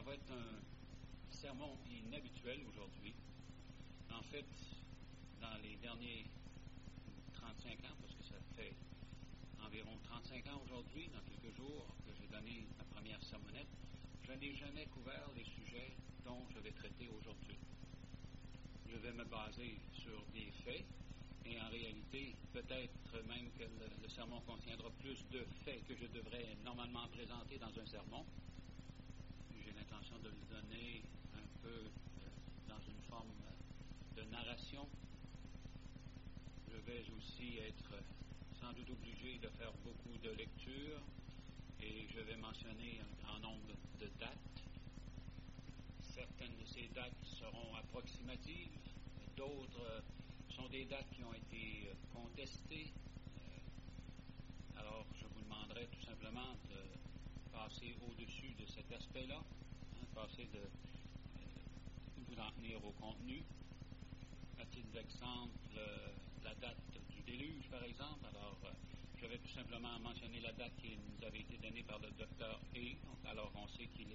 va être un sermon inhabituel aujourd'hui. En fait, dans les derniers 35 ans, parce que ça fait environ 35 ans aujourd'hui, dans quelques jours, que j'ai donné ma première sermonnette, je n'ai jamais couvert les sujets dont je vais traiter aujourd'hui. Je vais me baser sur des faits, et en réalité, peut-être même que le sermon contiendra plus de faits que je devrais normalement présenter dans un sermon. J'ai l'intention de le donner un peu dans une forme de narration. Je vais aussi être sans doute obligé de faire beaucoup de lectures et je vais mentionner un grand nombre de dates. Certaines de ces dates seront approximatives, d'autres sont des dates qui ont été contestées. Alors, je vous demanderai tout simplement de passer au-dessus de cet aspect-là, passer de vous en tenir au contenu. À titre d'exemple, la date du déluge, par exemple. Alors, je vais tout simplement mentionner la date qui nous avait été donnée par le docteur Hay. Donc, alors, on sait qu'il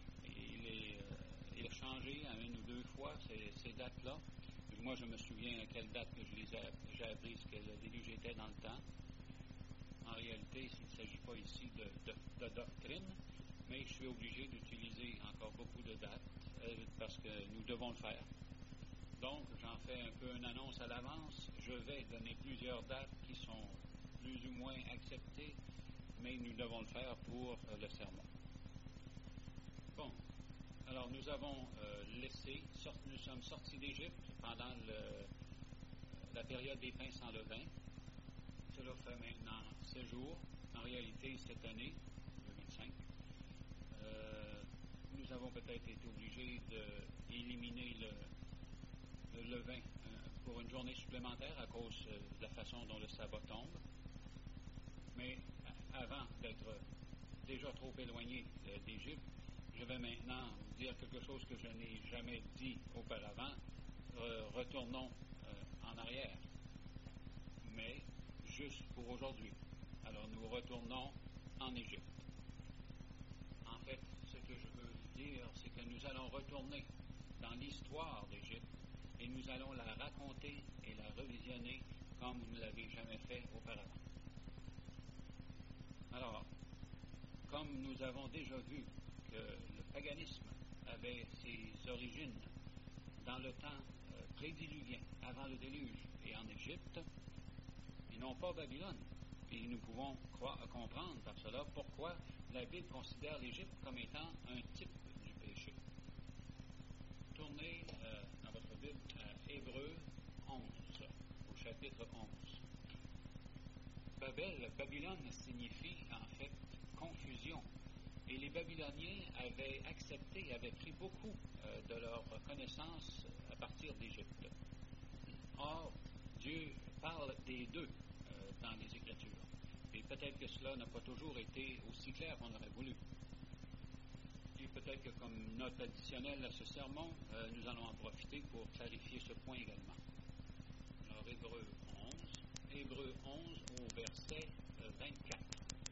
a changé à une ou deux fois ces dates-là. Moi, je me souviens à quelle date que j'ai appris ce que le déluge était dans le temps. En réalité, il ne s'agit pas ici de doctrine, mais je suis obligé d'utiliser encore beaucoup de dates parce que nous devons le faire. Donc, j'en fais un peu une annonce à l'avance. Je vais donner plusieurs dates qui sont plus ou moins acceptées, mais nous devons le faire pour le sermon. Bon, alors nous avons nous sommes sortis d'Égypte pendant la période des pains sans levain. Cela fait maintenant 7 jours. En réalité, cette année, 2005, nous avons peut-être été obligés d'éliminer le levain pour une journée supplémentaire à cause de la façon dont le sabbat tombe. Mais avant d'être déjà trop éloigné d'Égypte, je vais maintenant vous dire quelque chose que je n'ai jamais dit auparavant. Retournons en arrière, mais juste pour aujourd'hui. Alors nous retournons en Égypte. En fait, ce que je veux dire, c'est que nous allons retourner dans l'histoire d'Égypte et nous allons la raconter et la revisionner comme vous ne l'avez jamais fait auparavant. Alors, comme nous avons déjà vu que le paganisme avait ses origines dans le temps prédiluvien, avant le déluge, et en Égypte, et non pas Babylone. Et nous pouvons comprendre par cela pourquoi la Bible considère l'Égypte comme étant un type du péché. Tournez dans votre Bible à Hébreux 11, au chapitre 11. Babylone signifie en fait confusion. Et les Babyloniens avaient accepté, avaient pris beaucoup de leur connaissance à partir d'Égypte. Or, Dieu parle des deux dans les Écritures. Et peut-être que cela n'a pas toujours été aussi clair qu'on aurait voulu. Et peut-être que comme note additionnelle à ce sermon, nous allons en profiter pour clarifier ce point également. Alors, Hébreux 11 au verset 24.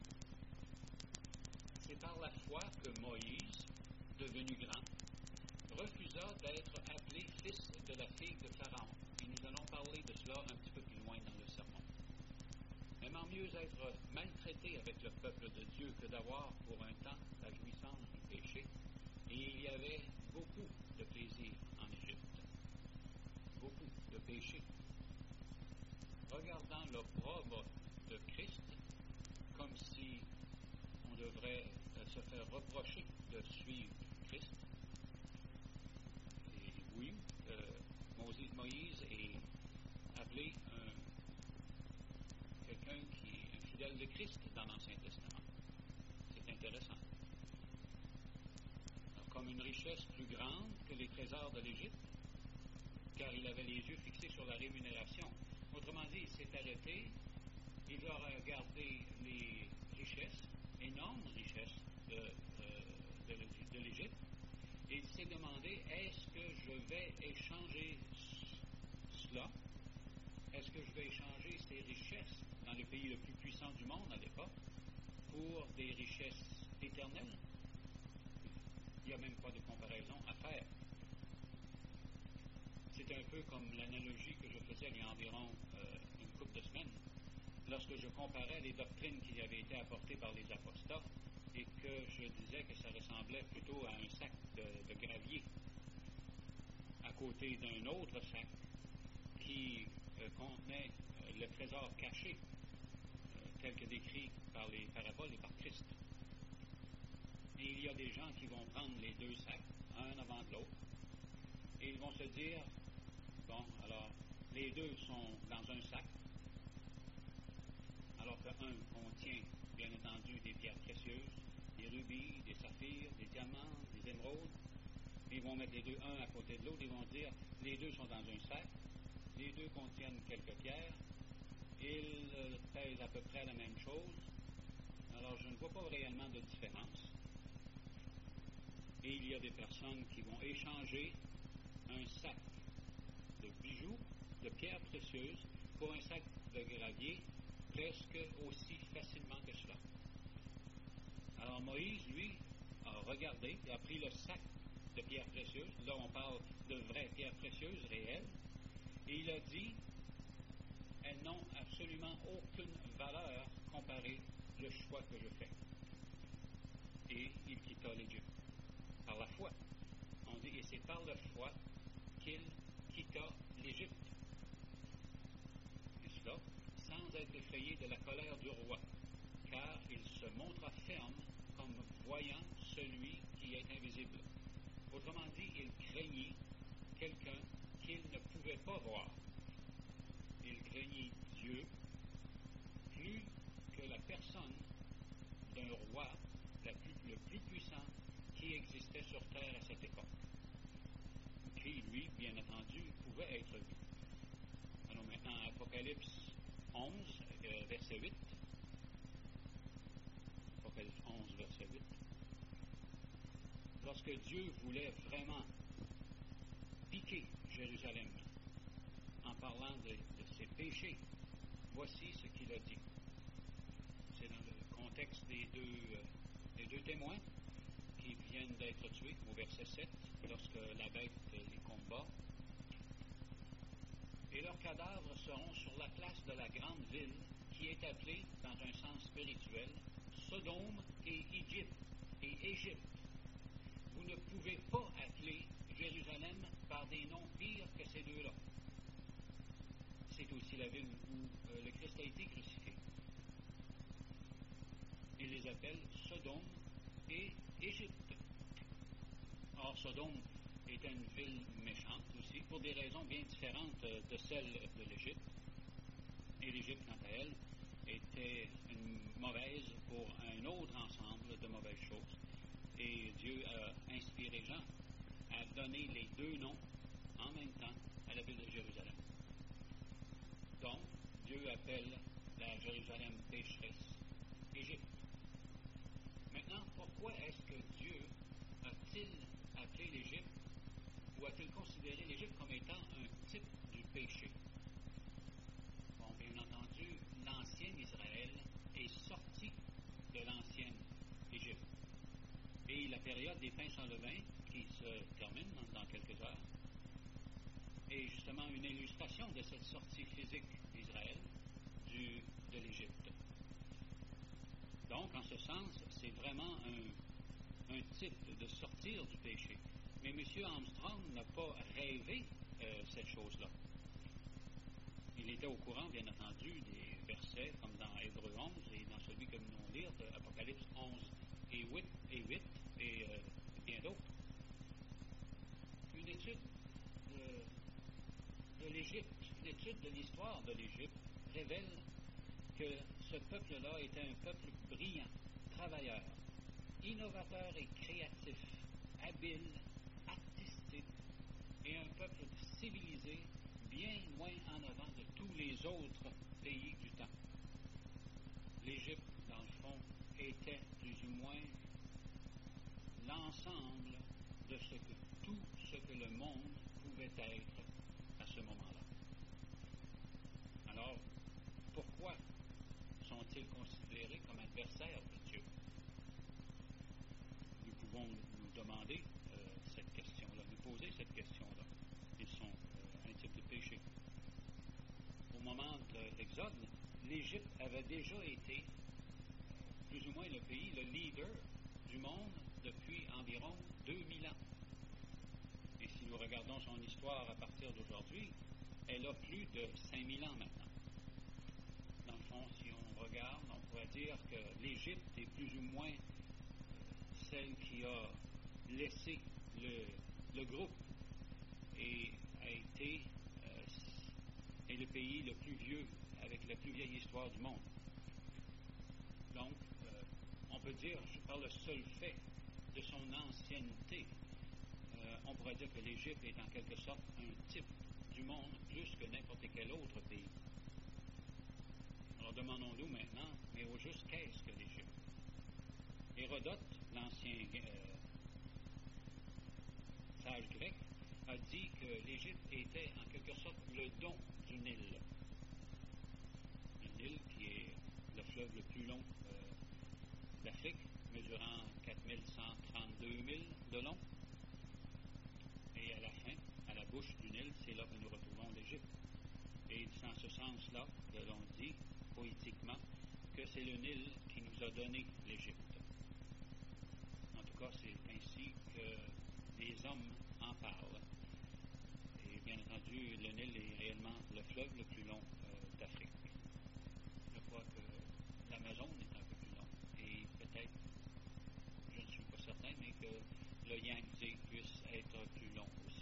C'est par la foi que Moïse, devenu grand, refusa d'être appelé fils de la fille de Pharaon. Et nous allons parler de cela un petit peu plus loin dans le sermon. Aimant mieux être maltraité avec le peuple de Dieu que d'avoir pour un temps la jouissance du péché. Et il y avait beaucoup de plaisir en Égypte. Beaucoup de péché. Regardant l'opprobre de Christ, comme si on devrait se faire reprocher de suivre Christ. Et oui, Moïse est appelé quelqu'un qui est un fidèle de Christ dans l'Ancien Testament. C'est intéressant. Alors, comme une richesse plus grande que les trésors de l'Égypte, car il avait les yeux fixés sur la rémunération. Autrement dit, il s'est arrêté, il a regardé les richesses, énormes richesses de l'Égypte, et il s'est demandé, est-ce que je vais échanger cela? Est-ce que je vais échanger ces richesses dans le pays le plus puissant du monde à l'époque pour des richesses éternelles? Il n'y a même pas de comparaison à faire. C'est un peu comme l'analogie que je faisais il y a environ une couple de semaines, lorsque je comparais les doctrines qui avaient été apportées par les apostats et que je disais que ça ressemblait plutôt à un sac de gravier à côté d'un autre sac qui contenait le trésor caché, tel que décrit par les paraboles et par Christ. Et il y a des gens qui vont prendre les deux sacs, un avant de l'autre, et ils vont se dire, bon, alors, les deux sont dans un sac, alors qu'un contient, bien entendu, des pierres précieuses, des rubis, des saphirs, des diamants, des émeraudes. Ils vont mettre les deux un à côté de l'autre, ils vont dire, les deux sont dans un sac, les deux contiennent quelques pierres, ils pèsent à peu près la même chose, alors je ne vois pas réellement de différence. Et il y a des personnes qui vont échanger un sac de bijoux, de pierres précieuses, pour un sac de gravier, presque aussi facilement que cela. Alors Moïse, lui, a regardé, il a pris le sac de pierres précieuses, là on parle de vraies pierres précieuses, réelles, et il a dit, elles n'ont absolument aucune valeur comparée au choix que je fais. Et il quitta l'Égypte. Par la foi. On dit, et c'est par la foi qu'il quitta l'Égypte. Et cela, sans être effrayé de la colère du roi, car il se montra ferme comme voyant celui qui est invisible. Autrement dit, il craignit quelqu'un qu'il ne pouvait pas voir. Il craignit Dieu plus que la personne d'un roi le plus puissant qui existait sur terre à cette époque, qui, lui, bien entendu, pouvait être vu. Alors maintenant, Apocalypse 11, verset 8. Apocalypse 11, verset 8. Lorsque Dieu voulait vraiment piquer Jérusalem en parlant de ses péchés, voici ce qu'il a dit. C'est dans le contexte des deux témoins qui viennent d'être tués, au verset 7, lorsque la bête les combat. Et leurs cadavres seront sur la place de la grande ville qui est appelée, dans un sens spirituel, Sodome et Égypte. Vous ne pouvez pas appeler Jérusalem par des noms pires que ces deux-là. C'est aussi la ville où le Christ a été crucifié. Il les appelle Sodome et Égypte. Or, Sodome était une ville méchante aussi, pour des raisons bien différentes de celles de l'Égypte. Et l'Égypte, quant à elle, était une mauvaise pour un autre ensemble de mauvaises choses. Et Dieu a inspiré Jean à donner les deux noms en même temps à la ville de Jérusalem. Donc, Dieu appelle la Jérusalem pécheresse Égypte. Maintenant, pourquoi est-ce que Dieu a-t-il appelé l'Égypte ou a-t-il considéré l'Égypte comme étant un type du péché? Bon, bien entendu, l'ancien Israël est sorti de l'ancienne Égypte. Et la période des pains sans levain, qui se termine dans quelques heures, est justement une illustration de cette sortie physique d'Israël de l'Égypte. Donc, en ce sens, c'est vraiment un type de sortir du péché. Mais M. Armstrong n'a pas rêvé cette chose-là. Il était au courant, bien entendu, des versets comme dans Hébreux 11 et dans celui que nous venons de lire, de Apocalypse 11 et 8 et bien d'autres. Une étude de l'Égypte, une étude de l'histoire de l'Égypte révèle que ce peuple-là était un peuple brillant, travailleur, innovateur et créatif, habile, artistique, et un peuple civilisé, bien loin en avant de tous les autres pays du temps. L'Égypte, dans le fond, était plus ou moins l'ensemble de tout ce que le monde pouvait être à ce moment-là. Alors, pourquoi sont-ils considérés comme adversaires de Dieu? Nous pouvons nous demander cette question-là, nous poser cette question-là. Ils sont un type de péché. Au moment de l'Exode, l'Égypte avait déjà été plus ou moins le pays, le leader du monde depuis environ 2000 ans. Et si nous regardons son histoire à partir d'aujourd'hui, elle a plus de 5000 ans maintenant. Dans le fond, si on regarde, on pourrait dire que l'Égypte est plus ou moins celle qui a laissé le groupe et a été est le pays le plus vieux, avec la plus vieille histoire du monde. Donc, on peut dire, par le seul fait de son ancienneté, on pourrait dire que l'Égypte est en quelque sorte un type du monde plus que n'importe quel autre pays. Alors demandons-nous maintenant, mais au juste, qu'est-ce que l'Égypte? Hérodote, l'ancien sage grec, a dit que l'Égypte était en quelque sorte le don du Nil. Le Nil qui est le fleuve le plus long d'Afrique, mesurant 4132 milles de long. Et à la fin, à la bouche du Nil, c'est là que nous retrouvons l'Égypte. Et c'est en ce sens-là que l'on dit, poétiquement, que c'est le Nil qui nous a donné l'Égypte. En tout cas, c'est ainsi que les hommes en parlent. Et bien entendu, le Nil est réellement le fleuve le plus long d'Afrique. Je crois que l'Amazone est un peu plus long. Et peut-être, je ne suis pas certain, mais que le Yangtze puisse être plus long aussi.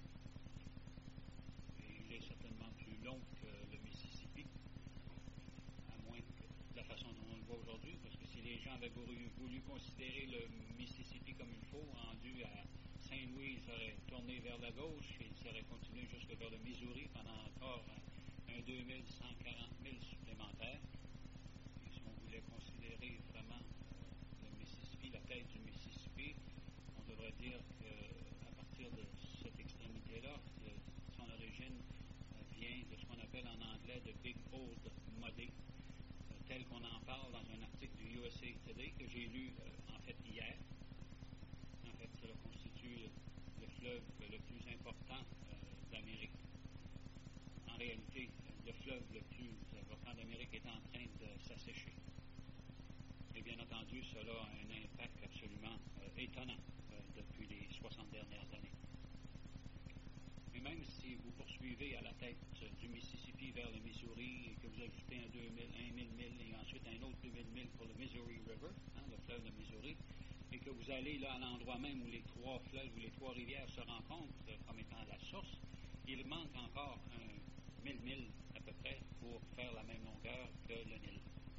Et il est certainement plus long que le Mississippi, à moins que de la façon dont on le voit aujourd'hui, parce que si les gens avaient voulu considérer le Mississippi comme il faut, rendu à Saint-Louis, ils auraient tourné vers la gauche et ils auraient continué jusque vers le Missouri pendant encore un 2140 milles supplémentaires. Et si on voulait considérer vraiment le Mississippi, la tête du Mississippi, on devrait dire qu'à partir de cette extrémité-là, son origine vient de ce qu'on appelle en anglais de Big Old Muddy, tel qu'on en parle dans un article du USA Today que j'ai lu en fait hier. En fait, cela constitue le fleuve le plus important d'Amérique. En réalité, le fleuve le plus important d'Amérique est en train de s'assécher. Et bien entendu, cela a un impact absolument étonnant depuis les 60 dernières années. Mais même si vous poursuivez à la tête du Mississippi vers le Missouri et que vous ajoutez un 1000 milles et ensuite un autre 2000 milles pour le Missouri River, le fleuve de Missouri, et que vous allez là à l'endroit même où les trois fleuves ou les trois rivières se rencontrent comme étant la source, il manque encore 1000 milles à peu près pour faire la même longueur que le Nil.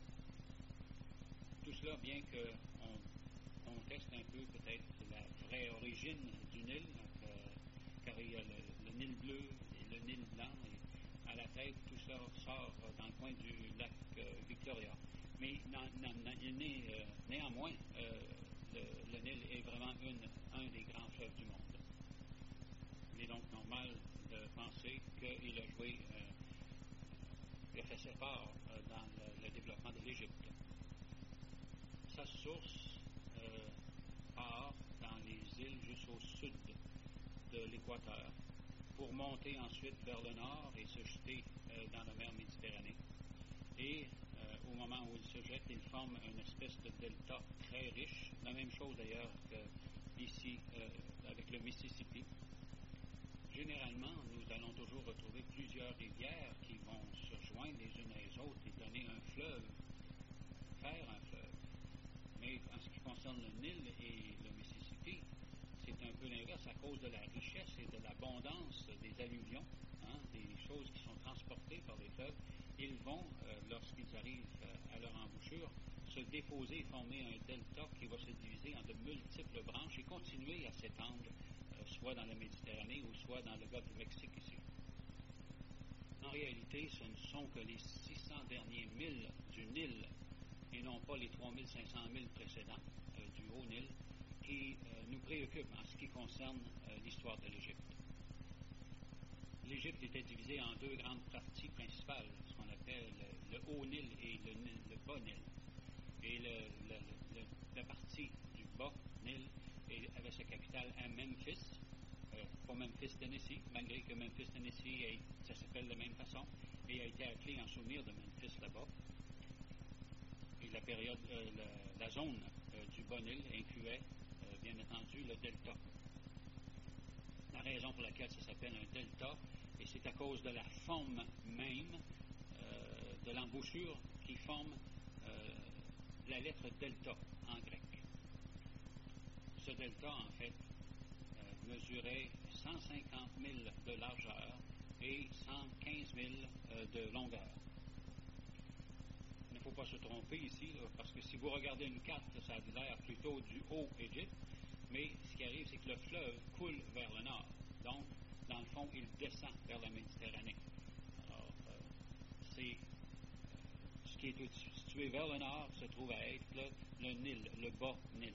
Tout cela, bien qu'on conteste un peu peut-être la vraie origine du Nil, car il y a le Nil bleu et le Nil blanc, et à la tête, tout ça sort dans le coin du lac Victoria. Mais néanmoins, le Nil est vraiment un des grands fleuves du monde. Il est donc normal de penser qu'il a joué, il a fait ses parts dans le développement de l'Égypte. Sa source part dans les îles jusqu'au sud de l'équateur pour monter ensuite vers le nord et se jeter dans la mer Méditerranée. Et au moment où il se jette, il forme une espèce de delta très riche, la même chose d'ailleurs qu'ici avec le Mississippi. Généralement, nous allons toujours retrouver plusieurs rivières qui vont se joindre les unes les autres et donner un fleuve, faire un fleuve. Mais en ce qui concerne le Nil et le Mississippi, c'est un peu l'inverse à cause de la richesse et de l'abondance des alluvions, des choses qui sont transportées par les fleuves. Ils vont, lorsqu'ils arrivent à leur embouchure, se déposer et former un delta qui va se diviser en de multiples branches et continuer à s'étendre, soit dans la Méditerranée ou soit dans le golfe du Mexique ici. En réalité, ce ne sont que les 600 derniers milles du Nil et non pas les 3500 milles précédents du Haut-Nil qui nous préoccupent en ce qui concerne l'histoire de l'Égypte. L'Égypte était divisée en deux grandes parties principales, ce qu'on appelle le Haut-Nil et le Bas-Nil. Et la partie du Bas-Nil avait sa capitale à Memphis, pas Memphis, Tennessee, malgré que Memphis, Tennessee, ça s'appelle de la même façon, et a été appelé en souvenir de Memphis là-bas. Et la période, la zone du Bas-Nil incluait, bien entendu, le delta. La raison pour laquelle ça s'appelle un delta, et c'est à cause de la forme même de l'embouchure qui forme la lettre delta en grec. Ce delta, en fait, mesurait 150 000 de largeur et 115 000 de longueur. Il ne faut pas se tromper ici, là, parce que si vous regardez une carte, ça a l'air plutôt du Haut-Égypte, mais ce qui arrive, c'est que le fleuve coule vers le nord. Donc, dans le fond, il descend vers la Méditerranée. Alors, c'est ce qui est situé vers le nord se trouve à être le Nil, le Bas-Nil.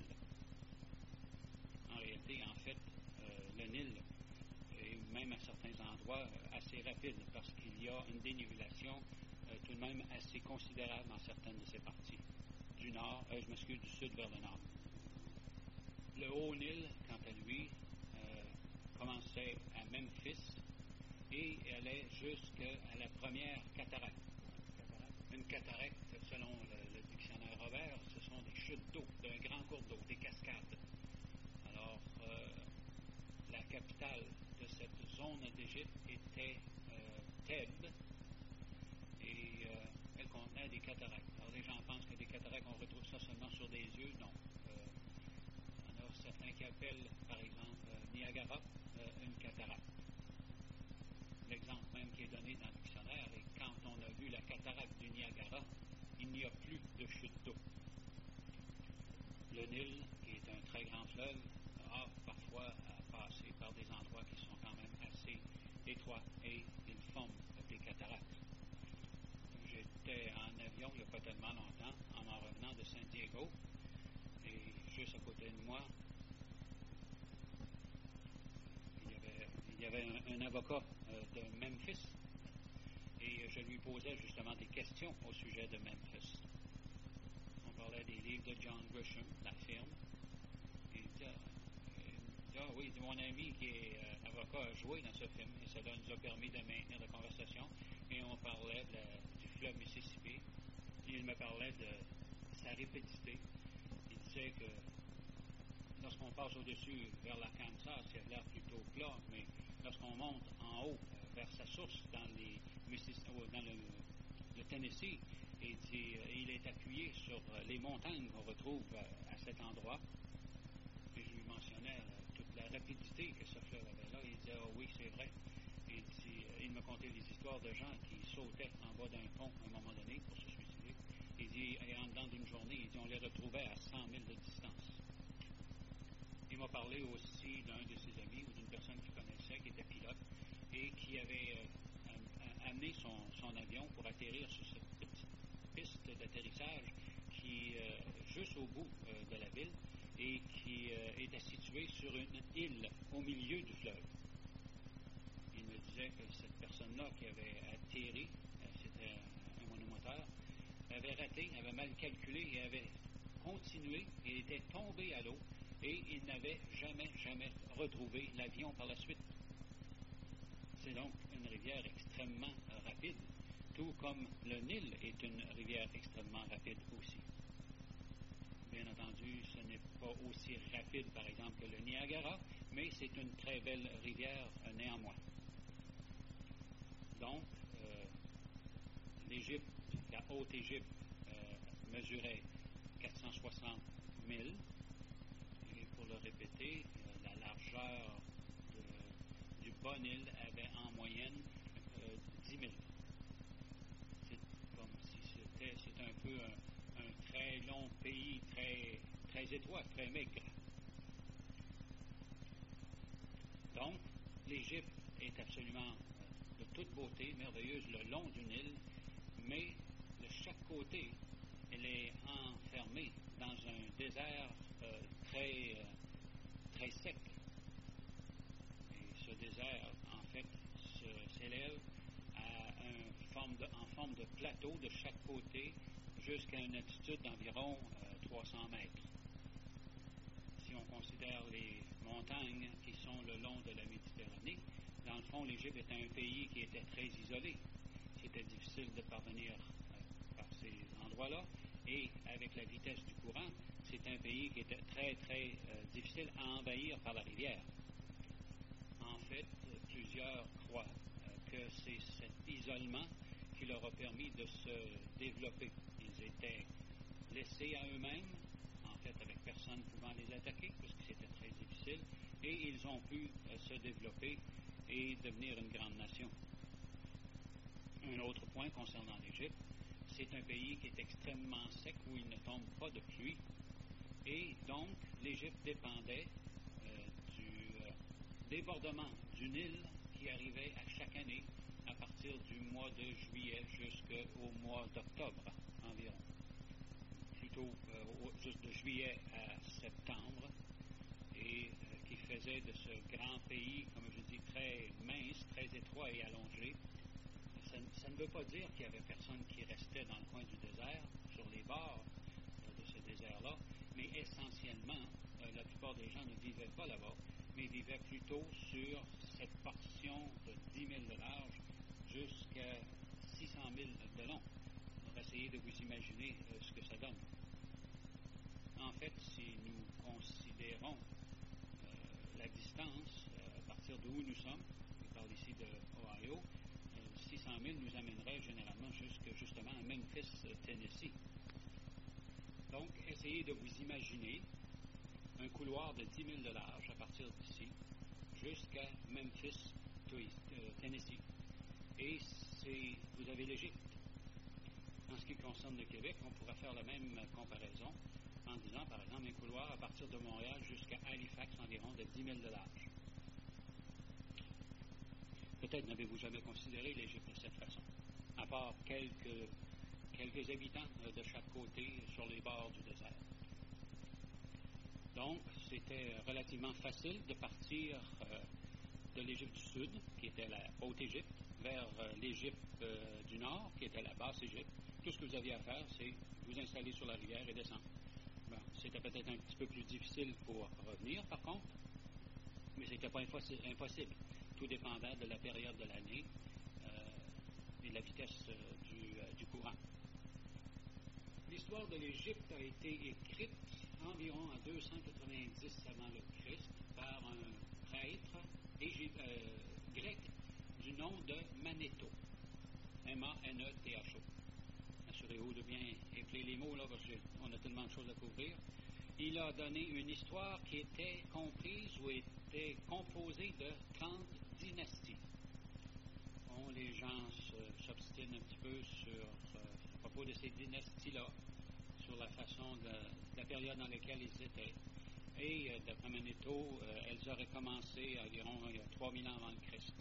En réalité, en fait, le Nil est même à certains endroits assez rapide parce qu'il y a une dénivellation tout de même assez considérable dans certaines de ses parties. Du sud vers le nord. Le Haut-Nil, quant à lui, commençait à Memphis et allait jusqu'à la première cataracte. Une cataracte, selon le dictionnaire Robert, ce sont des chutes d'eau, d'un grand cours d'eau, des cascades. Alors, la capitale de cette zone d'Égypte était Thèbes et elle contenait des cataractes. Alors, les gens pensent que des cataractes, on retrouve ça seulement sur des yeux. Non. Il y en a certains qui appellent, par exemple, Niagara, une cataracte. L'exemple même qui est donné dans le dictionnaire est quand on a vu la cataracte du Niagara, il n'y a plus de chute d'eau. Le Nil, qui est un très grand fleuve, a parfois à passer par des endroits qui sont quand même assez étroits et il forme des cataractes. J'étais en avion il n'y a pas tellement longtemps, en m'en revenant de San Diego, et juste à côté de moi, il y avait un avocat de Memphis, et je lui posais justement des questions au sujet de Memphis. On parlait des livres de John Grisham, la firme, et il dit, oui, mon ami qui est avocat a joué dans ce film, et cela nous a permis de maintenir la conversation, et on parlait du fleuve Mississippi, et il me parlait de sa rapidité. Il disait que lorsqu'on passe au-dessus vers l'Arkansas, c'est l'air plutôt plat, mais lorsqu'on monte en haut vers sa source dans le Tennessee, et il est appuyé sur les montagnes qu'on retrouve à cet endroit. Et je lui mentionnais toute la rapidité que ce fleuve avait là. Il disait, oh oui, c'est vrai. Et il me contait des histoires de gens qui sautaient en bas d'un pont à un moment donné pour se suicider. Il dit, et en dedans d'une journée, il dit, on les retrouvait à 100 000 de distance. Il m'a parlé aussi d'un de ses amis ou d'une personne qu'il connaissait, qui était pilote, et qui avait amené son avion pour atterrir sur cette petite piste d'atterrissage qui est juste au bout de la ville et qui était située sur une île au milieu du fleuve. Il me disait que cette personne-là qui avait atterri, c'était un monomoteur, avait raté, avait mal calculé et avait continué et était tombé à l'eau et il n'avait jamais retrouvé l'avion par la suite. C'est donc une rivière extrêmement rapide, tout comme le Nil est une rivière extrêmement rapide aussi. Bien entendu, ce n'est pas aussi rapide, par exemple, que le Niagara, mais c'est une très belle rivière néanmoins. Donc, l'Égypte, la Haute-Égypte, mesurait 460 000. Et pour le répéter, la largeur du Bas-Nil avait en moyenne 10 000. C'est comme si c'est un peu un très long pays, très étroit, très maigre. Donc, l'Égypte est absolument de toute beauté, merveilleuse le long du Nil, mais de chaque côté, elle est enfermée dans un désert très sec. Et ce désert, en fait, s'élève en forme de plateau de chaque côté jusqu'à une altitude d'environ 300 mètres. si on considère les montagnes qui sont le long de la Méditerranée, dans le fond, l'Égypte était un pays qui était très isolé. C'était difficile de parvenir par ces endroits-là. Et avec la vitesse du courant, c'est un pays qui était très, très difficile à envahir par la rivière. En fait, plusieurs croient que c'est cet isolement qui leur a permis de se développer. Ils étaient laissés à eux-mêmes, en fait, avec personne pouvant les attaquer, puisque c'était très difficile, et ils ont pu se développer et devenir une grande nation. Un autre point concernant l'Égypte, c'est un pays qui est extrêmement sec, où il ne tombe pas de pluie, et donc l'Égypte dépendait du débordement du Nil qui arrivait à chaque année à partir du mois de juillet jusqu'au mois d'octobre environ. Plutôt juste de juillet à septembre, et qui faisait de ce grand pays, comme je dis, très mince, très étroit et allongé. Ça ne veut pas dire qu'il n'y avait personne qui restait dans le coin du désert, sur les bords de ce désert-là, mais essentiellement, la plupart des gens ne vivaient pas là-bas, mais vivaient plutôt sur cette portion de 10 000 de large jusqu'à 600 000 de long. Alors, essayez de vous imaginer ce que ça donne. En fait, si nous considérons la distance à partir d'où nous sommes, je parle ici de Ohio, 600 000 nous amènerait généralement justement à Memphis, Tennessee. Donc, essayez de vous imaginer un couloir de 10 000 de large à partir d'ici jusqu'à Memphis, Tennessee. Et vous avez l'Égypte. En ce qui concerne le Québec, on pourrait faire la même comparaison en disant, par exemple, un couloir à partir de Montréal jusqu'à Halifax, environ de 10 000 de large. Peut-être n'avez-vous jamais considéré l'Égypte de cette façon, à part quelques habitants de chaque côté sur les bords du désert. Donc, c'était relativement facile de partir de l'Égypte du Sud, qui était la Haute-Égypte, vers l'Égypte du Nord, qui était la Basse-Égypte. Tout ce que vous aviez à faire, c'est vous installer sur la rivière et descendre. Bon, c'était peut-être un petit peu plus difficile pour revenir, par contre, mais ce n'était pas impossible. Tout dépendant de la période de l'année et de la vitesse du courant. L'histoire de l'Égypte a été écrite environ en 290 avant le Christ par un prêtre grec du nom de Manetho. M-A-N-E-T-H-O. Assurez-vous de bien épeler les mots, là, parce qu'on a tellement de choses à couvrir. Il a donné une histoire qui était comprise ou était composée de 30 dynasties. Bon, les gens s'obstinent un petit peu à propos de ces dynasties-là, sur la façon de la période dans laquelle ils étaient. Et d'après Manetho, elles auraient commencé environ il y a 3000 ans avant le Christ.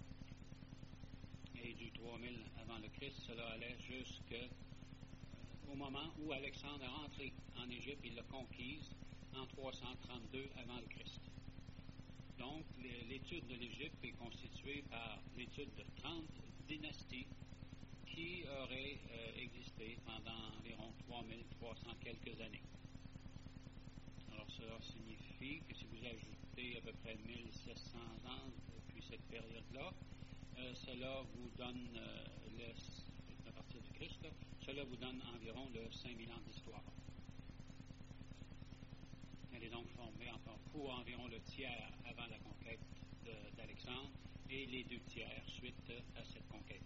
Et du 3000 avant le Christ, cela allait jusqu'au moment où Alexandre est rentré en Égypte, il l'a conquise en 332 avant le Christ. Donc, l'étude de l'Égypte est constituée par l'étude de 30 dynasties qui auraient existé pendant environ 3300 quelques années. Alors, cela signifie que si vous ajoutez à peu près 1700 ans depuis cette période-là, cela vous donne, à partir du Christ, là, cela vous donne environ 5000 ans d'histoire. Elle est donc formée pour environ le tiers avant la conquête d'Alexandre et les 2 tiers suite à cette conquête.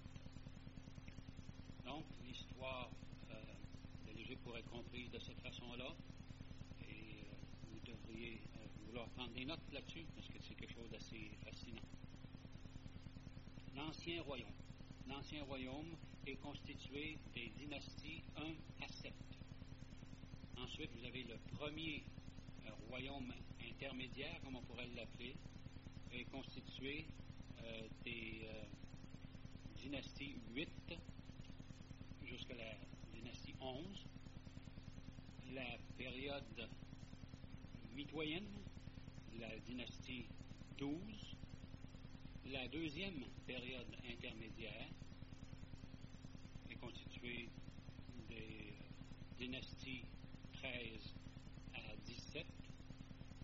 Donc, l'histoire de l'Égypte pourrait être comprise de cette façon-là, et vous devriez vouloir prendre des notes là-dessus, parce que c'est quelque chose d'assez fascinant. L'Ancien Royaume. L'Ancien Royaume est constitué des dynasties 1 à 7. Ensuite, vous avez le premier royaume intermédiaire, comme on pourrait l'appeler, est constitué des dynasties 8 jusqu'à la dynastie 11. La période mitoyenne, la dynastie 12. La deuxième période intermédiaire est constituée des dynasties 13 à 17.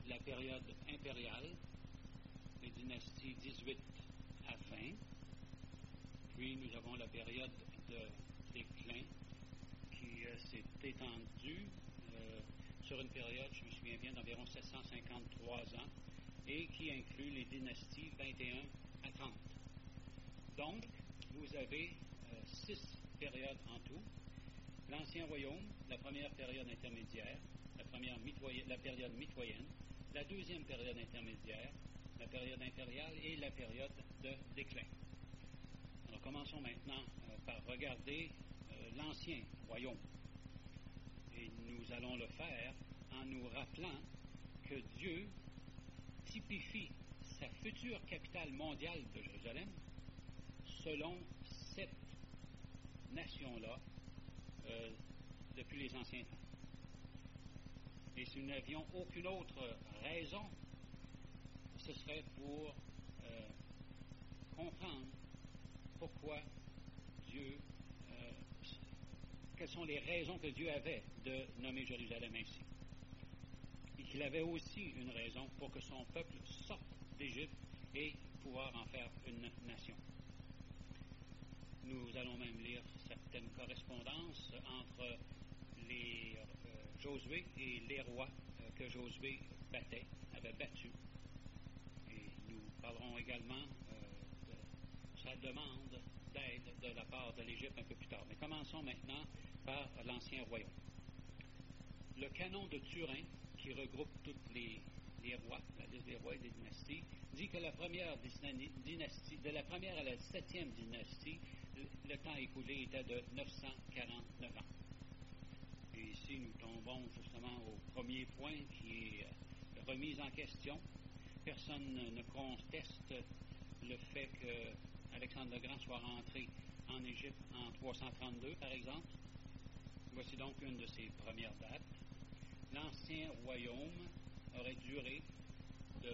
la période impériale, les dynasties 18 à 20. Puis nous avons la période de déclin qui s'est étendue sur une période, je me souviens bien, d'environ 753 ans et qui inclut les dynasties 21 à 30. Donc, vous avez 6 périodes en tout. L'Ancien Royaume, la première période intermédiaire, la période mitoyenne, la deuxième période intermédiaire, la période impériale et la période de déclin. Alors, commençons maintenant par regarder l'Ancien Royaume. Et nous allons le faire en nous rappelant que Dieu typifie sa future capitale mondiale de Jérusalem selon cette nation-là depuis les anciens temps. Et si nous n'avions aucune autre raison, ce serait pour comprendre pourquoi Dieu, quelles sont les raisons que Dieu avait de nommer Jérusalem ainsi. Et qu'il avait aussi une raison pour que son peuple sorte d'Égypte et pouvoir en faire une nation. Nous allons même lire certaines correspondances entre les Josué et les rois que Josué avait battus. Et nous parlerons également de sa demande d'aide de la part de l'Égypte un peu plus tard. Mais commençons maintenant par l'Ancien Royaume. Le canon de Turin, qui regroupe tous les rois, la liste des rois et des dynasties, dit que la première dynastie, de la première à la 7e dynastie, le temps écoulé était de 949 ans. Et ici, nous tombons justement au premier point qui est remise en question. Personne ne conteste le fait que Alexandre le Grand soit rentré en Égypte en 332, par exemple. Voici donc une de ses premières dates. L'Ancien Royaume aurait duré de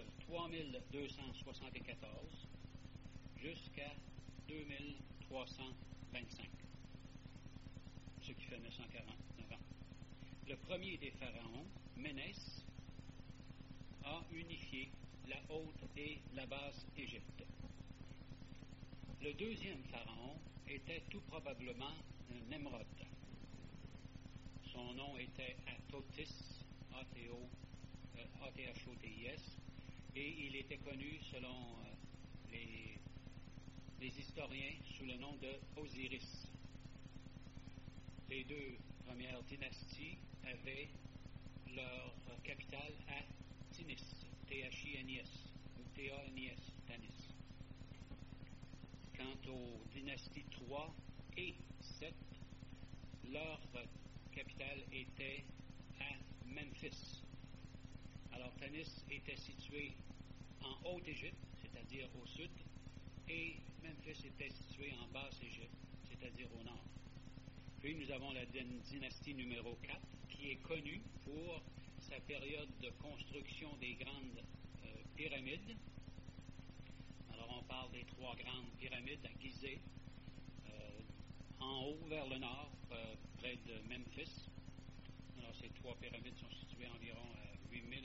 3274 jusqu'à 2325, ce qui fait 949 ans. Le premier des pharaons, Ménès, a unifié la haute et la basse Égypte. Le deuxième pharaon était tout probablement Nemrod. Son nom était Athotis, A-T-H-O-T-I-S, et il était connu selon les historiens sous le nom de Osiris. Les deux premières dynasties avaient leur capitale à Tinis, T-H-I-N-I-S, ou T-A-N-I-S, Tanis. Quant aux dynasties 3 et 7, leur capitale était à Memphis. Alors Tanis était situé en Haute-Égypte, c'est-à-dire au sud, et Memphis était situé en Basse-Égypte, c'est-à-dire au nord. Puis nous avons la dynastie numéro 4, qui est connue pour sa période de construction des grandes pyramides. Alors on parle des 3 grandes pyramides à Gizeh, en haut vers le nord, près de Memphis. Alors ces 3 pyramides sont situées environ à 8000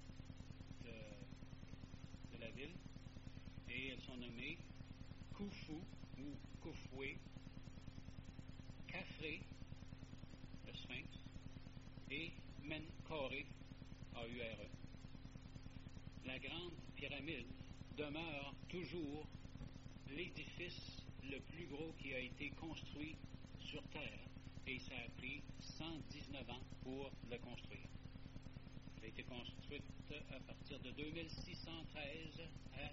de la ville, et elles sont nommées Khufu ou Khufoué, Khafré, le Sphinx, et Menkaure, A-U-R-E. La grande pyramide demeure toujours l'édifice le plus gros qui a été construit sur Terre, et ça a pris 119 ans pour le construire. Elle a été construite à partir de 2613 à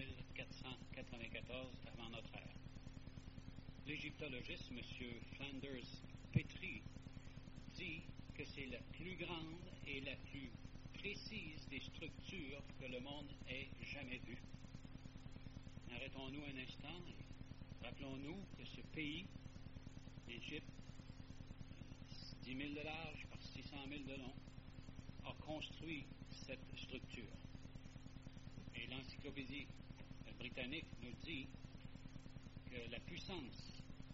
2494 avant notre ère. L'égyptologiste M. Flanders Petrie dit que c'est la plus grande et la plus précise des structures que le monde ait jamais vues. Arrêtons-nous un instant et rappelons-nous que ce pays, l'Égypte, 10 000 de large par 600 000 de long, a construit cette structure. Et l'encyclopédie britannique nous dit que la puissance,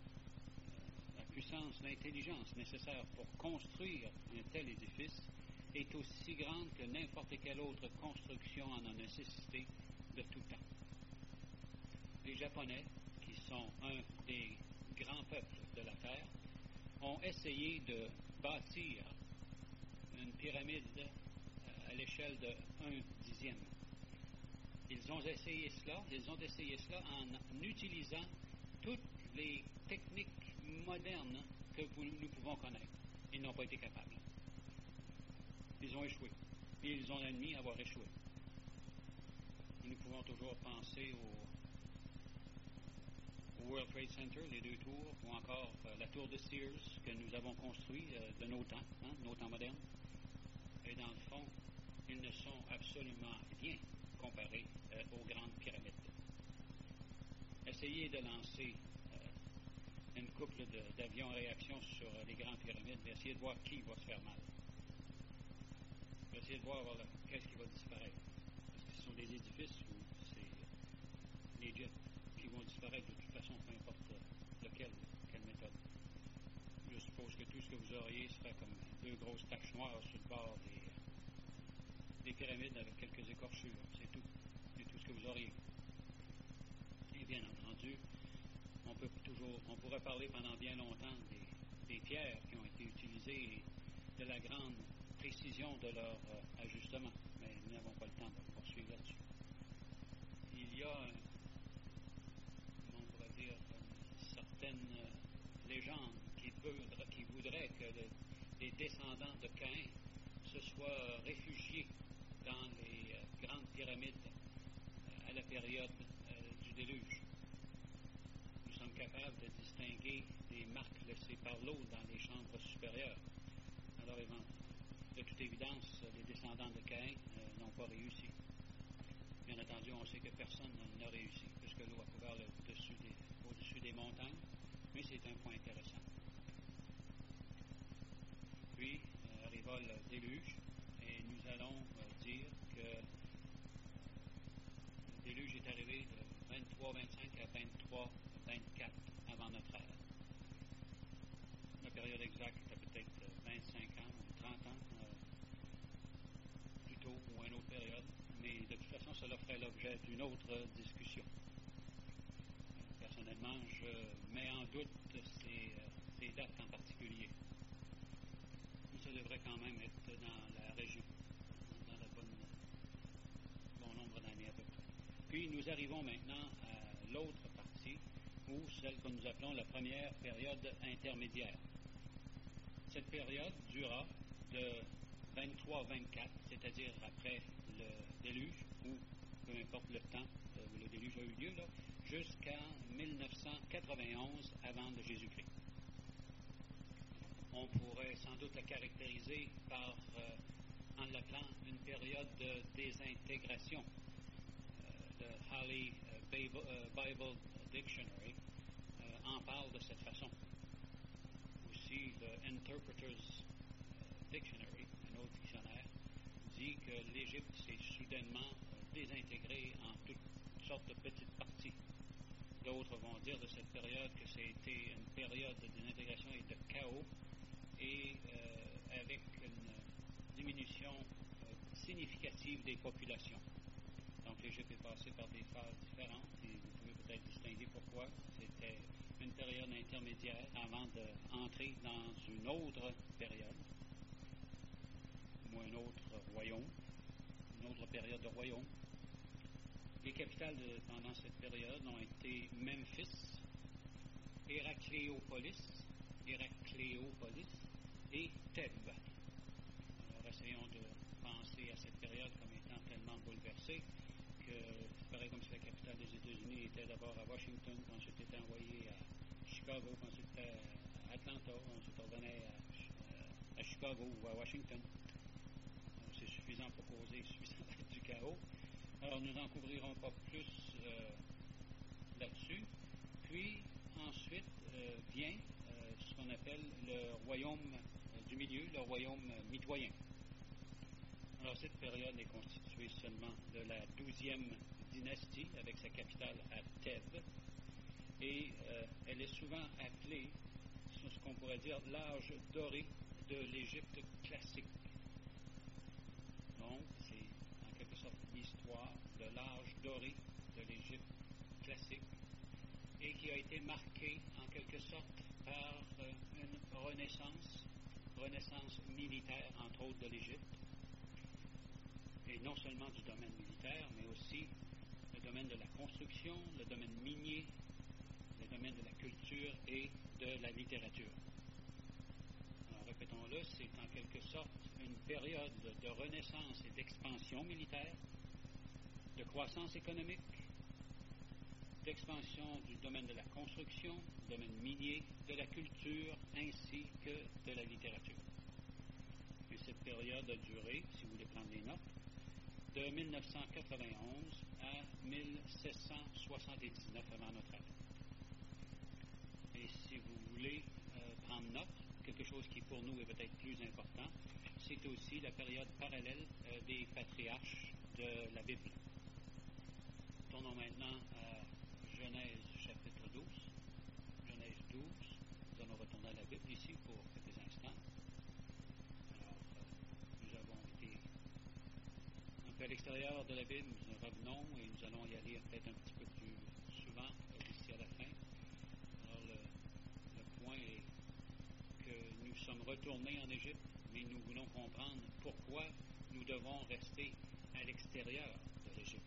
l'intelligence nécessaire pour construire un tel édifice est aussi grande que n'importe quelle autre construction en a nécessité de tout temps. Les Japonais, qui sont un des grands peuples de la Terre, ont essayé de bâtir une pyramide à l'échelle de 1/10. Ils ont essayé cela en utilisant toutes les techniques modernes que nous pouvons connaître. Ils n'ont pas été capables. Ils ont échoué. Et ils ont admis avoir échoué. Et nous pouvons toujours penser au World Trade Center, les 2 tours, ou encore la tour de Sears que nous avons construite de nos temps modernes. Et dans le fond, ils ne sont absolument rien comparés aux grandes pyramides. Essayez de lancer une couple d'avions en réaction sur les grandes pyramides, mais essayez de voir qui va se faire mal. Essayez de voir qu'est-ce qui va disparaître. Est-ce que ce sont des édifices ou c'est les jets qui vont disparaître de toute façon, peu importe quelle méthode. Je suppose que tout ce que vous auriez serait comme 2 grosses taches noires sur le bord des pyramides avec quelques écorchures. C'est tout. C'est tout ce que vous auriez. Et bien entendu, on pourrait parler pendant bien longtemps des pierres qui ont été utilisées et de la grande précision de leur ajustement, mais nous n'avons pas le temps de poursuivre là-dessus. Il y a, on pourrait dire, certaines légendes qui voudraient que les descendants de Caïn se soient réfugiés dans les grandes pyramides à la période du déluge. Nous sommes capables de distinguer des marques laissées par l'eau dans les chambres supérieures. Alors, de toute évidence, les descendants de Caïn n'ont pas réussi. Bien entendu, on sait que personne n'a réussi, puisque l'eau a couvert au-dessus des montagnes, mais c'est un point intéressant. Puis, arriva le déluge, et nous allons dire que le déluge est arrivé de 23-25 à 23-24 avant notre ère. La période exacte était peut-être 25 ans ou 30 ans plus tôt ou une autre période, mais de toute façon, cela ferait l'objet d'une autre discussion. Personnellement, je mets en doute ces dates en particulier. Ça devrait quand même être dans la région, dans le bon nombre d'années à peu près. Puis nous arrivons maintenant à l'autre partie, ou celle que nous appelons la première période intermédiaire. Cette période dura de 23-24, c'est-à-dire après le déluge, ou peu importe le temps où le déluge a eu lieu, jusqu'en 1991 avant de Jésus-Christ. On pourrait sans doute la caractériser en l'appelant une période de désintégration. Le Halley Bible Dictionary en parle de cette façon. Aussi, le Interpreter's Dictionary, un autre dictionnaire, dit que l'Égypte s'est soudainement désintégrée en toutes sortes de petites parties. D'autres vont dire de cette période que c'était une période de désintégration et de chaos, et avec une diminution significative des populations. Donc l'Égypte est passée par des phases différentes, et vous pouvez peut-être distinguer pourquoi. C'était une période intermédiaire avant d'entrer dans une autre période, ou un autre royaume, une autre période de royaume. Les capitales pendant cette période ont été Memphis, Héracléopolis et Thèbes. Alors essayons de penser à cette période comme étant tellement bouleversée que c'est pareil comme si la capitale des États-Unis était d'abord à Washington, puis ensuite était envoyée à Chicago, puis ensuite à Atlanta, ensuite on revenait à Chicago ou à Washington. Alors, c'est suffisant pour causer suffisamment du chaos. Alors nous n'en couvrirons pas plus là-dessus. Puis ensuite vient ce qu'on appelle le royaume du milieu, le royaume mitoyen. Alors cette période est constituée seulement de la 12e dynastie avec sa capitale à Thèbes, et elle est souvent appelée ce qu'on pourrait dire l'âge doré de l'Égypte classique. Donc, c'est en quelque sorte l'histoire de l'âge doré de l'Égypte classique et qui a été marquée en quelque sorte par une renaissance militaire, entre autres de l'Égypte, et non seulement du domaine militaire, mais aussi le domaine de la construction, le domaine minier, le domaine de la culture et de la littérature. Alors, répétons-le, c'est en quelque sorte une période de renaissance et d'expansion militaire, de croissance économique, d'expansion du domaine de la construction, du domaine minier, de la culture, ainsi que de la littérature. Et cette période a duré, si vous voulez prendre des notes, de 1991 à 1779 avant notre ère. Et si vous voulez prendre note, quelque chose qui pour nous est peut-être plus important, c'est aussi la période parallèle des patriarches de la Bible. Tournons maintenant à Genèse chapitre 12. Genèse 12. Nous allons retourner à la Bible ici pour quelques instants. Alors, nous avons été un peu à l'extérieur de la Bible, nous revenons et nous allons y aller peut-être un petit peu plus souvent d'ici à la fin. Alors, le point est que nous sommes retournés en Égypte, mais nous voulons comprendre pourquoi nous devons rester à l'extérieur de l'Égypte.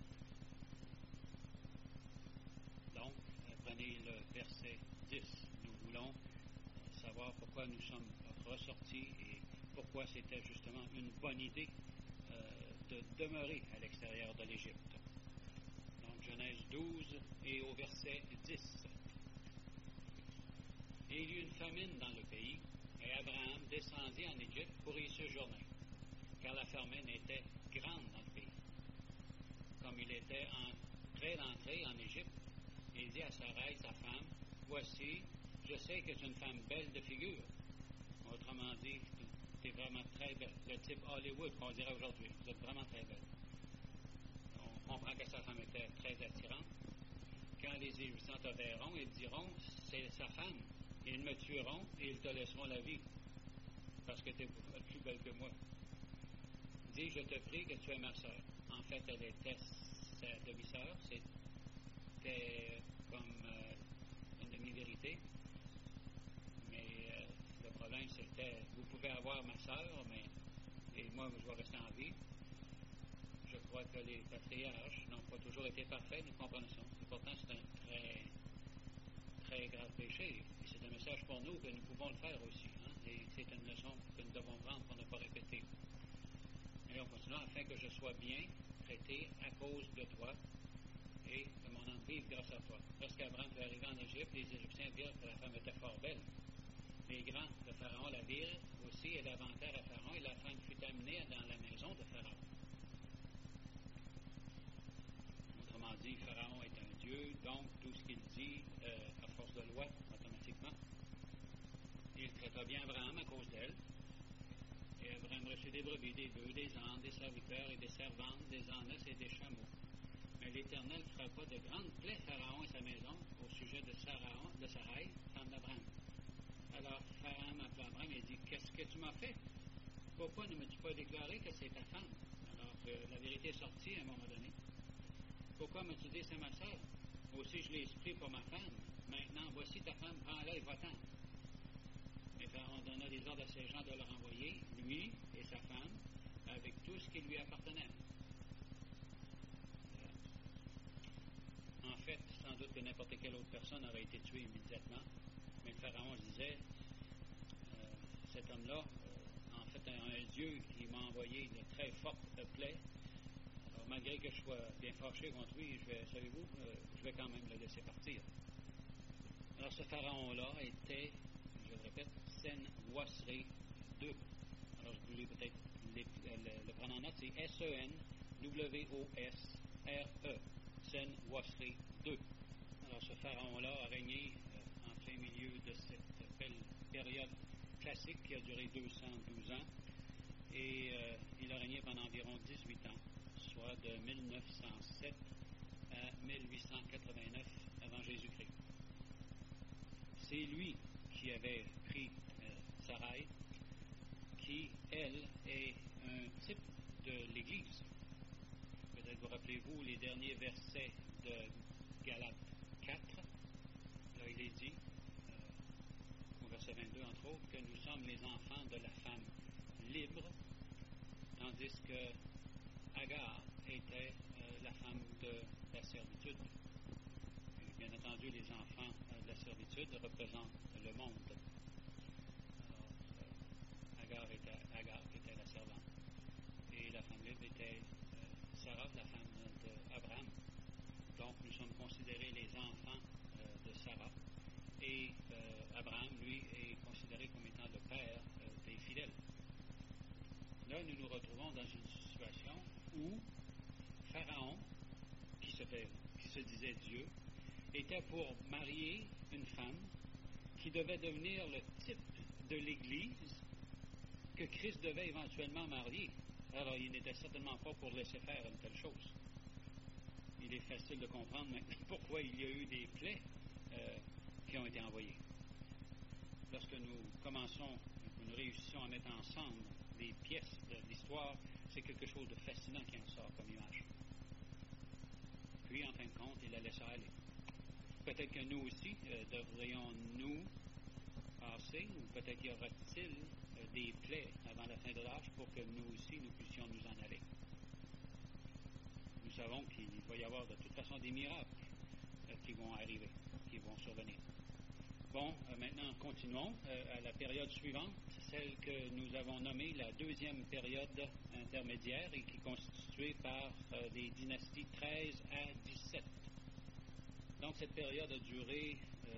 Donc, prenez le verset 10. Nous voulons savoir pourquoi nous sommes ressortis et pourquoi c'était justement une bonne idée de demeurer à l'extérieur de l'Égypte. Donc, Genèse 12 et au verset 10. Et il y eut une famine dans le pays, et Abraham descendit en Égypte pour y séjourner, car la famine était grande dans le pays. Comme il était près d'entrer en Égypte, il dit à Sarai, sa femme, « Voici, je sais que tu es une femme belle de figure. » Autrement dit, tu es vraiment très belle. Le type Hollywood qu'on dirait aujourd'hui. Vous êtes vraiment très belle. On comprend que sa femme était très attirante. Quand les Égyptiens te verront, ils diront, c'est sa femme. Ils me tueront et ils te laisseront la vie, parce que tu es plus belle que moi. Dis, je te prie que tu es ma sœur. En fait, elle était sa demi-sœur. C'était comme une demi-vérité. Mais le problème, c'était, vous pouvez avoir ma sœur, et moi, je vais rester en vie. Je crois que les patriarches n'ont pas toujours été parfaits, nous comprenons ça. Et pourtant, c'est un très, très grave péché. Et c'est un message pour nous que nous pouvons le faire aussi. Hein? Et c'est une leçon que nous devons prendre pour ne pas répéter. Et on continue, afin que je sois bien traité à cause de toi et que mon âme vive grâce à toi. Lorsqu'Abraham fut arrivé en Égypte, les Égyptiens virent que la femme était fort belle. Les grands de Pharaon la virent aussi et la vantèrent à Pharaon, et la femme fut amenée dans la maison de Pharaon. Autrement dit, Pharaon est un dieu, donc tout ce qu'il dit, à force de loi, automatiquement. Il traita bien Abraham à cause d'elle. Et Abraham reçut des brebis, des bœufs, des ânes, des serviteurs et des servantes, des ânesses et des chameaux. Mais l'Éternel frappa de grandes plaies Pharaon et sa maison au sujet de Sarai, femme d'Abraham. Alors Pharaon appela Abraham et dit, qu'est-ce que tu m'as fait? Pourquoi ne m'as-tu pas déclaré que c'est ta femme? Alors que la vérité est sortie à un moment donné. Pourquoi m'as-tu dit c'est ma sœur? Aussi je l'ai pris pour ma femme. Maintenant, voici ta femme, prends-la et va-t'en. Mais Pharaon donna des ordres à ses gens de le renvoyer, lui et sa femme, avec tout ce qui lui appartenait. En fait, sans doute que n'importe quelle autre personne aurait été tuée immédiatement. Mais le Pharaon disait, cet homme-là, en fait, un Dieu qui m'a envoyé de très fortes plaies. Alors, malgré que je sois bien fâché contre lui, savez-vous, je vais quand même le laisser partir. Alors, ce Pharaon-là était, je le répète, Senwosret II. Alors, je voulais peut-être le prendre en note, c'est Senwosre. Senwosret II. Alors, ce Pharaon-là a régné en plein milieu de cette belle période classique qui a duré 212 ans. Et il a régné pendant environ 18 ans, soit de 1907 à 1889 avant Jésus-Christ. C'est lui qui avait pris Sarai, qui, elle, est un type de l'Église. Peut-être vous rappelez-vous les derniers versets de Galates 4. Là, il est dit, au verset 22 entre autres, que nous sommes les enfants de la femme libre, tandis que Agar était la femme de la servitude. Et bien entendu, les enfants de la servitude représentent le monde. Alors, Agar était la servante. Et la femme libre était Sarah, la femme d'Abraham. Donc, nous sommes considérés les enfants de Sarah. Et Abraham, lui, est considéré comme étant le père des fidèles. Là, nous nous retrouvons dans une situation où Pharaon, qui se disait Dieu, était pour marier une femme qui devait devenir le type de l'Église que Christ devait éventuellement marier. Alors, il n'était certainement pas pour laisser faire une telle chose. Il est facile de comprendre maintenant pourquoi il y a eu des plaies qui ont été envoyées. Lorsque nous commençons, nous réussissons à mettre ensemble les pièces de l'histoire, c'est quelque chose de fascinant qui en sort comme image. Puis, en fin de compte, il la laissa aller. Peut-être que nous aussi devrions-nous passer, ou peut-être y aura-t-il des plaies avant la fin de l'âge pour que nous aussi, nous puissions nous en aller. Nous savons qu'il va y avoir de toute façon des miracles qui vont arriver, qui vont survenir. Bon, maintenant, continuons à la période suivante, celle que nous avons nommée la deuxième période intermédiaire et qui est constituée par des dynasties 13 à 17. Donc, cette période a duré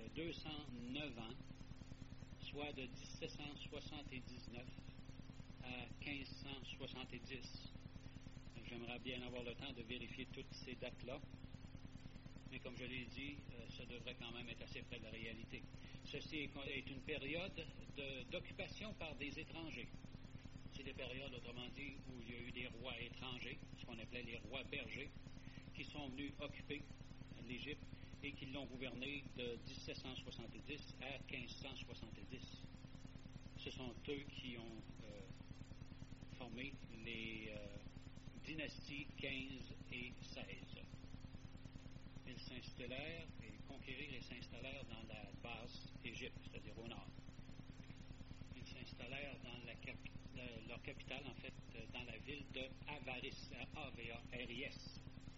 209 ans, soit de 1779 à 1570. J'aimerais bien avoir le temps de vérifier toutes ces dates-là, mais comme je l'ai dit, ça devrait quand même être assez près de la réalité. Ceci est une période d'occupation par des étrangers. C'est des périodes, autrement dit, où il y a eu des rois étrangers, ce qu'on appelait les rois bergers, qui sont venus occuper l'Égypte et qui l'ont gouverné de 1770 à 1570. Ce sont eux qui ont formé les dynasties 15 et 16. Ils s'installèrent et conquérirent et s'installèrent dans la basse Égypte, c'est-à-dire au nord. Ils s'installèrent dans leur capitale, en fait, dans la ville de Avaris, A-V-A-R-I-S.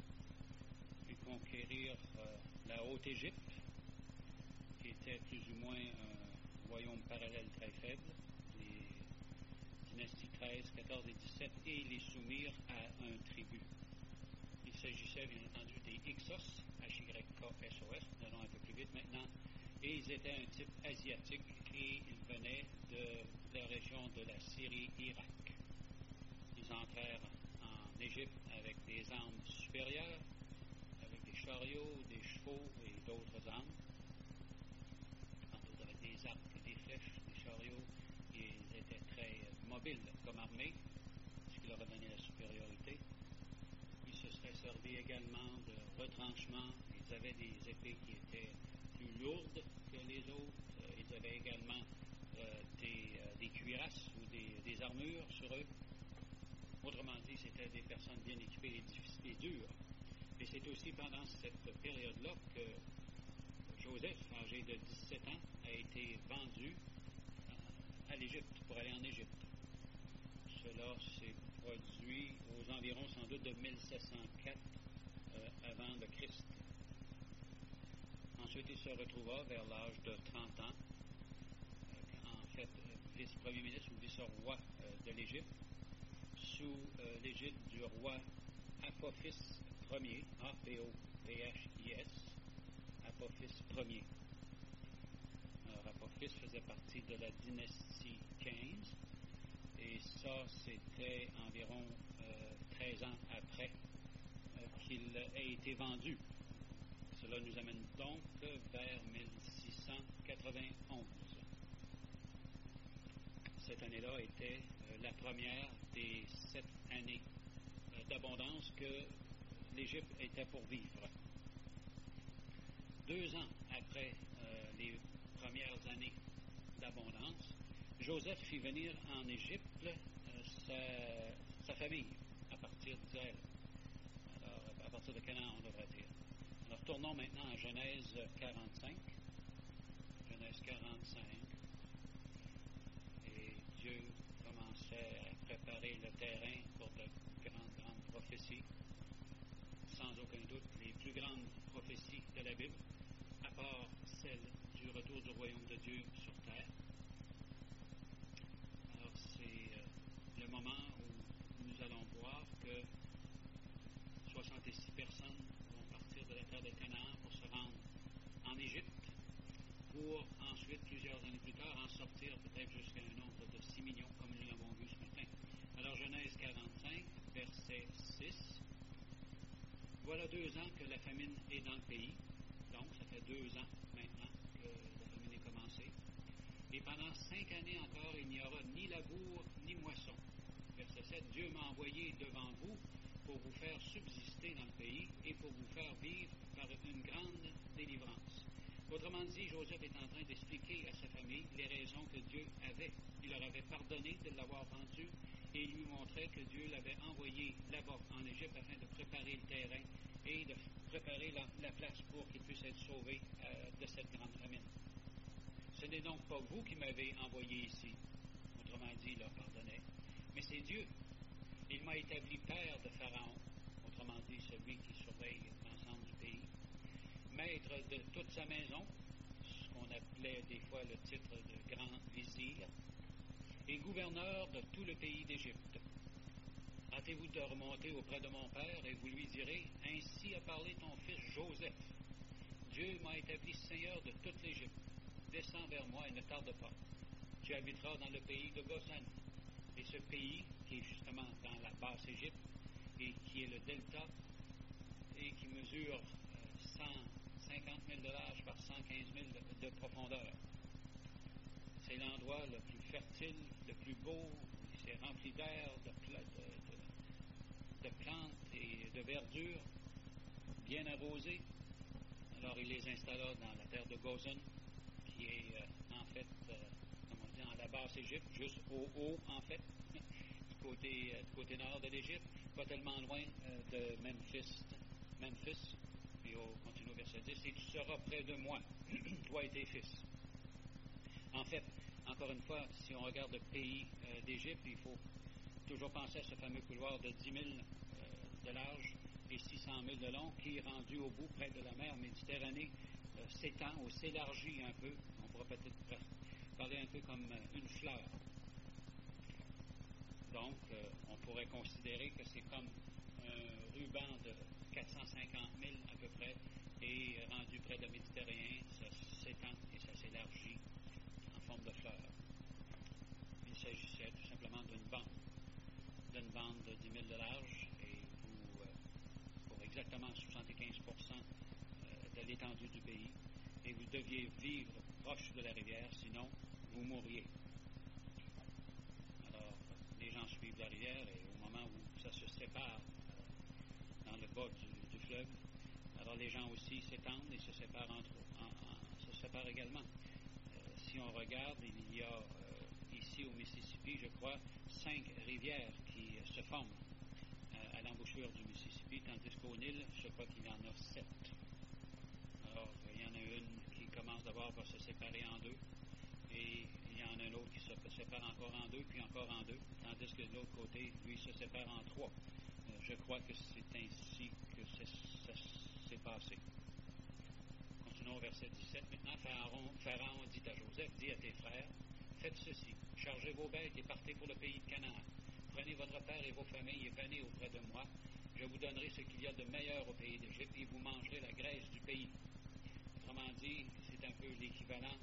Ils conquérirent la Haute-Égypte, qui était plus ou moins un royaume parallèle très faible, les dynasties 13, 14 et 17, et les soumirent à un tribut. Il s'agissait bien entendu des Hyksos, H-Y-K-S-O-S, nous allons un peu plus vite maintenant, et ils étaient un type asiatique et ils venaient de la région de la Syrie-Irak. Ils entrèrent en Égypte avec des armes supérieures, avec des chariots, des chevaux et d'autres armes, entre autres avec des arcs, des flèches, des chariots, et ils étaient très mobiles comme armée, ce qui leur a donné la supériorité. Ils se seraient servis également de retranchements. Ils avaient des épées qui étaient plus lourdes que les autres. Ils avaient également des cuirasses ou des armures sur eux. Autrement dit, c'était des personnes bien équipées et dures. Et c'est aussi pendant cette période-là que Joseph, âgé de 17 ans, a été vendu à l'Égypte, pour aller en Égypte. Cela s'est produit aux environs sans doute de 1704 avant le Christ. Ensuite, il se retrouva vers l'âge de 30 ans, en fait, vice-premier ministre ou vice-roi de l'Égypte, sous l'égide du roi Apophis Ier, A-P-O-P-H-I-S, Apophis Ier. Alors, Apophis faisait partie de la dynastie 15, et ça, c'était environ 13 ans après qu'il ait été vendu. Cela nous amène donc vers 1691. Cette année-là était la première des 7 années d'abondance que l'Égypte était pour vivre. 2 ans après les premières années d'abondance, Joseph fit venir en Égypte sa famille, sortir d'Israël. Alors, à partir de Canaan, on devrait dire. Alors, tournons maintenant à Genèse 45. Genèse 45. Et Dieu commençait à préparer le terrain pour de grandes prophéties. Sans aucun doute, les plus grandes prophéties de la Bible, à part celle du retour du royaume de Dieu sur terre. Alors, c'est le moment où nous allons voir que 66 personnes vont partir de la terre de Canaan pour se rendre en Égypte, pour ensuite, plusieurs années plus tard, en sortir peut-être jusqu'à un nombre de 6 millions, comme nous l'avons vu ce matin. Alors, Genèse 45, verset 6. Voilà 2 ans que la famine est dans le pays. Donc, ça fait 2 ans maintenant que la famine est commencée. Et pendant 5 années encore, il n'y aura ni labour ni moisson. Verset 7. Dieu m'a envoyé devant vous pour vous faire subsister dans le pays et pour vous faire vivre par une grande délivrance. Autrement dit, Joseph est en train d'expliquer à sa famille les raisons que Dieu avait. Il leur avait pardonné de l'avoir vendu et il lui montrait que Dieu l'avait envoyé là-bas en Égypte afin de préparer le terrain et de préparer la place pour qu'il puisse être sauvé de cette grande famine. Ce n'est donc pas vous qui m'avez envoyé ici, autrement dit, il leur pardonnait, mais c'est Dieu. Il m'a établi père de Pharaon, autrement dit, celui qui surveille l'ensemble du pays, maître de toute sa maison, ce qu'on appelait des fois le titre de grand vizir, et gouverneur de tout le pays d'Égypte. Hâtez-vous de remonter auprès de mon père, et vous lui direz, ainsi a parlé ton fils Joseph. Dieu m'a établi seigneur de toute l'Égypte. Descends vers moi et ne tarde pas. Tu habiteras dans le pays de Goshen. Et ce pays, qui est justement dans la basse Égypte, et qui est le delta, et qui mesure 150 000 de large par 115 000 de profondeur. C'est l'endroit le plus fertile, le plus beau, c'est rempli d'air, de plantes et de verdure, bien arrosé. Alors il les installa dans la terre de Goshen, qui est en fait, comme on dit, en la basse Égypte, juste au haut en fait, du côté nord de l'Égypte, pas tellement loin de Memphis. Puis on continue au verset 10, et tu seras près de moi, toi et tes fils. En fait, encore une fois, si on regarde le pays d'Égypte, il faut toujours penser à ce fameux couloir de 10 000 de large et 600 000 de long qui, rendu au bout près de la mer Méditerranée, s'étend ou s'élargit un peu. On pourrait peut-être parler un peu comme une fleur. Donc, on pourrait considérer que c'est comme un ruban de 450 000 à peu près, et rendu près de la Méditerranée, ça s'étend et ça s'élargit en forme de fleur. Il s'agissait tout simplement d'une bande de 10 000 de large, et pour exactement 75 de l'étendue du pays, et vous deviez vivre proche de la rivière, sinon vous mourriez. Alors, les gens suivent la rivière, et au moment où ça se sépare dans le bas du fleuve, alors les gens aussi s'étendent et se séparent se séparent également. Si on regarde, il y a ici au Mississippi, je crois, 5 rivières qui se forment à l'embouchure du Mississippi, tandis qu'au Nil, je crois qu'il y en a 7. Alors, il y en a une qui commence d'abord par se séparer en 2, et il y en a un autre qui se sépare encore en 2, puis encore en 2, tandis que de l'autre côté, lui, se sépare en 3. Je crois que c'est ainsi que ça s'est passé. Continuons au verset 17. Maintenant, Pharaon dit à Joseph, dis à tes frères, faites ceci, chargez vos bêtes et partez pour le pays de Canaan. Prenez votre père et vos familles et venez auprès de moi. Je vous donnerai ce qu'il y a de meilleur au pays d'Égypte et vous mangerez la graisse du pays. Autrement dit, c'est un peu l'équivalent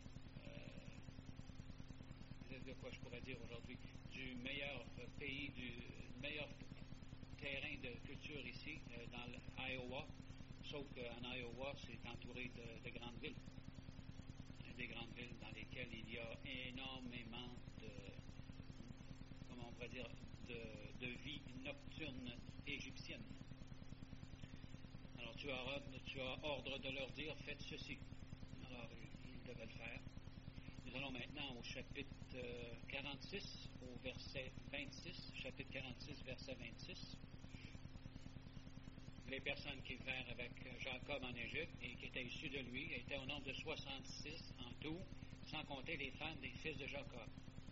de quoi je pourrais dire aujourd'hui, du meilleur pays, du meilleur terrain de culture ici, dans l'Iowa, sauf qu'en Iowa, c'est entouré de grandes villes. Des grandes villes dans lesquelles il y a énormément comment on pourrait dire, de vie nocturne égyptienne. Alors tu as ordre de leur dire, faites ceci. Alors ils devaient le faire. Nous allons maintenant au chapitre 46, au verset 26, chapitre 46, verset 26. Les personnes qui vinrent avec Jacob en Égypte et qui étaient issues de lui étaient au nombre de 66 en tout, sans compter les femmes des fils de Jacob.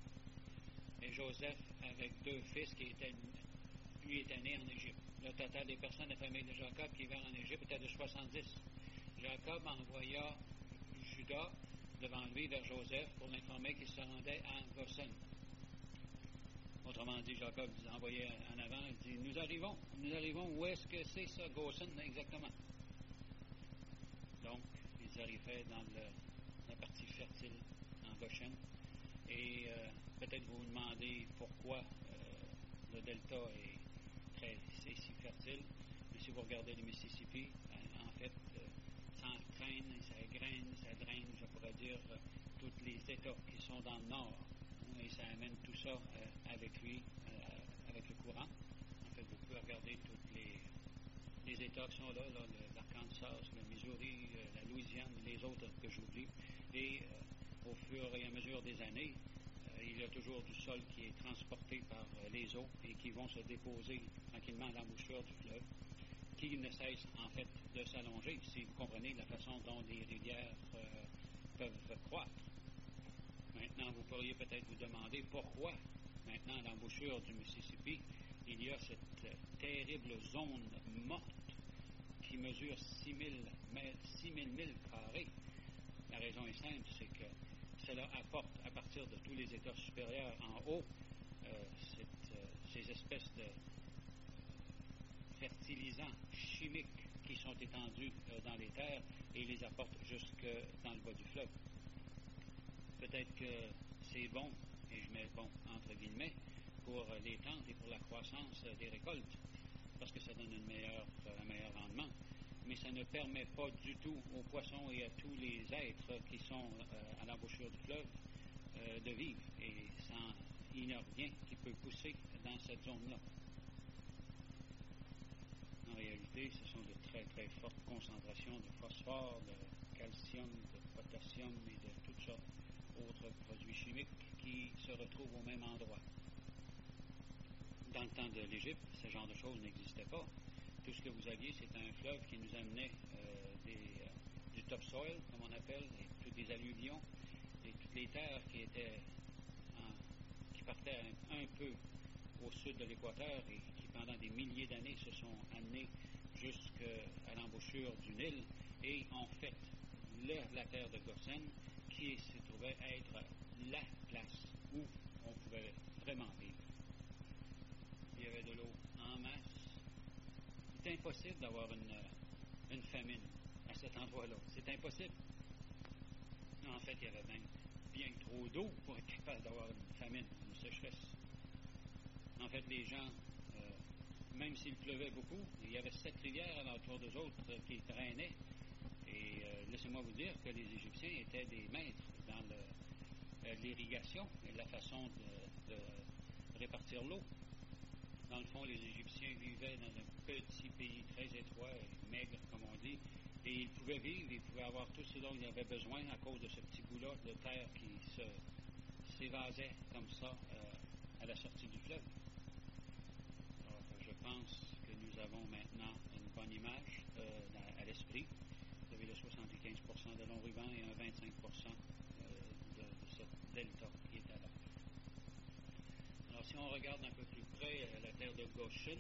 Et Joseph, avec deux fils lui était né en Égypte. Le total des personnes de la famille de Jacob qui vinrent en Égypte était de 70. Jacob envoya Judas devant lui vers Joseph pour l'informer qu'il se rendait à Goshen. Autrement dit, Jacob envoyait en avant, il dit, nous arrivons, où est-ce que c'est ça, Goshen, exactement? Donc, ils arrivaient dans la partie fertile en Goshen. Et peut-être vous vous demandez pourquoi le delta c'est si fertile. Mais si vous regardez le Mississippi, en fait, ça entraîne, ça draine, je pourrais dire, tous les États qui sont dans le nord. Et ça amène tout ça avec lui, avec le courant. En fait, vous pouvez regarder tous les États qui sont là, l'Arkansas, le Missouri, la Louisiane, les autres que j'oublie. Et au fur et à mesure des années, il y a toujours du sol qui est transporté par les eaux et qui vont se déposer tranquillement à l'embouchure du fleuve, qui ne cesse en fait de s'allonger, si vous comprenez la façon dont les rivières peuvent croître. Maintenant, vous pourriez peut-être vous demander pourquoi, maintenant, à l'embouchure du Mississippi, il y a cette terrible zone morte qui mesure 6000 milles carrés. La raison est simple, c'est que cela apporte, à partir de tous les États supérieurs en haut, ces espèces de fertilisants chimiques qui sont étendus dans les terres et les apportent jusque dans le bas du fleuve. Peut-être que c'est bon, et je mets bon entre guillemets, pour les plantes et pour la croissance des récoltes, parce que ça donne un meilleur rendement. Mais ça ne permet pas du tout aux poissons et à tous les êtres qui sont à l'embouchure du fleuve de vivre. Et il n'y a rien qui peut pousser dans cette zone-là. En réalité, ce sont de très très fortes concentrations de phosphore, de calcium, de potassium et de toutes sortes d'autres produits chimiques qui se retrouvent au même endroit. Dans le temps de l'Égypte, ce genre de choses n'existait pas. Tout ce que vous aviez, c'était un fleuve qui nous amenait du topsoil, comme on appelle, et toutes les alluvions, et toutes les terres qui partaient un peu au sud de l'équateur et qui, pendant des milliers d'années, se sont amenées jusqu'à l'embouchure du Nil et ont fait la terre de Goshen, qui se trouvait être la place où on pouvait vraiment vivre. Il y avait de l'eau en masse. C'est impossible d'avoir une famine à cet endroit-là. C'est impossible. En fait, il y avait même bien trop d'eau pour être capable d'avoir une famine, une sécheresse. En fait, les gens, même s'il pleuvait beaucoup, il y avait 7 rivières alentour d'eux autres qui drainaient. Et laissez-moi vous dire que les Égyptiens étaient des maîtres dans l'irrigation et la façon de répartir l'eau. Dans le fond, les Égyptiens vivaient dans un petit pays très étroit et maigre, comme on dit, et ils pouvaient vivre, ils pouvaient avoir tout ce dont ils avaient besoin à cause de ce petit bout-là de terre qui s'évasait comme ça à la sortie du fleuve. Alors, je pense que nous avons maintenant une bonne image à l'esprit. Vous avez le 75% de long-ruban et un 25% de ce delta qui est à là. Alors, si on regarde un peu plus près la terre de Goshen,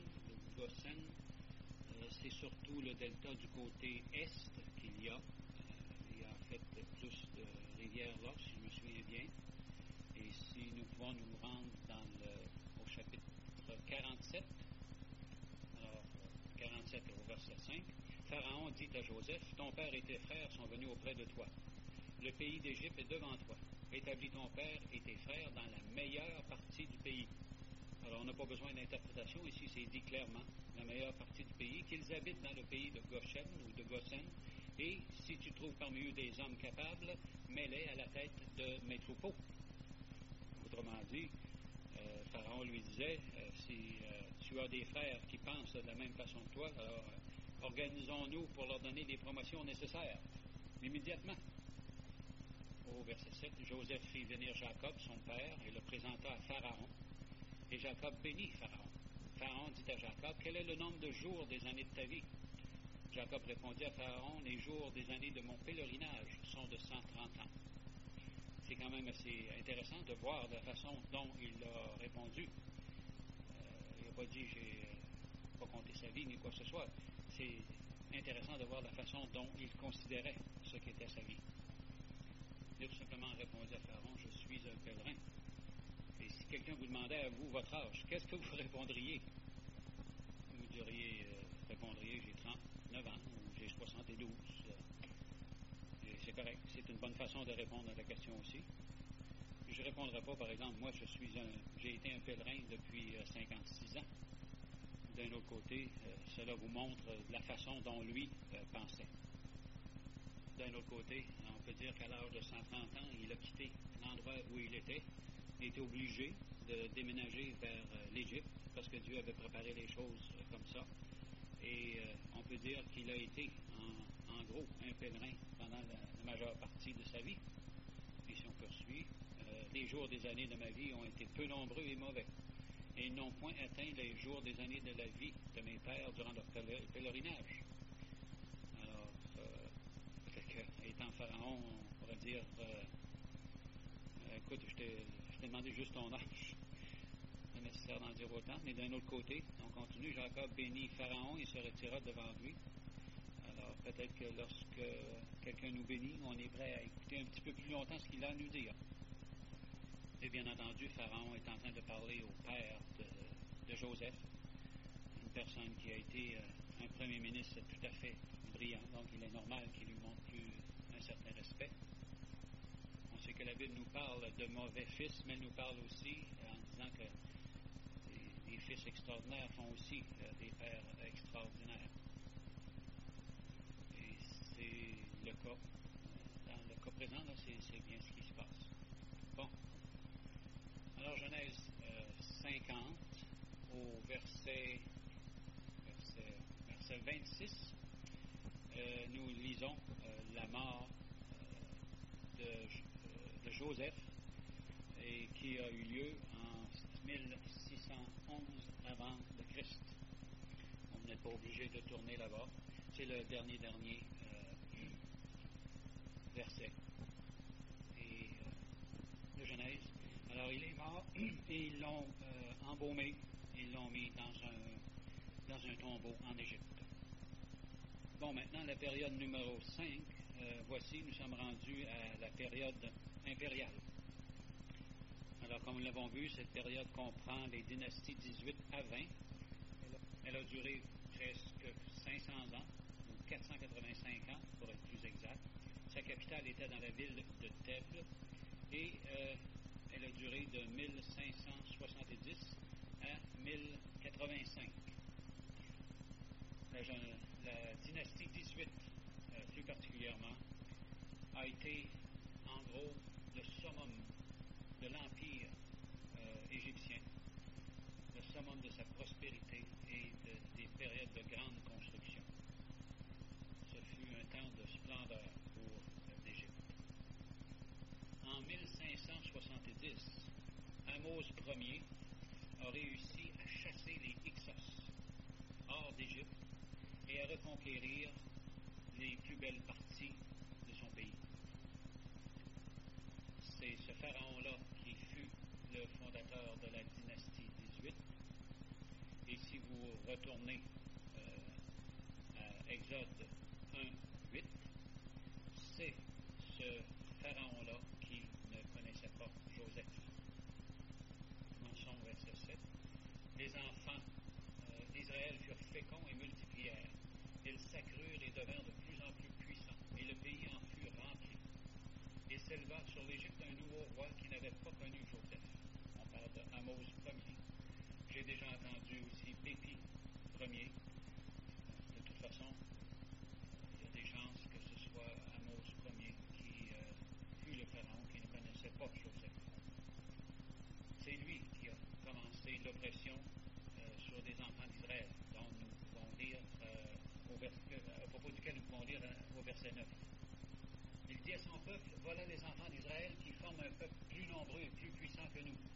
c'est surtout le delta du côté est qu'il y a. Il y a en fait plus de rivières là, si je me souviens bien. Et si nous pouvons nous rendre au chapitre 47, alors 47 au verset 5, Pharaon dit à Joseph, ton père et tes frères sont venus auprès de toi. Le pays d'Égypte est devant toi. Établis ton père et tes frères dans la meilleure partie du pays. Alors, on n'a pas besoin d'interprétation. Ici, c'est dit clairement, la meilleure partie du pays, qu'ils habitent dans le pays de Goshen ou de Goshen. Et si tu trouves parmi eux des hommes capables, mets-les à la tête de mes troupeaux. Autrement dit, Pharaon lui disait, si tu as des frères qui pensent de la même façon que toi, alors organisons-nous pour leur donner les promotions nécessaires, immédiatement. au verset 7, Joseph fit venir Jacob, son père, et le présenta à Pharaon. Et Jacob bénit Pharaon. Pharaon dit à Jacob, quel est le nombre de jours des années de ta vie? Jacob répondit à Pharaon, les jours des années de mon pèlerinage sont de 130 ans. C'est quand même assez intéressant de voir la façon dont il a répondu. Il n'a pas dit, j'ai pas compté sa vie, ni quoi que ce soit. C'est intéressant de voir la façon dont il considérait ce qu'était sa vie. Il a tout simplement répondu à Pharaon, je suis un pèlerin. Et si quelqu'un vous demandait à vous votre âge, qu'est-ce que vous répondriez? Vous répondriez, j'ai 39 ans, ou j'ai 72. Et c'est correct, c'est une bonne façon de répondre à la question aussi. Je ne répondrai pas, par exemple, moi j'ai été un pèlerin depuis 56 ans. D'un autre côté, cela vous montre la façon dont lui pensait. D'un autre côté, on peut dire qu'à l'âge de 130 ans, il a quitté l'endroit où il était obligé de déménager vers l'Égypte parce que Dieu avait préparé les choses comme ça. Et on peut dire qu'il a été, en gros, un pèlerin pendant la majeure partie de sa vie. Et si on poursuit, les jours des années de ma vie ont été peu nombreux et mauvais. Et ils n'ont point atteint les jours des années de la vie de mes pères durant leur pèlerinage. Alors, peut-être qu'étant Pharaon, on pourrait dire, écoute, je t'ai demandé juste ton âge. C'est nécessaire d'en dire autant, mais d'un autre côté, on continue, Jacob bénit Pharaon, il se retira devant lui. Alors, peut-être que lorsque quelqu'un nous bénit, on est prêt à écouter un petit peu plus longtemps ce qu'il a à nous dire. Et bien entendu, Pharaon est en train de parler au père de Joseph, une personne qui a été un premier ministre tout à fait brillant, donc il est normal qu'il lui montre plus un certain respect. On sait que la Bible nous parle de mauvais fils, mais elle nous parle aussi en disant que les fils extraordinaires font aussi des pères extraordinaires. Et c'est le cas. Dans le cas présent, là, c'est bien ce qui se passe. Bon. Alors, Genèse 50, au verset 26, nous lisons la mort de Joseph, et qui a eu lieu en 1611 avant le Christ. On n'est pas obligé de tourner là-bas. C'est le dernier verset de Genèse. Alors, il est mort et ils l'ont embaumé, ils l'ont mis dans un tombeau en Égypte. Bon, maintenant, la période numéro 5, voici, nous sommes rendus à la période impériale. Alors, comme nous l'avons vu, cette période comprend les dynasties 18 à 20. Elle a duré presque 500 ans, ou 485 ans, pour être plus exact. Sa capitale était dans la ville de Thèbes, et elle a duré de 1570 à 1085. La dynastie 18, plus particulièrement, a été, en gros, le summum de l'empire égyptien, le summum de sa prospérité et des périodes de grande construction. Ce fut un temps de splendeur pour l'Égypte. En 1570, Amos Ier a réussi à chasser les Hyksos hors d'Égypte et à reconquérir les plus belles parties de son pays. C'est ce pharaon-là qui fut le fondateur de la dynastie 18. Et si vous retournez à Exode 1:8, c'est ce pharaon-là qui ne connaissait pas Joseph. Commençons verset 7. Les enfants d'Israël furent féconds et multiplièrent. Ils s'accrurent et devinrent de plus en plus puissants, et le pays en fut rempli. Et s'éleva sur l'Égypte un nouveau roi qui n'avait pas connu Joseph. On parle d'Amos Ier. J'ai déjà entendu aussi Pépi Ier. De toute façon, il y a des chances que ce soit Amos Ier qui fut le pharaon qui ne connaissait pas Joseph. C'est lui qui a commencé l'oppression sur des enfants d'Israël, dont nous pouvons lire à propos duquel nous pouvons lire au verset 9. Il dit à son peuple, voilà les enfants d'Israël qui forment un peuple plus nombreux et plus puissant que nous.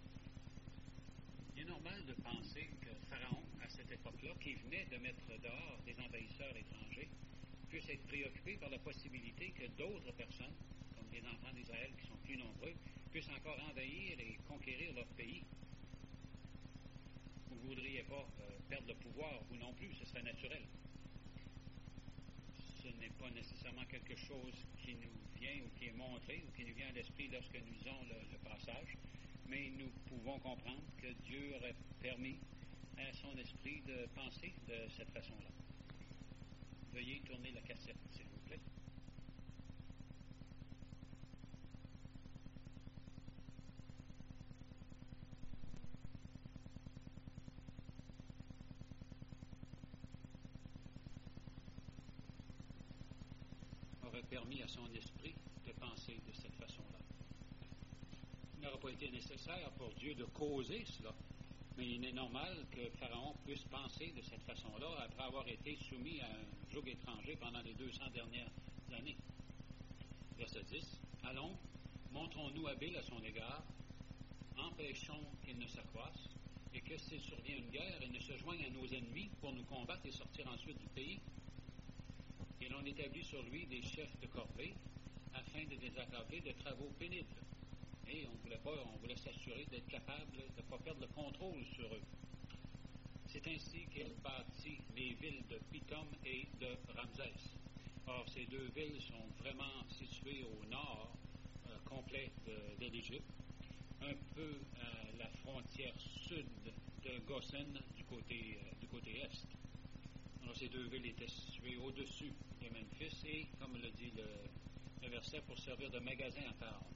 Il est normal de penser que Pharaon, à cette époque-là, qui venait de mettre dehors des envahisseurs étrangers, puisse être préoccupé par la possibilité que d'autres personnes, comme des enfants d'Israël qui sont plus nombreux, puissent encore envahir et conquérir leur pays. Vous ne voudriez pas perdre le pouvoir, vous non plus, ce serait naturel. Ce n'est pas nécessairement quelque chose qui nous vient ou qui est montré ou qui nous vient à l'esprit lorsque nous lisons le passage, mais nous pouvons comprendre que Dieu aurait permis à son esprit de penser de cette façon-là. Veuillez tourner la cassette, s'il vous plaît. Aurait permis à son esprit de penser de cette façon-là. Il n'aurait pas été nécessaire pour Dieu de causer cela, mais il est normal que Pharaon puisse penser de cette façon-là après avoir été soumis à un joug étranger pendant les 200 dernières années. Verset 10. Allons, montrons-nous habiles à son égard, empêchons qu'il ne s'accroisse, et que s'il survient une guerre, il ne se joigne à nos ennemis pour nous combattre et sortir ensuite du pays. Et l'on établit sur lui des chefs de corvée, afin de les accabler de travaux pénibles. Et on voulait s'assurer d'être capable de ne pas perdre le contrôle sur eux. C'est ainsi qu'il bâtit les villes de Pithom et de Ramsès. Or, ces deux villes sont vraiment situées au nord complet de l'Égypte, un peu à la frontière sud de Goshen du côté est. Alors, ces deux villes étaient situées au-dessus de Memphis et, comme le dit le verset, pour servir de magasin à Pharaon.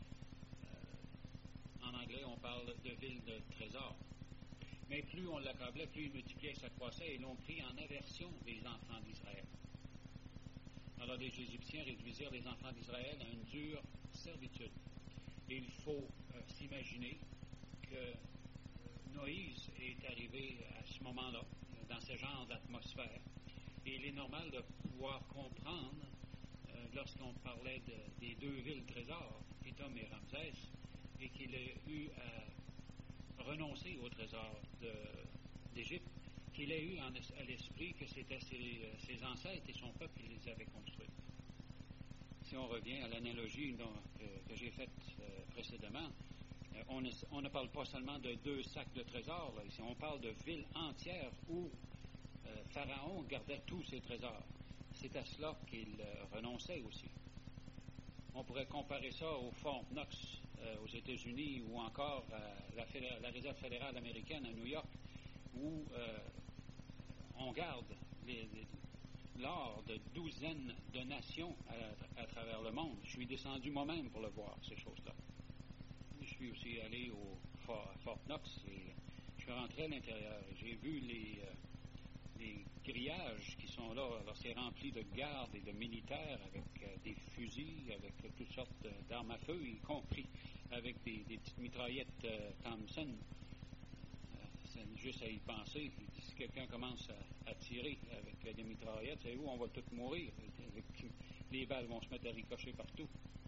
En anglais, on parle de ville de trésor. Mais plus on l'accablait, plus il multipliait et s'accroissait, et l'on prit en aversion des enfants d'Israël. Alors les Égyptiens réduisirent les enfants d'Israël à une dure servitude. Et il faut s'imaginer que Moïse est arrivé à ce moment-là, dans ce genre d'atmosphère. Et il est normal de pouvoir comprendre, lorsqu'on parlait des deux villes trésors, Pithom et Ramsès, et qu'il a eu à renoncer au trésor d'Égypte, qu'il a eu à l'esprit que c'était ses ancêtres et son peuple qui les avaient construits. Si on revient à l'analogie que j'ai faite précédemment, on ne parle pas seulement de 2 sacs de trésors, là, ici, on parle de villes entières où Pharaon gardait tous ses trésors. C'est à cela qu'il renonçait aussi. On pourrait comparer ça au Fort Knox aux États-Unis ou encore à la Réserve fédérale américaine à New York, où on garde l'or de douzaines de nations à travers le monde. Je suis descendu moi-même pour le voir, ces choses-là. Je suis aussi allé au Fort Knox et je suis rentré à l'intérieur et j'ai vu les grillages qui sont là. Alors, c'est rempli de gardes et de militaires avec des fusils, avec toutes sortes d'armes à feu, y compris avec des petites mitraillettes Thompson. C'est juste à y penser. Si quelqu'un commence à tirer avec des mitraillettes, savez-vous, on va tous mourir. Les balles vont se mettre à ricocher partout.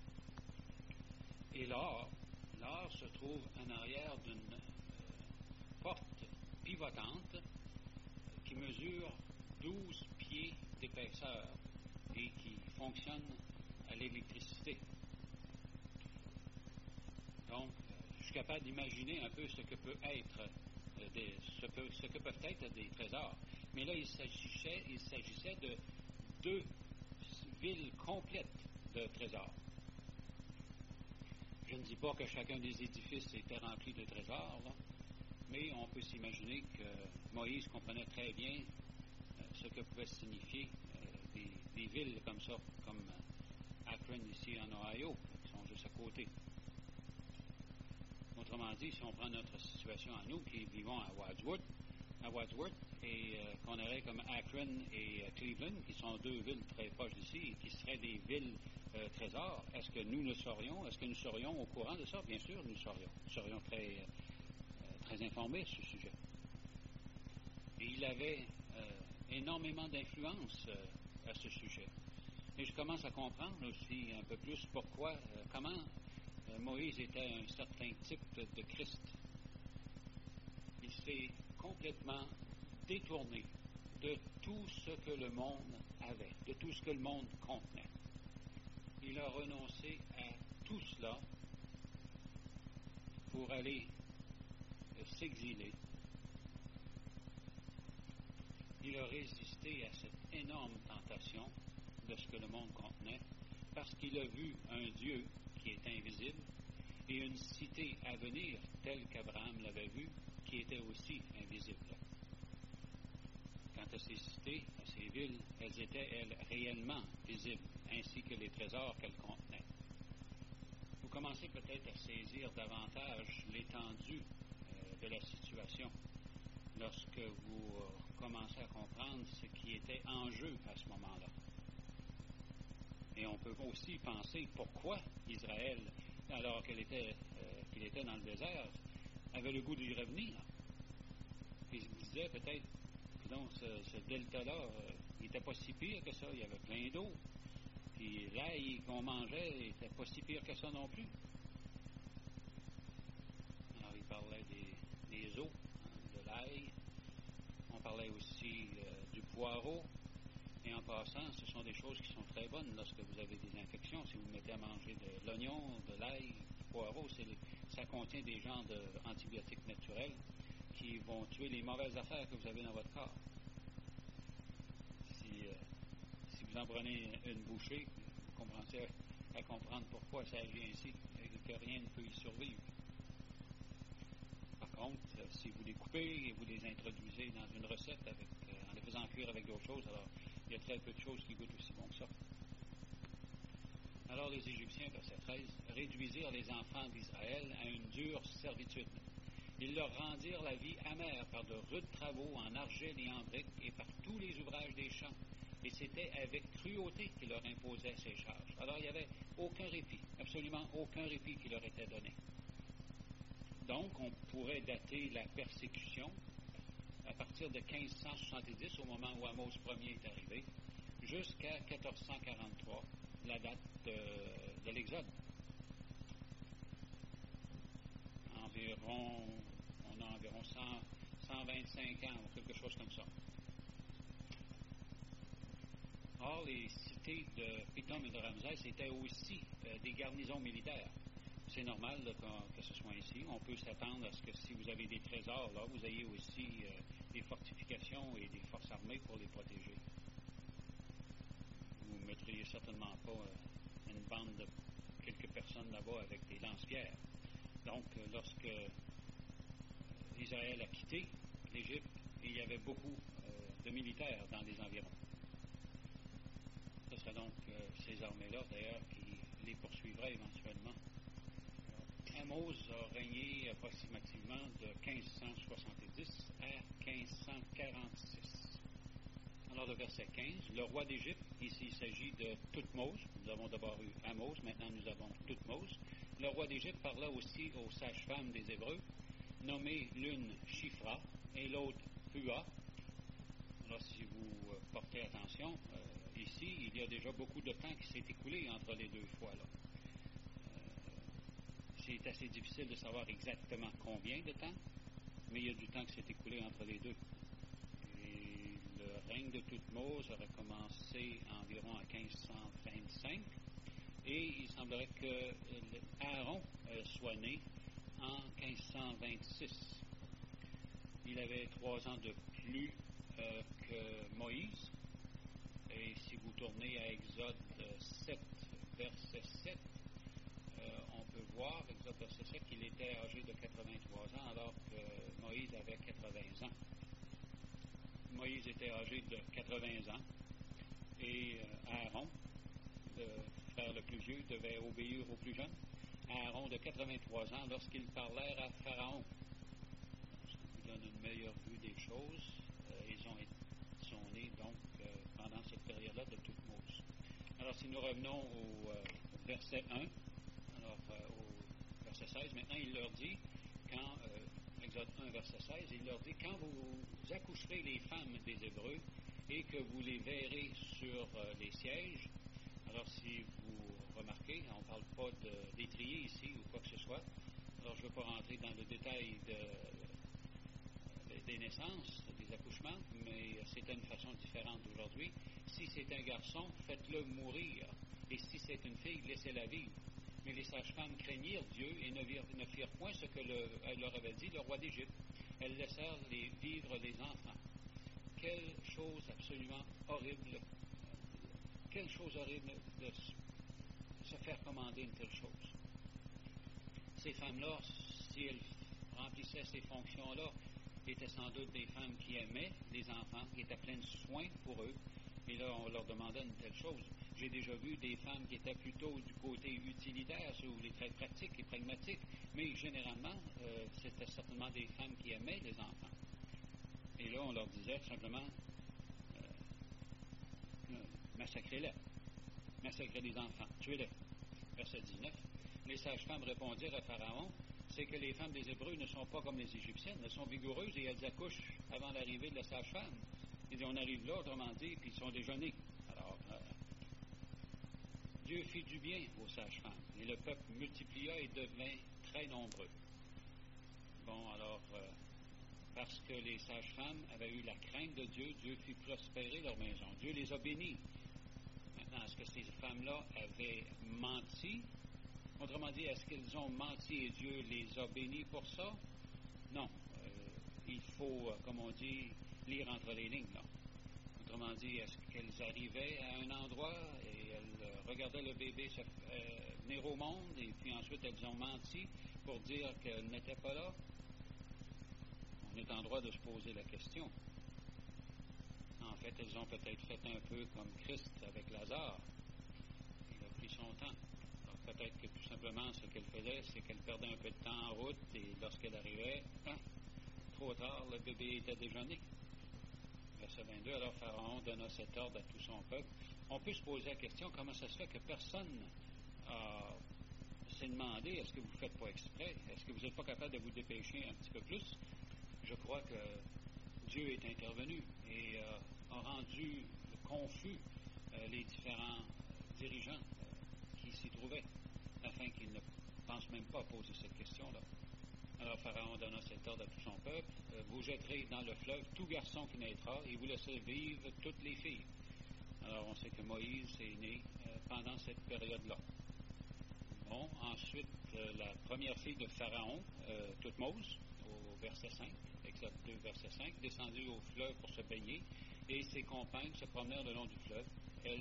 Et l'or se trouve en arrière d'une porte pivotante qui mesure 12 pieds d'épaisseur et qui fonctionne à l'électricité. Donc, je suis capable d'imaginer un peu ce que peut être ce que peuvent être des trésors. Mais là, il s'agissait de 2 villes complètes de trésors. Je ne dis pas que chacun des édifices était rempli de trésors, là, mais on peut s'imaginer que Moïse comprenait très bien ce que pouvaient signifier des villes comme ça, comme Akron ici en Ohio, qui sont juste à côté. Autrement dit, si on prend notre situation à nous qui vivons à Wadsworth et qu'on aurait comme Akron et Cleveland, qui sont 2 villes très proches d'ici et qui seraient des villes trésors, est-ce que nous le saurions? Est-ce que nous serions au courant de ça? Bien sûr, nous serions. Nous serions très informés sur ce sujet. Et il avait énormément d'influence à ce sujet. Et je commence à comprendre aussi un peu plus pourquoi, comment Moïse était un certain type de Christ. Il s'est complètement détourné de tout ce que le monde avait, de tout ce que le monde contenait. Il a renoncé à tout cela pour aller s'exiler. Il a résisté à cette énorme tentation de ce que le monde contenait parce qu'il a vu un Dieu qui est invisible et une cité à venir telle qu'Abraham l'avait vue qui était aussi invisible. Quant à ces cités, à ces villes, elles étaient, elles, réellement visibles, ainsi que les trésors qu'elles contenaient. Vous commencez peut-être à saisir davantage l'étendue de la situation lorsque vous commencez à comprendre ce qui était en jeu à ce moment-là. Et on peut aussi penser pourquoi Israël, alors qu'il était dans le désert, avait le goût d'y revenir. Il se disait peut-être, donc ce delta-là, il n'était pas si pire que ça, il y avait plein d'eau. Puis l'ail qu'on mangeait n'était pas si pire que ça non plus. Alors il parlait des eaux, de l'ail. On parlait aussi du poireau. Et en passant, ce sont des choses qui sont très bonnes lorsque vous avez des infections. Si vous mettez à manger de l'oignon, de l'ail, du poireau, ça contient des genres d'antibiotiques naturels qui vont tuer les mauvaises affaires que vous avez dans votre corps. Si vous en prenez une bouchée, vous commencez à comprendre pourquoi ça agit ainsi et que rien ne peut y survivre. Par contre, si vous les coupez et vous les introduisez dans une recette en les faisant cuire avec d'autres choses, alors il y a très peu de choses qui goûtent aussi bon que ça. Alors les Égyptiens, verset 13, réduisirent les enfants d'Israël à une dure servitude. Ils leur rendirent la vie amère par de rudes travaux en argile et en briques et par tous les ouvrages des champs. Et c'était avec cruauté qu'ils leur imposaient ces charges. Alors il n'y avait aucun répit, absolument aucun répit qui leur était donné. Donc on pourrait dater la persécution à partir de 1570, au moment où Amos Ier est arrivé, jusqu'à 1443, la date de l'Exode. On a environ 125 ans ou quelque chose comme ça. Or, les cités de Pithom et de Ramsès étaient aussi des garnisons militaires. C'est normal là, que ce soit ici. On peut s'attendre à ce que si vous avez des trésors là, vous ayez aussi des fortifications et des forces armées pour les protéger. Vous ne mettriez certainement pas une bande de quelques personnes là-bas avec des lance-pierres. Donc, lorsque Israël a quitté l'Égypte, il y avait beaucoup de militaires dans les environs. Ce sera donc ces armées-là, d'ailleurs, qui les poursuivraient éventuellement. Amos a régné approximativement de 1570 à 1546. Alors, le verset 15, le roi d'Égypte, ici il s'agit de Thothmose. Nous avons d'abord eu Amos, maintenant nous avons Thothmose. Le roi d'Égypte parla aussi aux sages-femmes des Hébreux, nommées l'une Shifra et l'autre Pua. Alors, si vous portez attention, ici, il y a déjà beaucoup de temps qui s'est écoulé entre les deux fois-là. C'est assez difficile de savoir exactement combien de temps, mais il y a du temps qui s'est écoulé entre les deux. Et le règne de Thothmose aurait commencé environ en 1525, et il semblerait que Aaron soit né en 1526. Il avait 3 ans de plus que Moïse, et si vous tournez à Exode 7, verset 7, on peut voir, Exode verset 7, qu'il était âgé de 83 ans alors que Moïse avait 80 ans. Moïse était âgé de 80 ans et Aaron, le frère le plus vieux, devait obéir au plus jeune. Aaron de 83 ans lorsqu'ils parlèrent à Pharaon. Ce qui vous donne une meilleure vue des choses. Ils sont nés donc pendant cette période-là de Thothmose. Alors si nous revenons au verset 1, au verset 16, maintenant il leur dit, Exode 1, verset 16, il leur dit, quand vous accoucherez les femmes des Hébreux et que vous les verrez sur les sièges, Alors, si vous remarquez, on ne parle pas d'étrier ici ou quoi que ce soit. Alors, je ne veux pas rentrer dans le détail des naissances, des accouchements, mais c'est une façon différente aujourd'hui. Si c'est un garçon, faites-le mourir. Et si c'est une fille, laissez-la vivre. Mais les sages-femmes craignirent Dieu et ne firent point ce que leur avait dit le roi d'Égypte. Elles laissèrent vivre les enfants. Quelle chose absolument horrible. Quelle chose horrible de se faire commander une telle chose. Ces femmes-là, si elles remplissaient ces fonctions-là, étaient sans doute des femmes qui aimaient les enfants, qui étaient pleines de soins pour eux. Et là, on leur demandait une telle chose. J'ai déjà vu des femmes qui étaient plutôt du côté utilitaire, ou les très pratiques et pragmatiques, mais généralement, c'était certainement des femmes qui aimaient les enfants. Et là, on leur disait tout simplement, massacrez-les, massacrez les enfants, tuez-les. Verset 19. Les sages-femmes répondirent à Pharaon, c'est que les femmes des Hébreux ne sont pas comme les Égyptiennes, elles sont vigoureuses et elles accouchent avant l'arrivée de la sage-femme. Et on arrive là, autrement dit, puis ils sont déjeunés. Alors, Dieu fit du bien aux sages-femmes, et le peuple multiplia et devint très nombreux. Bon, alors, parce que les sages-femmes avaient eu la crainte de Dieu, Dieu fit prospérer leur maison. Dieu les a bénis. Maintenant, est-ce que ces femmes-là avaient menti? Autrement dit, est-ce qu'elles ont menti et Dieu les a bénis pour ça? Non. Il faut, comme on dit, lire entre les lignes, là. Autrement dit, est-ce qu'elles arrivaient à un endroit et elles regardaient le bébé venir au monde et puis ensuite elles ont menti pour dire qu'elles n'étaient pas là? On est en droit de se poser la question. En fait, elles ont peut-être fait un peu comme Christ avec Lazare. Il a pris son temps. Alors peut-être que tout simplement ce qu'elle faisait, c'est qu'elle perdait un peu de temps en route et lorsqu'elle arrivait, trop tard, le bébé était déjeuné. Verset 22, alors Pharaon donna cet ordre à tout son peuple. On peut se poser la question, comment ça se fait que personne s'est demandé, est-ce que vous ne faites pas exprès? Est-ce que vous n'êtes pas capable de vous dépêcher un petit peu plus? Je crois que Dieu est intervenu et a rendu confus les différents dirigeants qui s'y trouvaient, afin qu'ils ne pensent même pas à poser cette question-là. Alors Pharaon donna cet ordre à tout son peuple, vous jetterez dans le fleuve tout garçon qui naîtra et vous laisserez vivre toutes les filles. Alors on sait que Moïse est né pendant cette période-là. Bon, ensuite, la première fille de Pharaon, Toutmose, au verset 5, Exode 2, verset 5, descendit au fleuve pour se baigner, et ses compagnes se promenèrent le long du fleuve. Elle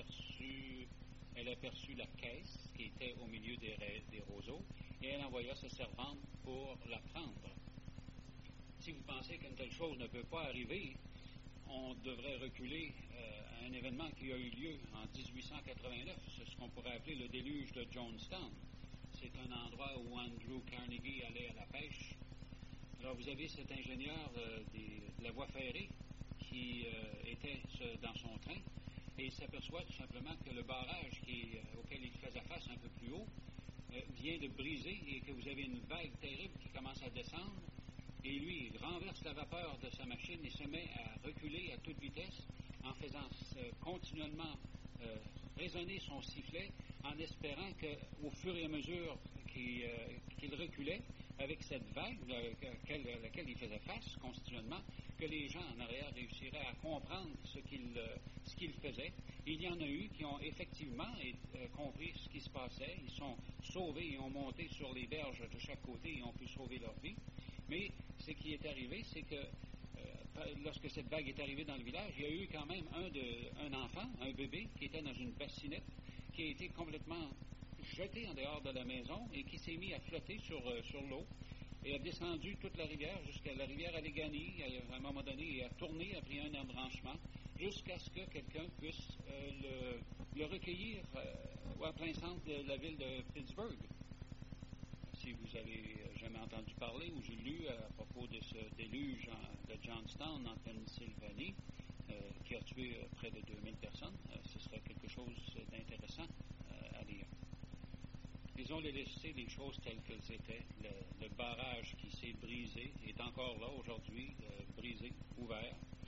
aperçut la caisse qui était au milieu des roseaux, et elle envoya sa servante pour la prendre. Si vous pensez qu'une telle chose ne peut pas arriver, on devrait reculer à un événement qui a eu lieu en 1889, c'est ce qu'on pourrait appeler le déluge de Jonestown. C'est un endroit où Andrew Carnegie allait à la pêche. Alors vous avez cet ingénieur de la voie ferrée qui était dans son train et il s'aperçoit tout simplement que le barrage auquel il faisait face un peu plus haut vient de briser et que vous avez une vague terrible qui commence à descendre. Et lui, il renverse la vapeur de sa machine et se met à reculer à toute vitesse en faisant continuellement résonner son sifflet en espérant qu'au fur et à mesure qu'il reculait avec cette vague à laquelle il faisait face continuellement, que les gens en arrière réussiraient à comprendre ce qu'il faisait. Il y en a eu qui ont effectivement compris ce qui se passait. Ils sont sauvés et ont monté sur les berges de chaque côté et ont pu sauver leur vie. Mais ce qui est arrivé, c'est que lorsque cette vague est arrivée dans le village, il y a eu quand même un enfant, un bébé, qui était dans une bassinette, qui a été complètement jeté en dehors de la maison et qui s'est mis à flotter sur l'eau et a descendu toute la rivière jusqu'à la rivière Allegheny à un moment donné et a tourné, a pris un embranchement jusqu'à ce que quelqu'un puisse le recueillir à plein centre de la ville de Pittsburgh. Si vous avez jamais entendu parler ou j'ai lu à propos de ce déluge de Johnstown en Pennsylvanie, qui a tué près de 2000 personnes, ce serait quelque chose d'intéressant à lire. Ils ont laissé les choses telles qu'elles étaient. Le barrage qui s'est brisé est encore là aujourd'hui, brisé, ouvert.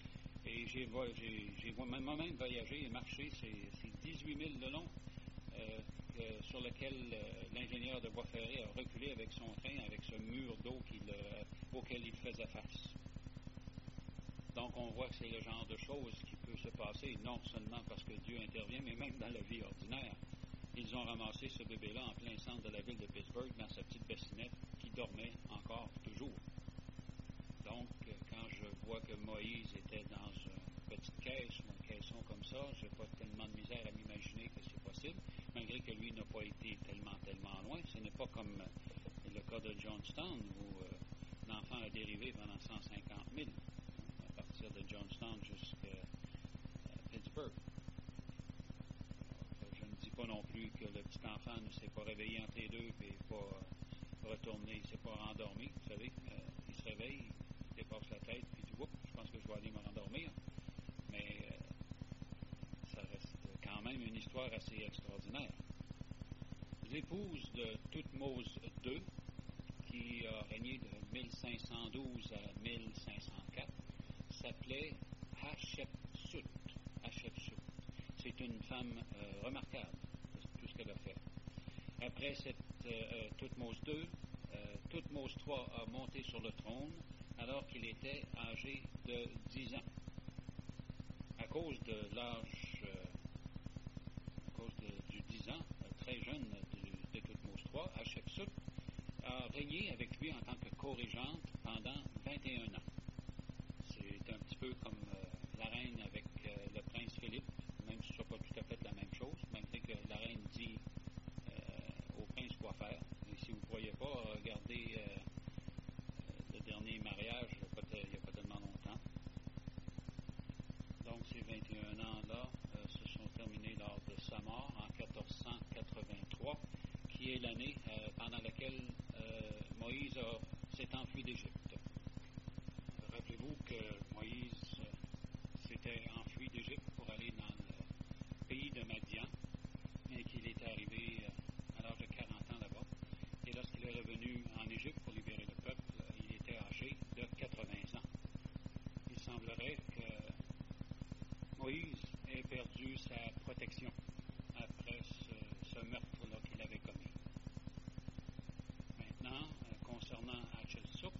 Et j'ai moi-même voyagé et marché ces 18 000 de long sur lequel l'ingénieur de voie ferrée a reculé avec son train, avec ce mur d'eau auquel il faisait face. Donc, on voit que c'est le genre de choses qui peut se passer, non seulement parce que Dieu intervient, mais même dans la vie ordinaire. Ils ont ramassé ce bébé-là en plein centre de la ville de Pittsburgh, dans sa petite bassinette, qui dormait encore toujours. Donc, quand je vois que Moïse était dans une petite caisse ou un caisson comme ça, je n'ai pas tellement de misère à m'imaginer que c'est possible, malgré que lui n'a pas été tellement loin. Ce n'est pas comme le cas de Johnstown, où l'enfant a dérivé pendant 150 000. À partir de Johnstown jusqu'à Pittsburgh. Alors, je ne dis pas non plus que le petit enfant ne s'est pas réveillé entre les deux et n'est pas retourné, il ne s'est pas endormi. Vous savez, il se réveille, il dépasse la tête, puis tout, je pense que je vais aller me rendormir. Mais ça reste quand même une histoire assez extraordinaire. L'épouse de Thoutmose II, qui a régné de 1512 à 1504, s'appelait Hatshepsut. C'est une femme remarquable, c'est tout ce qu'elle a fait. Après cette Thoutmose II, Thoutmose III a monté sur le trône alors qu'il était âgé de 10 ans. À cause de l'âge, à cause du 10 ans, très jeune de Thoutmose III, Hatshepsut a régné avec lui en tant que co-régente pendant 21 ans. C'est un petit peu comme la reine avec le prince Philippe, même si ce n'est pas tout à fait la même chose, malgré que la reine dit au prince quoi faire. Et si vous ne croyez pas, regardez le dernier mariage, il n'y a pas tellement longtemps. Donc ces 21 ans-là se sont terminés lors de sa mort en 1483, qui est l'année pendant laquelle Moïse s'est enfui d'Égypte. Rappelez-vous que Moïse s'était enfui d'Égypte pour aller dans le pays de Madian et qu'il est arrivé à l'âge de 40 ans là-bas. Et lorsqu'il est revenu en Égypte pour libérer le peuple, il était âgé de 80 ans. Il semblerait que Moïse ait perdu sa protection après ce meurtre-là qu'il avait commis. Maintenant, concernant Hatshepsut,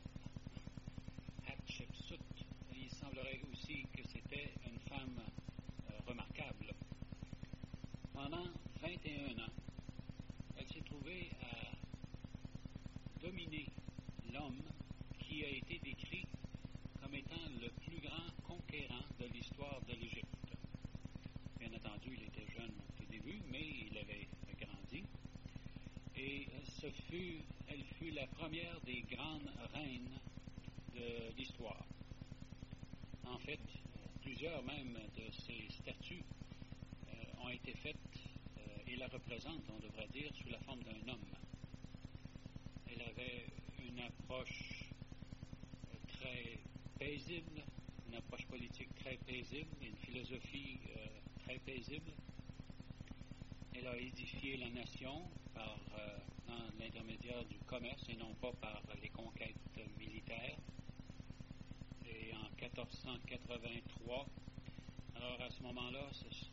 il semblerait aussi que c'était une femme remarquable. Pendant 21 ans, elle s'est trouvée à dominer l'homme qui a été décrit comme étant le plus grand conquérant de l'histoire de l'Égypte. Bien entendu, il était jeune au début, mais il avait grandi. Et elle fut la première des grandes reines de l'histoire. En fait, plusieurs même de ces statues ont été faites et la représentent, on devrait dire, sous la forme d'un homme. Elle avait une approche très paisible, une approche politique très paisible, une philosophie très paisible. Elle a édifié la nation par l'intermédiaire du commerce et non pas par les conquêtes militaires. Et en 1483, alors à ce moment-là,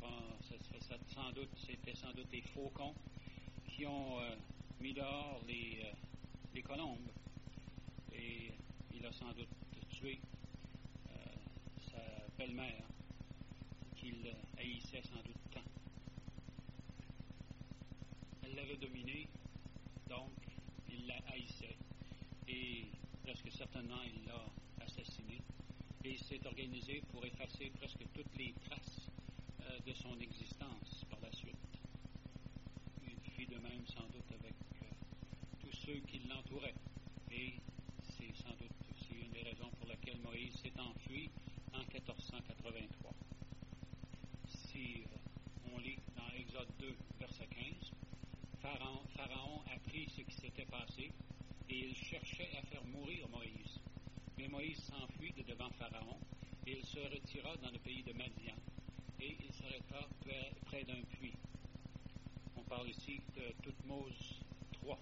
c'était sans doute les faucons qui ont mis dehors les colombes. Et il a sans doute tué sa belle-mère, qu'il haïssait sans doute tant. Elle l'avait dominé, donc il la haïssait. Et presque certainement, il l'a assassiné. Et il s'est organisé pour effacer presque toutes les traces de son existence par la suite. Il fit de même sans doute avec tous ceux qui l'entouraient. Et c'est sans doute aussi une des raisons pour lesquelles Moïse s'est enfui en 1483. Si on lit dans Exode 2, verset 15, Pharaon apprit ce qui s'était passé et il cherchait à faire mourir Moïse. Mais Moïse s'enfuit de devant Pharaon et il se retira dans le pays de Madian et il s'arrêta près d'un puits. On parle ici de Thoutmose III.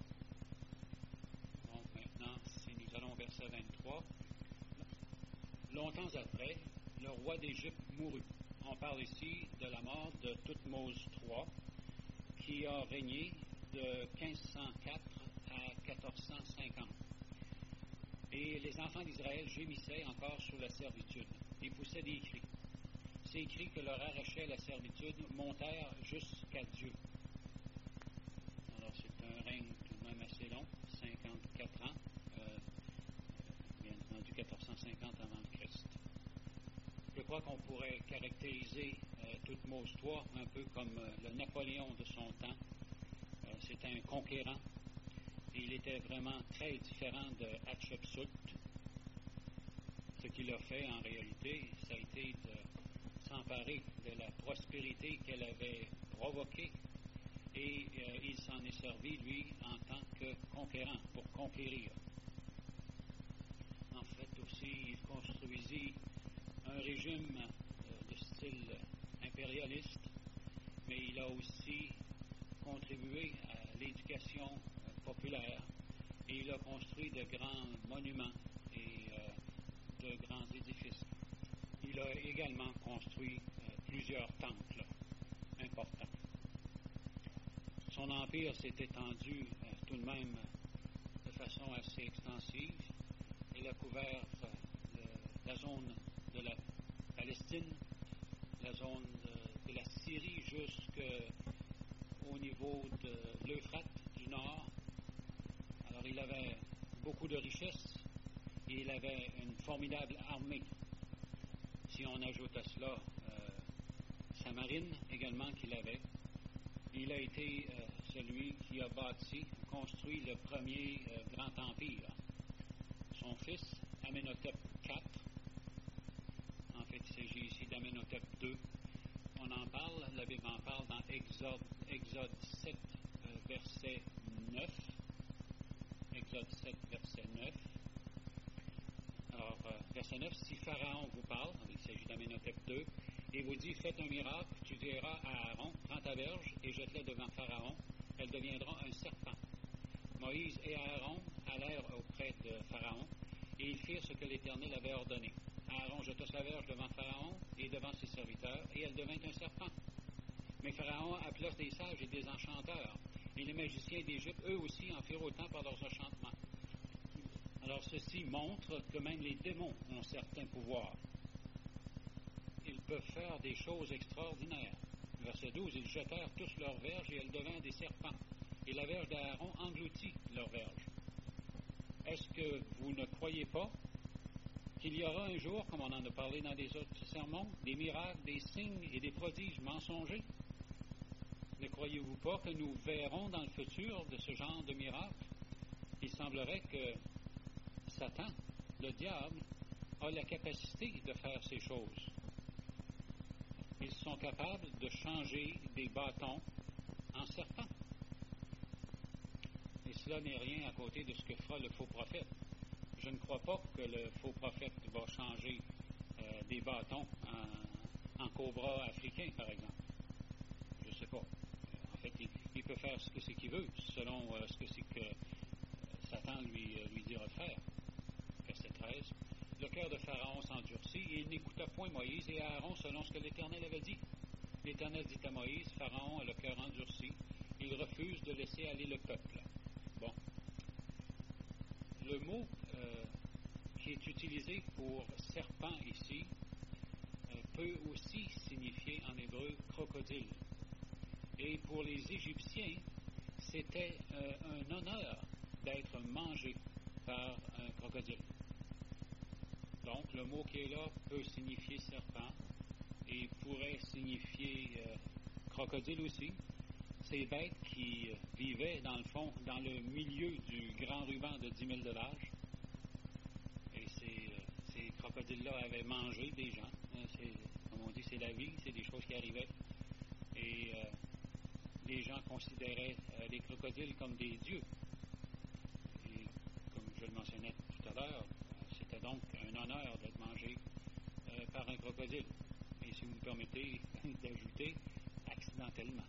Donc maintenant, si nous allons au verset 23, longtemps après, le roi d'Égypte mourut. On parle ici de la mort de Thothmose III, qui a régné de 1504 à 1450. Et les enfants d'Israël gémissaient encore sur la servitude et poussaient des cris. Ces cris que leur arrachait la servitude montèrent jusqu'à Dieu. Alors c'est un règne tout de même assez long, 54 ans, bien entendu 1450 avant le Christ. Je crois qu'on pourrait caractériser Thothmose III un peu comme le Napoléon de son temps. C'était un conquérant. Et il était vraiment très différent de Hatshepsut. Ce qu'il a fait en réalité, ça a été de s'emparer de la prospérité qu'elle avait provoquée. Et il s'en est servi, lui, en tant que conquérant, pour conquérir. En fait aussi, il construisit un régime de style impérialiste, mais il a aussi contribué à l'éducation populaire et il a construit de grands monuments et de grands édifices. Il a également construit plusieurs temples importants. Son empire s'est étendu tout de même de façon assez extensive. Il a couvert la zone de la Palestine, la zone de la Syrie jusqu'au niveau de l'Euphrate du nord. Alors il avait beaucoup de richesses et il avait une formidable armée. Si on ajoute à cela sa marine également qu'il avait, il a été celui qui a construit le premier grand empire. Son fils, Amenhotep IV, en fait il s'agit ici d'Amenhotep II, on en parle, la Bible en parle dans Exode 7, verset 9. Exode 7, verset 9. Alors, verset 9, si Pharaon vous parle, il s'agit d'Amenhotep II, et vous dit, faites un miracle, tu diras à Aaron, prends ta verge et jette-la devant Pharaon, elle deviendra un serpent. Moïse et Aaron allèrent auprès de Pharaon, et ils firent ce que l'Éternel avait ordonné. Aaron jeta sa verge devant Pharaon et devant ses serviteurs, et elle devint un serpent. Mais Pharaon appela des sages et des enchanteurs, et les magiciens d'Égypte, eux aussi, en firent autant par leurs enchantements. Alors ceci montre que même les démons ont certains pouvoirs. Ils peuvent faire des choses extraordinaires. Verset 12, ils jetèrent tous leurs verges et elles devinrent des serpents. Et la verge d'Aaron engloutit leur verge. Est-ce que vous ne croyez pas qu'il y aura un jour, comme on en a parlé dans des autres sermons, des miracles, des signes et des prodiges mensongers? Ne croyez-vous pas que nous verrons dans le futur de ce genre de miracles? Il semblerait que Satan, le diable, a la capacité de faire ces choses. Ils sont capables de changer des bâtons en serpents. Et cela n'est rien à côté de ce que fera le faux prophète. Je ne crois pas que le faux prophète va changer des bâtons en cobra africain, par exemple. Je ne sais pas. En fait, il peut faire ce que c'est qu'il veut, selon ce que c'est que Satan lui dira de faire. Verset 13. Le cœur de Pharaon s'endurcit et il n'écouta point Moïse et Aaron selon ce que l'Éternel avait dit. L'Éternel dit à Moïse, Pharaon a le cœur endurci, il refuse de laisser aller le peuple. Bon. Le mot qui est utilisé pour serpent ici peut aussi signifier en hébreu crocodile. Et pour les Égyptiens, c'était un honneur d'être mangé par un crocodile. Donc, le mot qui est là peut signifier serpent et pourrait signifier crocodile aussi. Ces bêtes qui vivaient, dans le fond, dans le milieu du grand ruban de 10 000 de large. Et ces crocodiles-là avaient mangé des gens. Comme on dit, c'est la vie, c'est des choses qui arrivaient. Et les gens considéraient les crocodiles comme des dieux. Et comme je le mentionnais tout à l'heure, c'était donc un honneur d'être mangé par un crocodile. Et si vous me permettez d'ajouter, accidentellement.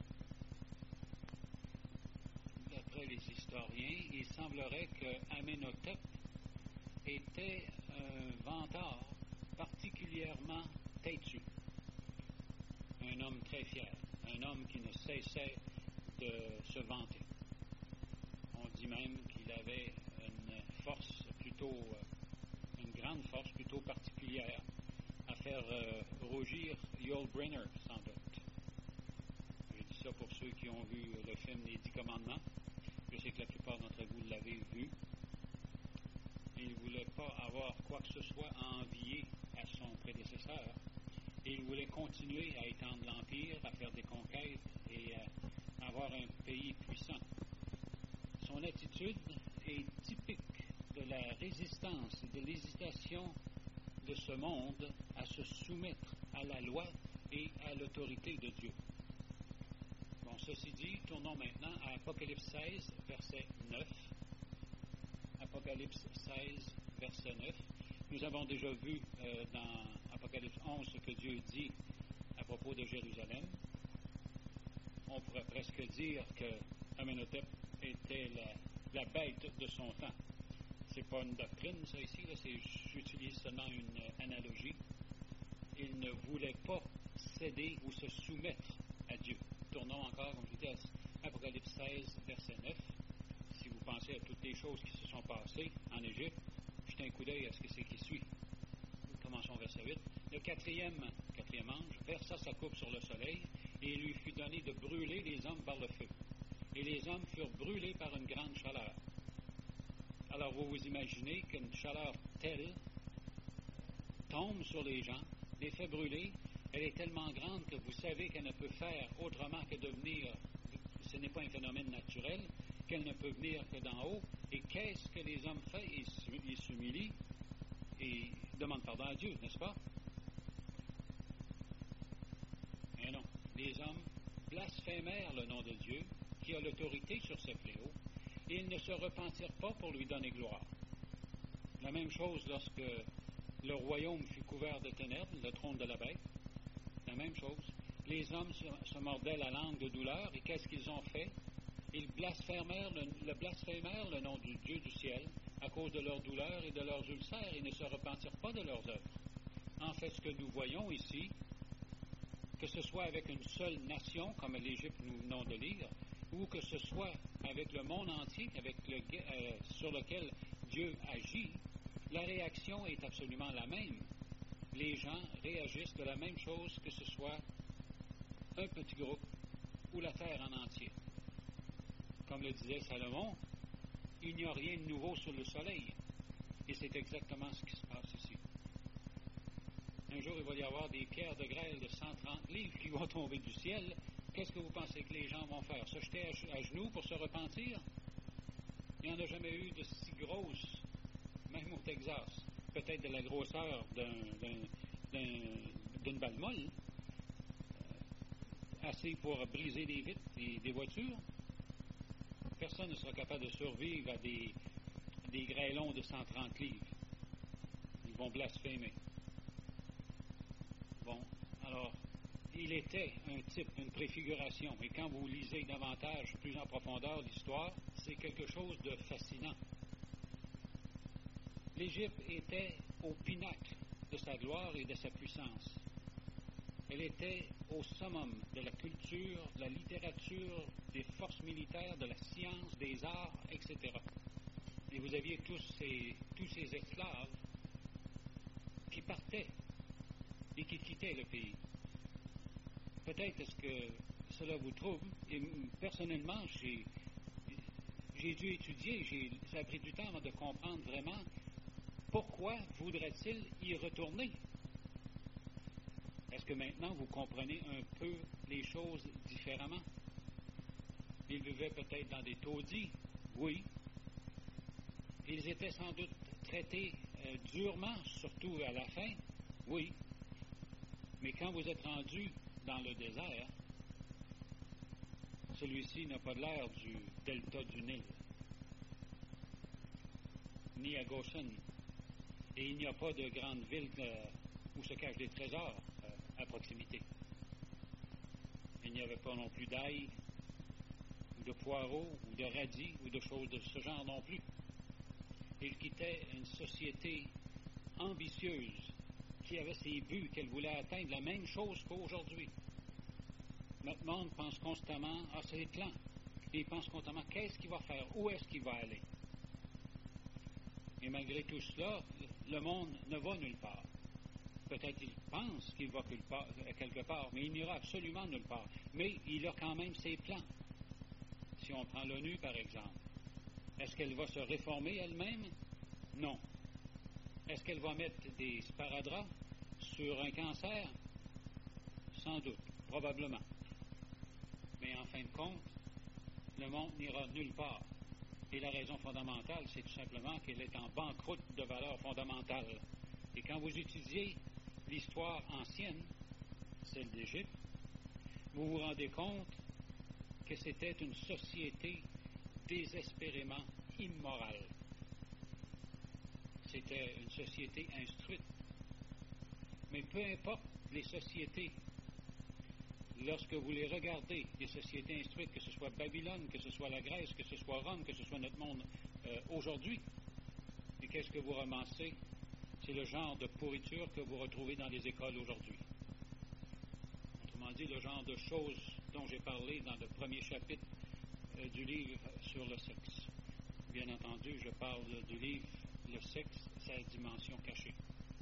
D'après les historiens, il semblerait que Amenhotep était un vantard particulièrement têtu, un homme très fier, un homme qui ne cessait de se vanter. On dit même qu'il avait une force plutôt, une grande force plutôt particulière à faire rougir Yul Brynner, sans doute. Je dis ça pour ceux qui ont vu le film Les 10 Commandements. Je sais que la plupart d'entre vous l'avez vu. Il ne voulait pas avoir quoi que ce soit à envier à son prédécesseur. Et il voulait continuer à étendre l'Empire, à faire des conquêtes et à avoir un pays puissant. Son attitude est typique de la résistance et de l'hésitation de ce monde à se soumettre à la loi et à l'autorité de Dieu. Bon, ceci dit, tournons maintenant à Apocalypse 16, verset 9. Apocalypse 16, verset 9. Nous avons déjà vu dans Apocalypse 11 ce que Dieu dit à propos de Jérusalem. On pourrait presque dire que Amenhotep était la bête de son temps. C'est pas une doctrine, ça ici, là, j'utilise seulement une analogie. Il ne voulait pas céder ou se soumettre à Dieu. Tournons encore, comme je disais, à Apocalypse 16, verset 9. Si vous pensez à toutes les choses qui se sont passées en Égypte, jetez un coup d'œil à ce que c'est qui suit. Commençons verset 8. Le quatrième ange versa sa coupe sur le soleil, et il lui fut donné de brûler les hommes par le feu. Et les hommes furent brûlés par une grande chaleur. Alors vous vous imaginez qu'une chaleur telle tombe sur les gens, les fait brûler, elle est tellement grande que vous savez qu'elle ne peut faire autrement que de venir, ce n'est pas un phénomène naturel, qu'elle ne peut venir que d'en haut. Et qu'est-ce que les hommes font? Ils s'humilient et demandent pardon à Dieu, n'est-ce pas? Mais non, les hommes blasphémèrent le nom de Dieu, qui a l'autorité sur ce fléau, et ils ne se repentirent pas pour lui donner gloire. La même chose lorsque le royaume fut couvert de ténèbres, le trône de la bête, la même chose. Les hommes se mordaient la langue de douleur, et qu'est-ce qu'ils ont fait? Ils blasphémèrent le nom du Dieu du ciel à cause de leur douleur et de leurs ulcères, et ne se repentirent pas de leurs œuvres. En fait, ce que nous voyons ici, que ce soit avec une seule nation, comme l'Égypte nous venons de lire, ou que ce soit avec le monde entier sur lequel Dieu agit, la réaction est absolument la même. Les gens réagissent de la même chose, que ce soit un petit groupe ou la terre en entier. Comme le disait Salomon, il n'y a rien de nouveau sous le soleil. Et c'est exactement ce qui se passe ici. Un jour, il va y avoir des pierres de grêle de 130 livres qui vont tomber du ciel. Qu'est-ce que vous pensez que les gens vont faire? Se jeter à genoux pour se repentir? Il n'y en a jamais eu de si grosse, même au Texas. Peut-être de la grosseur d'une balle molle, assez pour briser des vitres des voitures. Personne ne sera capable de survivre à des grêlons de 130 livres. Ils vont blasphémer. Bon, alors, il était un type, une préfiguration. Et quand vous lisez davantage, plus en profondeur l'histoire, c'est quelque chose de fascinant. L'Égypte était au pinacle de sa gloire et de sa puissance. Elle était au summum de la culture, de la littérature, des forces militaires, de la science, des arts, etc. Et vous aviez tous ces esclaves qui partaient et qui quittaient le pays. Peut-être est-ce que cela vous trouble, et personnellement, j'ai dû étudier, ça a pris du temps avant de comprendre vraiment pourquoi voudrait-il y retourner. Est-ce que maintenant vous comprenez un peu les choses différemment? Ils vivaient peut-être dans des taudis, oui. Ils étaient sans doute traités durement, surtout à la fin, oui. Mais quand vous êtes rendu dans le désert, celui-ci n'a pas l'air du delta du Nil, ni à Goshen. Et il n'y a pas de grande ville où se cachent des trésors à proximité. Il n'y avait pas non plus d'ail, ou de poireaux, ou de radis, ou de choses de ce genre non plus. Il quittait une société ambitieuse qui avait ses buts, qu'elle voulait atteindre la même chose qu'aujourd'hui. Notre monde pense constamment à ses plans. Et il pense constamment qu'est-ce qu'il va faire, où est-ce qu'il va aller. Et malgré tout cela, le monde ne va nulle part. Peut-être qu'il pense qu'il va quelque part, mais il n'ira absolument nulle part. Mais il a quand même ses plans. Si on prend l'ONU, par exemple, est-ce qu'elle va se réformer elle-même? Non. Est-ce qu'elle va mettre des sparadraps sur un cancer? Sans doute, probablement. Mais en fin de compte, le monde n'ira nulle part. Et la raison fondamentale, c'est tout simplement qu'elle est en banqueroute de valeurs fondamentales. Et quand vous étudiez l'histoire ancienne, celle d'Égypte, vous vous rendez compte que c'était une société désespérément immorale. C'était une société instruite. Mais peu importe les sociétés, lorsque vous les regardez, les sociétés instruites, que ce soit Babylone, que ce soit la Grèce, que ce soit Rome, que ce soit notre monde aujourd'hui, et qu'est-ce que vous ramassez? C'est le genre de pourriture que vous retrouvez dans les écoles aujourd'hui. Autrement dit, le genre de choses dont j'ai parlé dans le premier chapitre du livre sur le sexe. Bien entendu, je parle du livre Le sexe, sa dimension cachée.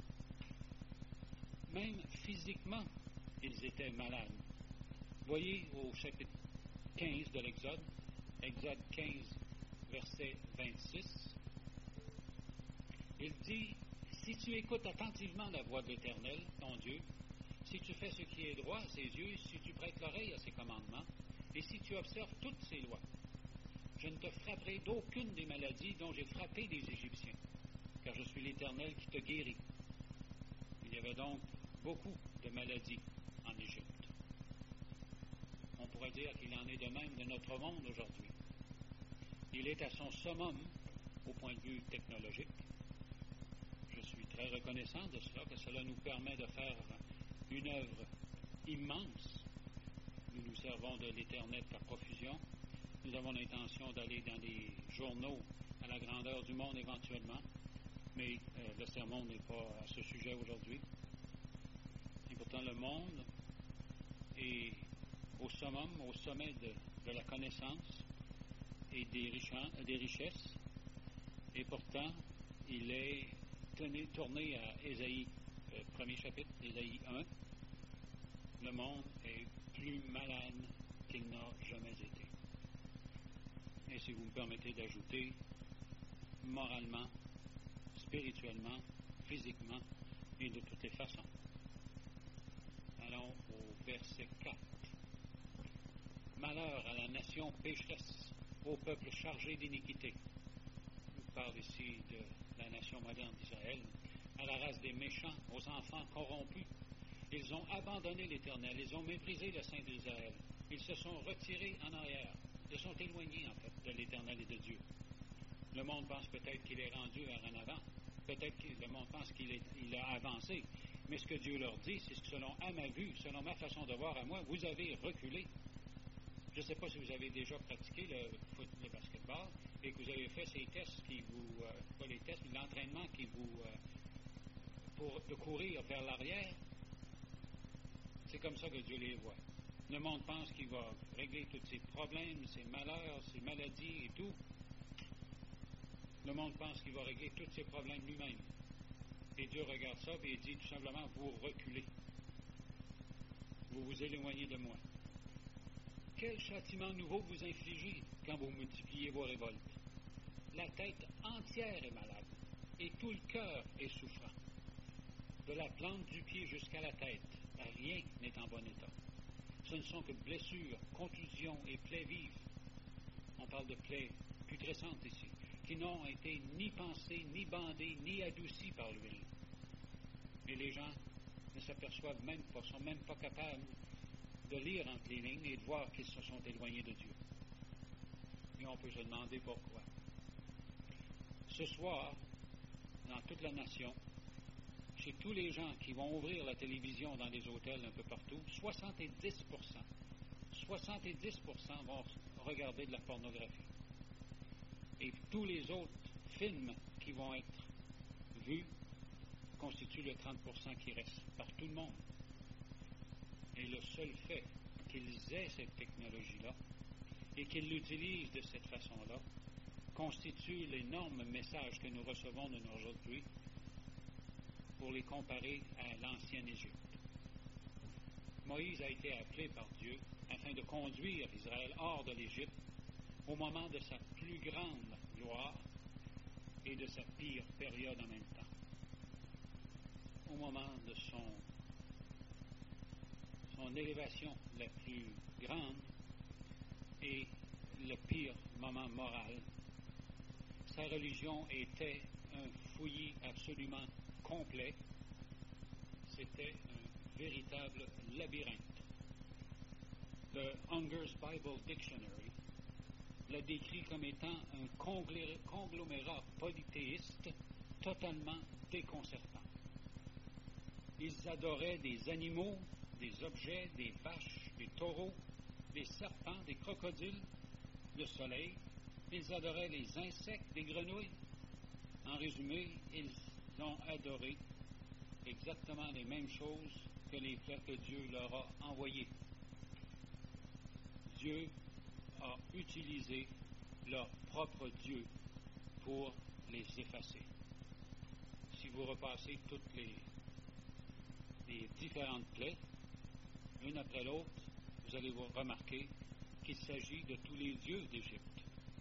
Même physiquement, ils étaient malades. Voyez au chapitre 15 de l'Exode, Exode 15, verset 26, il dit, « Si tu écoutes attentivement la voix de l'Éternel, ton Dieu, si tu fais ce qui est droit à ses yeux, si tu prêtes l'oreille à ses commandements, et si tu observes toutes ses lois, je ne te frapperai d'aucune des maladies dont j'ai frappé les Égyptiens, car je suis l'Éternel qui te guérit. » Il y avait donc beaucoup de maladies en Égypte. On pourrait dire qu'il en est de même de notre monde aujourd'hui. Il est à son summum au point de vue technologique. Je suis très reconnaissant de cela, que cela nous permet de faire une œuvre immense. Nous nous servons de l'Internet à profusion. Nous avons l'intention d'aller dans les journaux à la grandeur du monde éventuellement, mais le sermon n'est pas à ce sujet aujourd'hui. Et pourtant, le monde est au summum, au sommet de la connaissance et des richesses, et pourtant, il est tourné à Ésaïe, premier chapitre, Ésaïe 1. Le monde est plus malade qu'il n'a jamais été. Et si vous me permettez d'ajouter, moralement, spirituellement, physiquement et de toutes les façons. Allons au verset 4. Malheur à la nation pécheresse, au peuple chargé d'iniquité. On parle ici de la nation moderne d'Israël, à la race des méchants, aux enfants corrompus. Ils ont abandonné l'Éternel, ils ont méprisé le Saint d'Israël. Ils se sont retirés en arrière, se sont éloignés en fait de l'Éternel et de Dieu. Le monde pense peut-être qu'il est rendu vers en avant, peut-être que le monde pense qu'il a avancé, mais ce que Dieu leur dit, c'est que selon à ma vue, selon ma façon de voir à moi, vous avez reculé. Je ne sais pas si vous avez déjà pratiqué le basketball et que vous avez fait ces tests qui vous, pas les tests, mais l'entraînement qui vous, de courir vers l'arrière. C'est comme ça que Dieu les voit. Le monde pense qu'il va régler tous ses problèmes, ses malheurs, ses maladies et tout. Le monde pense qu'il va régler tous ses problèmes lui-même. Et Dieu regarde ça et il dit tout simplement, vous reculez. Vous vous éloignez de moi. Quel châtiment nouveau vous infligez quand vous multipliez vos révoltes? La tête entière est malade et tout le cœur est souffrant. De la plante du pied jusqu'à la tête, rien n'est en bon état. Ce ne sont que blessures, contusions et plaies vives. On parle de plaies putrescentes ici, qui n'ont été ni pensées, ni bandées, ni adoucies par l'huile. Et les gens ne s'aperçoivent même pas, sont même pas capables de lire entre les lignes et de voir qu'ils se sont éloignés de Dieu. Et on peut se demander pourquoi. Ce soir, dans toute la nation, chez tous les gens qui vont ouvrir la télévision dans les hôtels un peu partout, 70% vont regarder de la pornographie. Et tous les autres films qui vont être vus constitue le 30% qui reste par tout le monde. Et le seul fait qu'ils aient cette technologie-là et qu'ils l'utilisent de cette façon-là constitue l'énorme message que nous recevons de nous aujourd'hui pour les comparer à l'ancienne Égypte. Moïse a été appelé par Dieu afin de conduire Israël hors de l'Égypte au moment de sa plus grande gloire et de sa pire période en même temps. Au moment de son élévation la plus grande et le pire moment moral, sa religion était un fouillis absolument complet. C'était un véritable labyrinthe. Le Unger's Bible Dictionary l'a décrit comme étant un conglomérat polythéiste totalement déconcertant. Ils adoraient des animaux, des objets, des vaches, des taureaux, des serpents, des crocodiles, le soleil. Ils adoraient les insectes, des grenouilles. En résumé, ils ont adoré exactement les mêmes choses que les plaies que Dieu leur a envoyées. Dieu a utilisé leur propre Dieu pour les effacer. Si vous repassez toutes les différentes plaies, une après l'autre, vous allez vous remarquer qu'il s'agit de tous les dieux d'Égypte.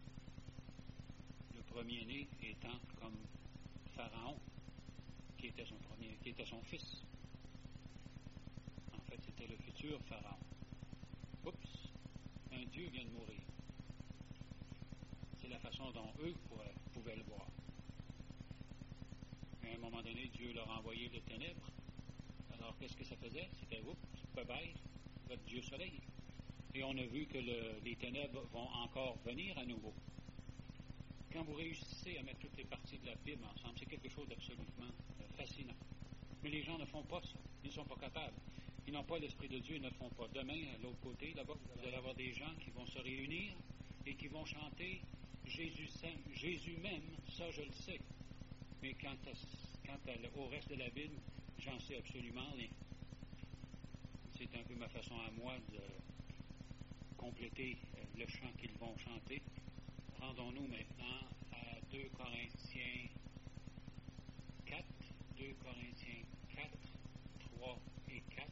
Le premier-né étant comme Pharaon, qui était son fils. En fait, c'était le futur Pharaon. Oups, un dieu vient de mourir. C'est la façon dont eux pouvaient le voir. Mais à un moment donné, Dieu leur a envoyé les ténèbres. Alors, qu'est-ce que ça faisait? C'était, oups, bye-bye, votre Dieu soleil. Et on a vu que les ténèbres vont encore venir à nouveau. Quand vous réussissez à mettre toutes les parties de la Bible ensemble, c'est quelque chose d'absolument fascinant. Mais les gens ne font pas ça. Ils ne sont pas capables. Ils n'ont pas l'Esprit de Dieu, ils ne le font pas. Demain, à l'autre côté, là-bas, vous allez avoir des gens qui vont se réunir et qui vont chanter Jésus même, ça je le sais. Mais quant au reste de la Bible, j'en sais absolument rien. C'est un peu ma façon à moi de compléter le chant qu'ils vont chanter. Rendons-nous maintenant à 2 Corinthiens 4, 2 Corinthiens 4, 3 et 4.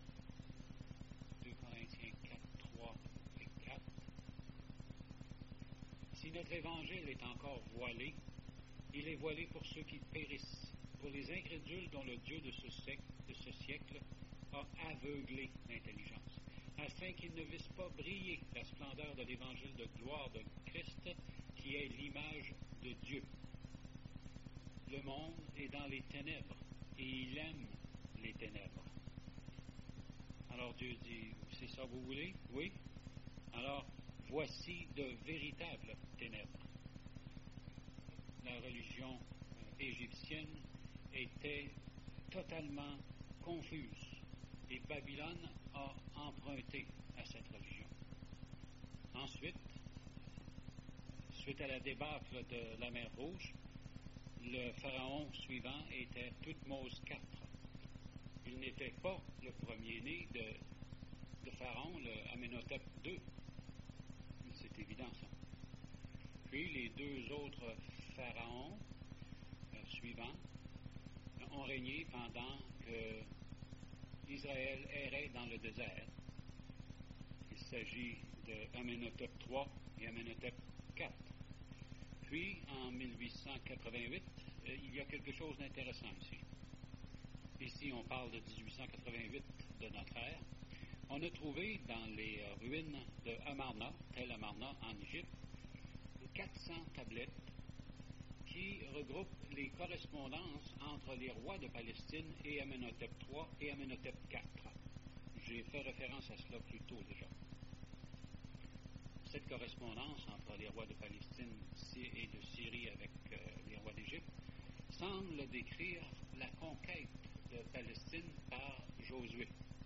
2 Corinthiens 4, 3 et 4. Si notre évangile est encore voilé, il est voilé pour ceux qui périssent, pour les incrédules dont le Dieu de ce siècle a aveuglé l'intelligence, afin qu'ils ne vissent pas briller la splendeur de l'évangile de gloire de Christ, qui est l'image de Dieu. Le monde est dans les ténèbres, et il aime les ténèbres. Alors Dieu dit, c'est ça que vous voulez? Oui? Alors, voici de véritables ténèbres. La religion égyptienne était totalement confuse, et Babylone a emprunté à cette religion. Ensuite, suite à la débâcle de la mer Rouge, le pharaon suivant était Thoutmose IV. Il n'était pas le premier-né de Pharaon, le Amenhotep II. C'est évident, ça. Puis les deux autres pharaons suivants ont régné pendant que Israël errait dans le désert. Il s'agit de Amenhotep III et Amenhotep IV. Puis, en 1888, il y a quelque chose d'intéressant ici. Ici, on parle de 1888 de notre ère. On a trouvé dans les ruines de Amarna, Tel Amarna en Égypte, 400 tablettes qui regroupent les correspondances entre les rois de Palestine et Amenhotep III et Amenhotep IV. J'ai fait référence à cela plus tôt déjà. Cette correspondance entre les rois de Palestine et de Syrie avec les rois d'Égypte semble décrire la conquête de Palestine par Josué.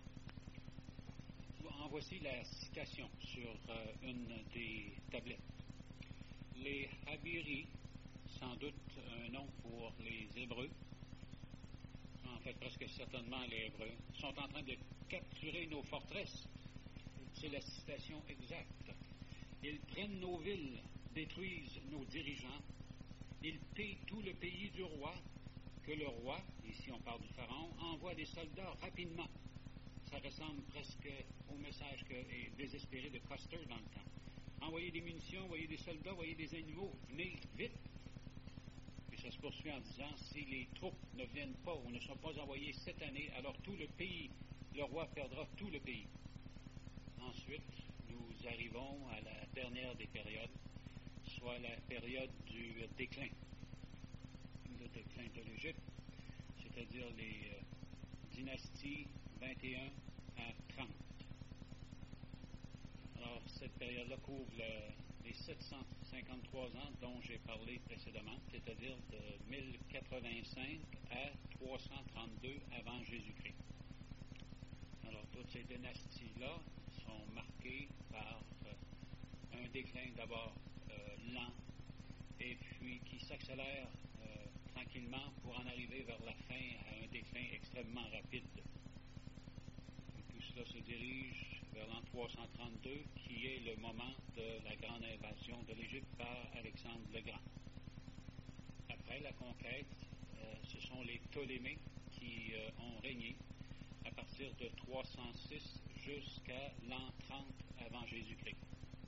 En voici la citation sur une des tablettes. Les Habiri, sans doute un nom pour les Hébreux, en fait presque certainement les Hébreux, sont en train de capturer nos forteresses. C'est la citation exacte. Ils prennent nos villes, détruisent nos dirigeants, ils pillent tout le pays du roi, que le roi, ici on parle du pharaon, envoie des soldats rapidement. Ça ressemble presque au message désespéré de Custer dans le temps. Envoyez des munitions, envoyez des soldats, envoyez des animaux, venez vite. Et ça se poursuit en disant, si les troupes ne viennent pas ou ne sont pas envoyées cette année, alors tout le pays, le roi perdra tout le pays. Ensuite, nous arrivons à la dernière des périodes, soit la période du déclin, le déclin de l'Égypte, c'est-à-dire les dynasties 21 à 30. Alors, cette période-là couvre les 753 ans dont j'ai parlé précédemment, c'est-à-dire de 1085 à 332 avant Jésus-Christ. Alors, toutes ces dynasties-là sont marquées par un déclin d'abord lent et puis qui s'accélère tranquillement pour en arriver vers la fin à un déclin extrêmement rapide. Et tout cela se dirige vers l'an 332 qui est le moment de la grande invasion de l'Égypte par Alexandre le Grand. Après la conquête, ce sont les Ptolémées qui ont régné à partir de 306 jusqu'à l'an 30 avant Jésus-Christ.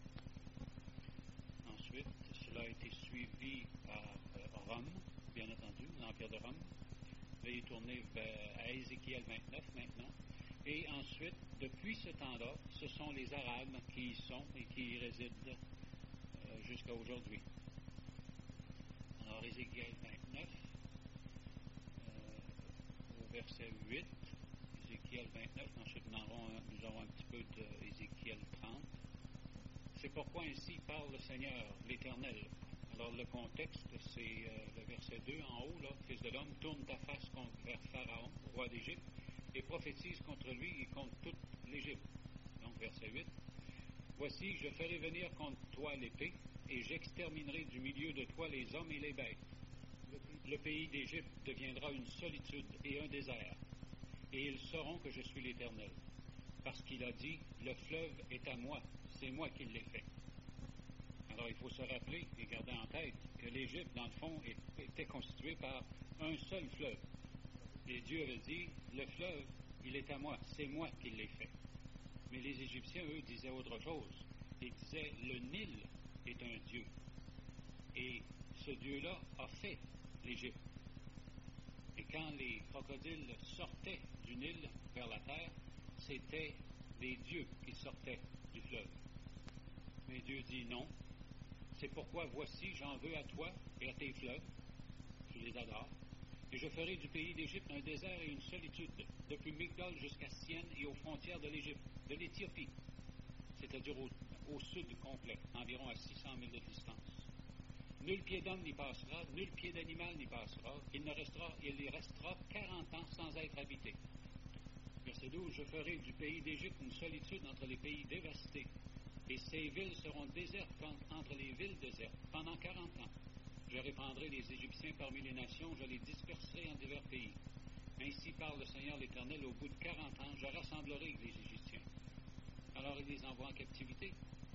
Ensuite, cela a été suivi par Rome, bien entendu, l'Empire de Rome. Veuillez tourner à Ézéchiel 29 maintenant. Et ensuite, depuis ce temps-là, ce sont les Arabes qui y sont et qui y résident jusqu'à aujourd'hui. Alors, Ézéchiel 29, au verset 8, Ézéchiel 29, ensuite nous aurons un petit peu d'Ézéchiel 30. C'est pourquoi ainsi parle le Seigneur, l'Éternel. Alors le contexte, c'est le verset 2 en haut, là, Fils de l'homme, tourne ta face vers Pharaon, roi d'Égypte, et prophétise contre lui et contre toute l'Égypte. Donc verset 8. Voici, je ferai venir contre toi l'épée, et j'exterminerai du milieu de toi les hommes et les bêtes. Le pays d'Égypte deviendra une solitude et un désert, et ils sauront que je suis l'Éternel. Parce qu'il a dit, le fleuve est à moi, c'est moi qui l'ai fait. Alors il faut se rappeler et garder en tête que l'Égypte, dans le fond, était constituée par un seul fleuve. Et Dieu avait dit, le fleuve, il est à moi, c'est moi qui l'ai fait. Mais les Égyptiens, eux, disaient autre chose. Ils disaient, le Nil est un Dieu. Et ce Dieu-là a fait l'Égypte. Et quand les crocodiles sortaient du Nil vers la terre, c'était des dieux qui sortaient du fleuve. Mais Dieu dit non. C'est pourquoi voici, j'en veux à toi et à tes fleuves. Je les adore. Et je ferai du pays d'Égypte un désert et une solitude, depuis Migdol jusqu'à Sienne et aux frontières de l'Égypte, de l'Éthiopie, c'est-à-dire au sud complet, environ à 600 000 de distance. Nul pied d'homme n'y passera, nul pied d'animal n'y passera, il y restera 40 ans sans être habité. Verset 12, je ferai du pays d'Égypte une solitude entre les pays dévastés, et ces villes seront désertes entre les villes désertes pendant 40 ans. Je répandrai les Égyptiens parmi les nations, je les disperserai en divers pays. Ainsi parle le Seigneur l'Éternel, au bout de 40 ans, je rassemblerai les Égyptiens. Alors il les envoie en captivité,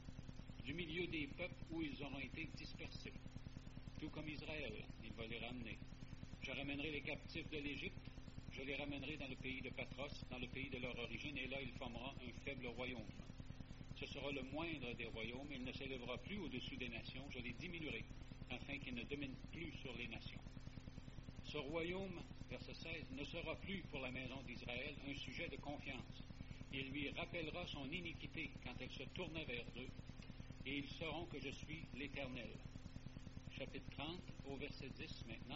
du milieu des peuples où ils auront été dispersés. Tout comme Israël, il va les ramener. Je ramènerai les captifs de l'Égypte, je les ramènerai dans le pays de Patros, dans le pays de leur origine, et là il formera un faible royaume. Ce sera le moindre des royaumes, il ne s'élèvera plus au-dessus des nations, je les diminuerai, afin qu'il ne domine plus sur les nations. Ce royaume, verset 16, ne sera plus pour la maison d'Israël un sujet de confiance. Il lui rappellera son iniquité quand elle se tournait vers eux, et ils sauront que je suis l'Éternel. Chapitre 30, au verset 10 maintenant.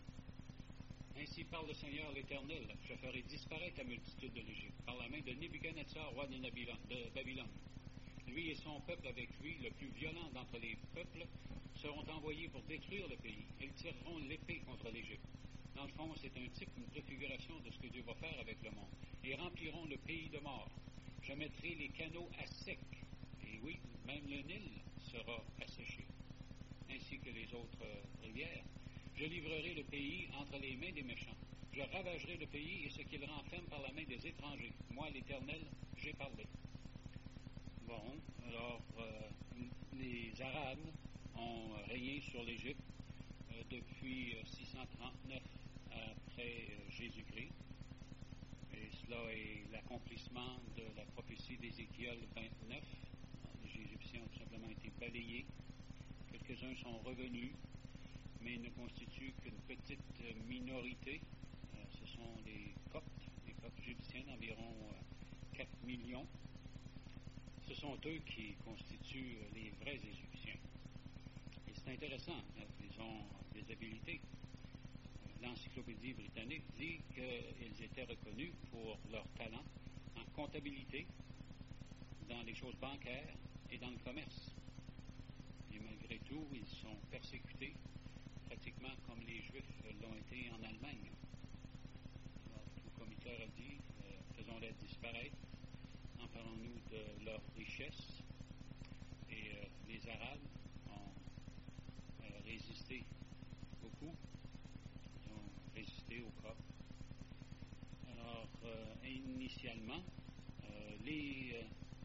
Ainsi parle le Seigneur l'Éternel, je ferai disparaître la multitude de l'Égypte par la main de Nebuchadnezzar, roi de Babylone. Lui et son peuple avec lui, le plus violent d'entre les peuples, seront envoyés pour détruire le pays. Ils tireront l'épée contre l'Égypte. Dans le fond, c'est un type, une préfiguration de ce que Dieu va faire avec le monde. Et rempliront le pays de mort. Je mettrai les canaux à sec. Et oui, même le Nil sera asséché, ainsi que les autres rivières. Je livrerai le pays entre les mains des méchants. Je ravagerai le pays et ce qu'il renferme par la main des étrangers. Moi, l'Éternel, j'ai parlé. Bon, alors, les Arabes ont régné sur l'Égypte depuis 639 après Jésus-Christ. Et cela est l'accomplissement de la prophétie d'Ézéchiel 29. Les Égyptiens ont tout simplement été balayés. Quelques-uns sont revenus, mais ils ne constituent qu'une petite minorité. Ce sont les Coptes égyptiens, environ 4 millions. Ce sont eux qui constituent les vrais Égyptiens. Et c'est intéressant, ils ont des habiletés. L'Encyclopédie britannique dit qu'ils étaient reconnus pour leur talent en comptabilité, dans les choses bancaires et dans le commerce. Et malgré tout, ils sont persécutés, pratiquement comme les Juifs l'ont été en Allemagne. Alors, tout comme Hitler a dit, faisons-les disparaître, emparons-nous de leur richesse. Et les Arabes ont résisté beaucoup. Ils ont résisté au Copte. Alors, initialement, les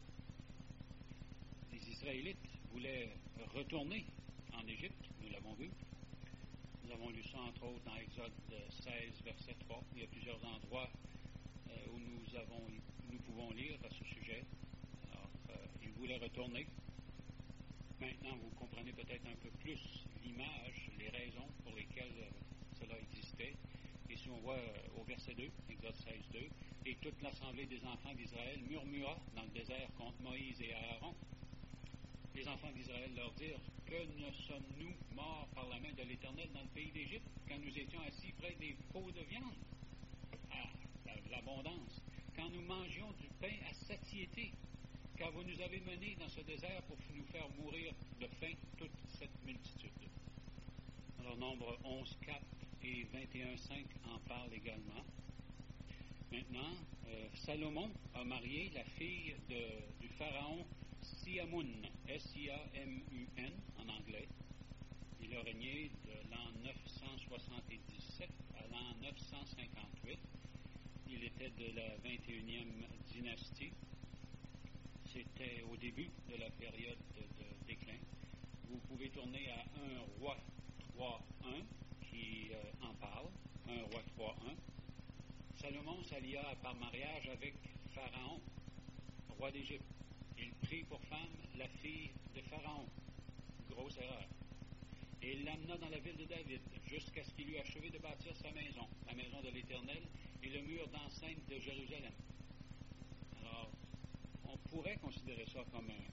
Israélites voulaient retourner en Égypte, nous l'avons vu. Nous avons lu ça, entre autres, dans Exode 16, verset 3. Il y a plusieurs endroits où nous pouvons lire à ce sujet. Alors, ils voulaient retourner. Maintenant, vous comprenez peut-être un peu plus l'image, les raisons pour lesquelles cela existait. Et si on voit au verset 2, Exode 16, 2, « Et toute l'assemblée des enfants d'Israël murmura dans le désert contre Moïse et Aaron. » Les enfants d'Israël leur dirent, « Que ne sommes-nous morts par la main de l'Éternel dans le pays d'Égypte, quand nous étions assis près des pots de viande? » Ah, l'abondance. Quand nous mangions du pain à satiété, car vous nous avez menés dans ce désert pour nous faire mourir de faim toute cette multitude. Alors, Nombre 11, 4 et 21, 5 en parlent également. Maintenant, Salomon a marié la fille du pharaon Siamun, S-I-A-M-U-N en anglais. Il a régné de l'an 977 à l'an 958. Il était de la 21e dynastie. C'était au début de la période de déclin. Vous pouvez tourner à 1 Roi 3.1 qui en parle. 1 Roi 3.1. Salomon s'allia par mariage avec Pharaon, roi d'Égypte. Il prit pour femme la fille de Pharaon. Grosse erreur. Et il l'amena dans la ville de David, jusqu'à ce qu'il eût achevé de bâtir sa maison, la maison de l'Éternel, et le mur d'enceinte de Jérusalem. Alors, on pourrait considérer ça comme une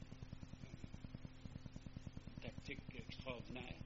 tactique extraordinaire,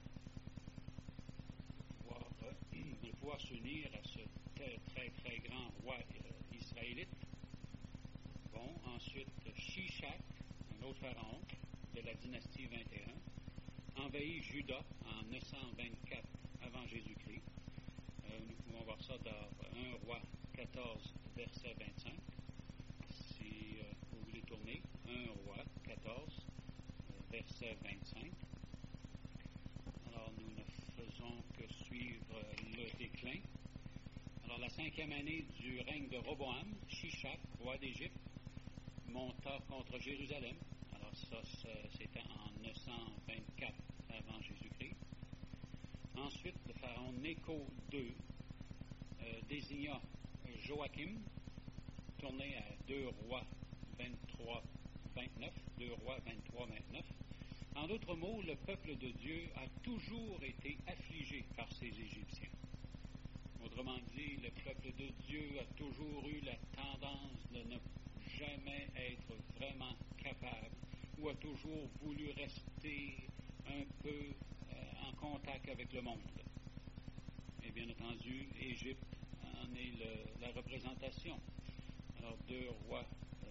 de pouvoir s'unir à ce très, très grand roi israélite. Bon, ensuite, Shishak, un autre pharaon de la dynastie 21, envahit Juda en 924 avant Jésus-Christ. Nous pouvons voir ça dans 1 Roi 14, verset 25. Si vous voulez tourner, 1 Roi 14, verset 25. Alors, nous ne faisons que suivre le déclin. Alors, la 5e année du règne de Roboam, Shishak, roi d'Égypte, monta contre Jérusalem. Alors, ça, c'était en 924 avant Jésus-Christ. Ensuite, le pharaon Nécho II désigna Joachim, tourné à 2 Rois 23, 29, 2 Rois 23, 29. En d'autres mots, le peuple de Dieu a toujours été affligé par ces Égyptiens. Autrement dit, le peuple de Dieu a toujours eu la tendance de ne jamais être vraiment capable ou a toujours voulu rester un peu en contact avec le monde. Et bien entendu, Égypte en est la représentation. Alors, 2 Rois,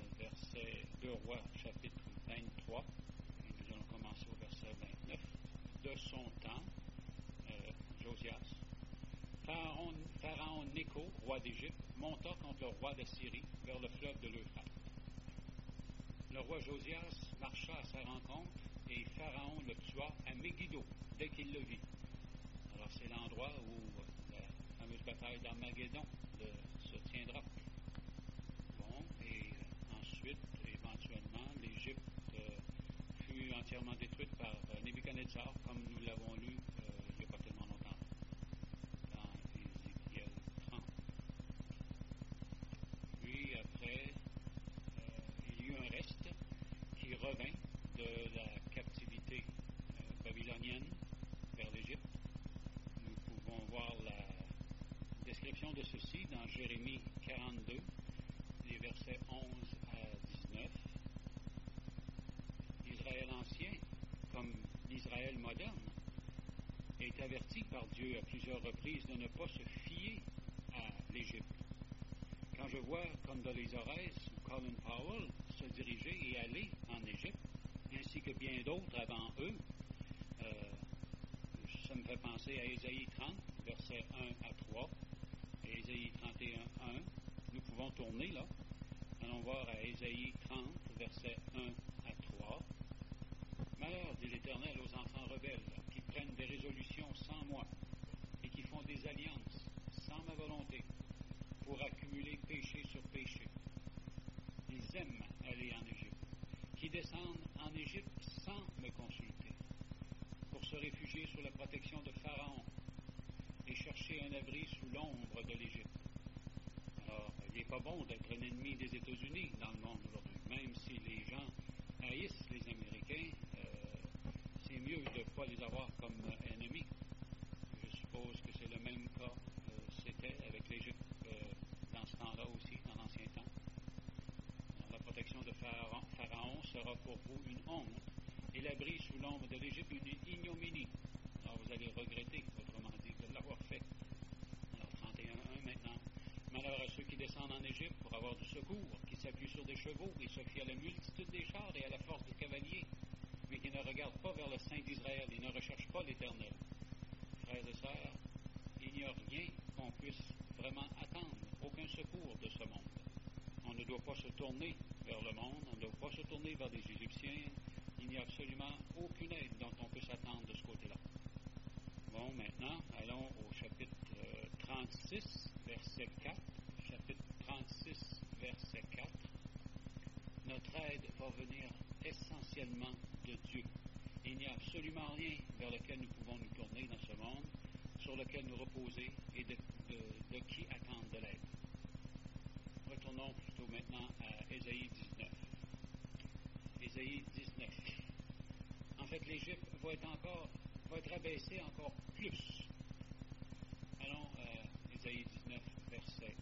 chapitre 23, et nous allons commencer au verset 29. De son temps, Josias, Pharaon Nécho, roi d'Égypte, monta contre le roi de Syrie vers le fleuve de l'Euphrate. Le roi Josias marcha à sa rencontre et Pharaon le tua à Megiddo dès qu'il le vit. Alors c'est l'endroit où la fameuse fameuse bataille d'Armageddon se tiendra. Bon, et ensuite, éventuellement, l'Égypte fut entièrement détruite par Nebuchadnezzar, comme nous l'avons lu il n'y a pas tellement longtemps, dans Ézéchiel 30. Puis après, il y eut un reste qui revint de la captivité babylonienne vers l'Égypte. Nous pouvons voir la description de ceci dans Jérémie 42, les versets 11 à 19. L'Israël ancien, comme l'Israël moderne, est averti par Dieu à plusieurs reprises de ne pas se fier à l'Égypte. Quand je vois Condoleezza Rice ou Colin Powell se diriger et aller en Égypte, ainsi que bien d'autres avant eux, ça me fait penser à Ésaïe 30, versets 1 à 3, et Ésaïe 31, 1. Nous pouvons tourner là. Allons voir à Ésaïe 30, versets 1 à 3. Malheur, dit l'Éternel, aux enfants rebelles, qui prennent des résolutions sans moi, et qui font des alliances sans ma volonté, pour accumuler péché sur péché. Ils aiment aller en Égypte, qui descendent en Égypte sans me consulter, pour se réfugier sous la protection de Pharaon et chercher un abri sous l'ombre de l'Égypte. Alors, il n'est pas bon d'être un ennemi des États-Unis dans le monde aujourd'hui, même si les gens haïssent les Américains, c'est mieux de ne pas les avoir comme ennemis. Je suppose que c'est le même cas, c'était avec l'Égypte dans ce temps-là aussi, dans l'ancien temps. Alors, la protection de Pharaon sera pour vous une honte, et l'abri sous l'ombre de l'Égypte une ignominie. Alors vous allez regretter, autrement dit, de l'avoir fait. Alors 31.1 maintenant. Malheur à ceux qui descendent en Égypte pour avoir du secours, qui s'appuient sur des chevaux et se fient à la multitude des chars et à la force des cavaliers, mais qui ne regardent pas vers le Saint d'Israël et ne recherchent pas l'Éternel. Frères et sœurs, il n'y a rien qu'on puisse vraiment attendre, aucun secours de ce monde. On ne doit pas se tourner vers le monde, on ne doit pas se tourner vers des Égyptiens. Il n'y a absolument aucune aide dont on peut s'attendre de ce côté-là. Bon, maintenant, allons au chapitre 36, verset 4. Chapitre 36, verset 4. Notre aide va venir essentiellement de Dieu. Il n'y a absolument rien vers lequel nous pouvons nous tourner dans ce monde, sur lequel nous reposer et de qui attendre de l'aide. Retournons plutôt maintenant à Ésaïe 19. Ésaïe 19. En fait, l'Égypte va être abaissée encore plus. Allons à Ésaïe 19, verset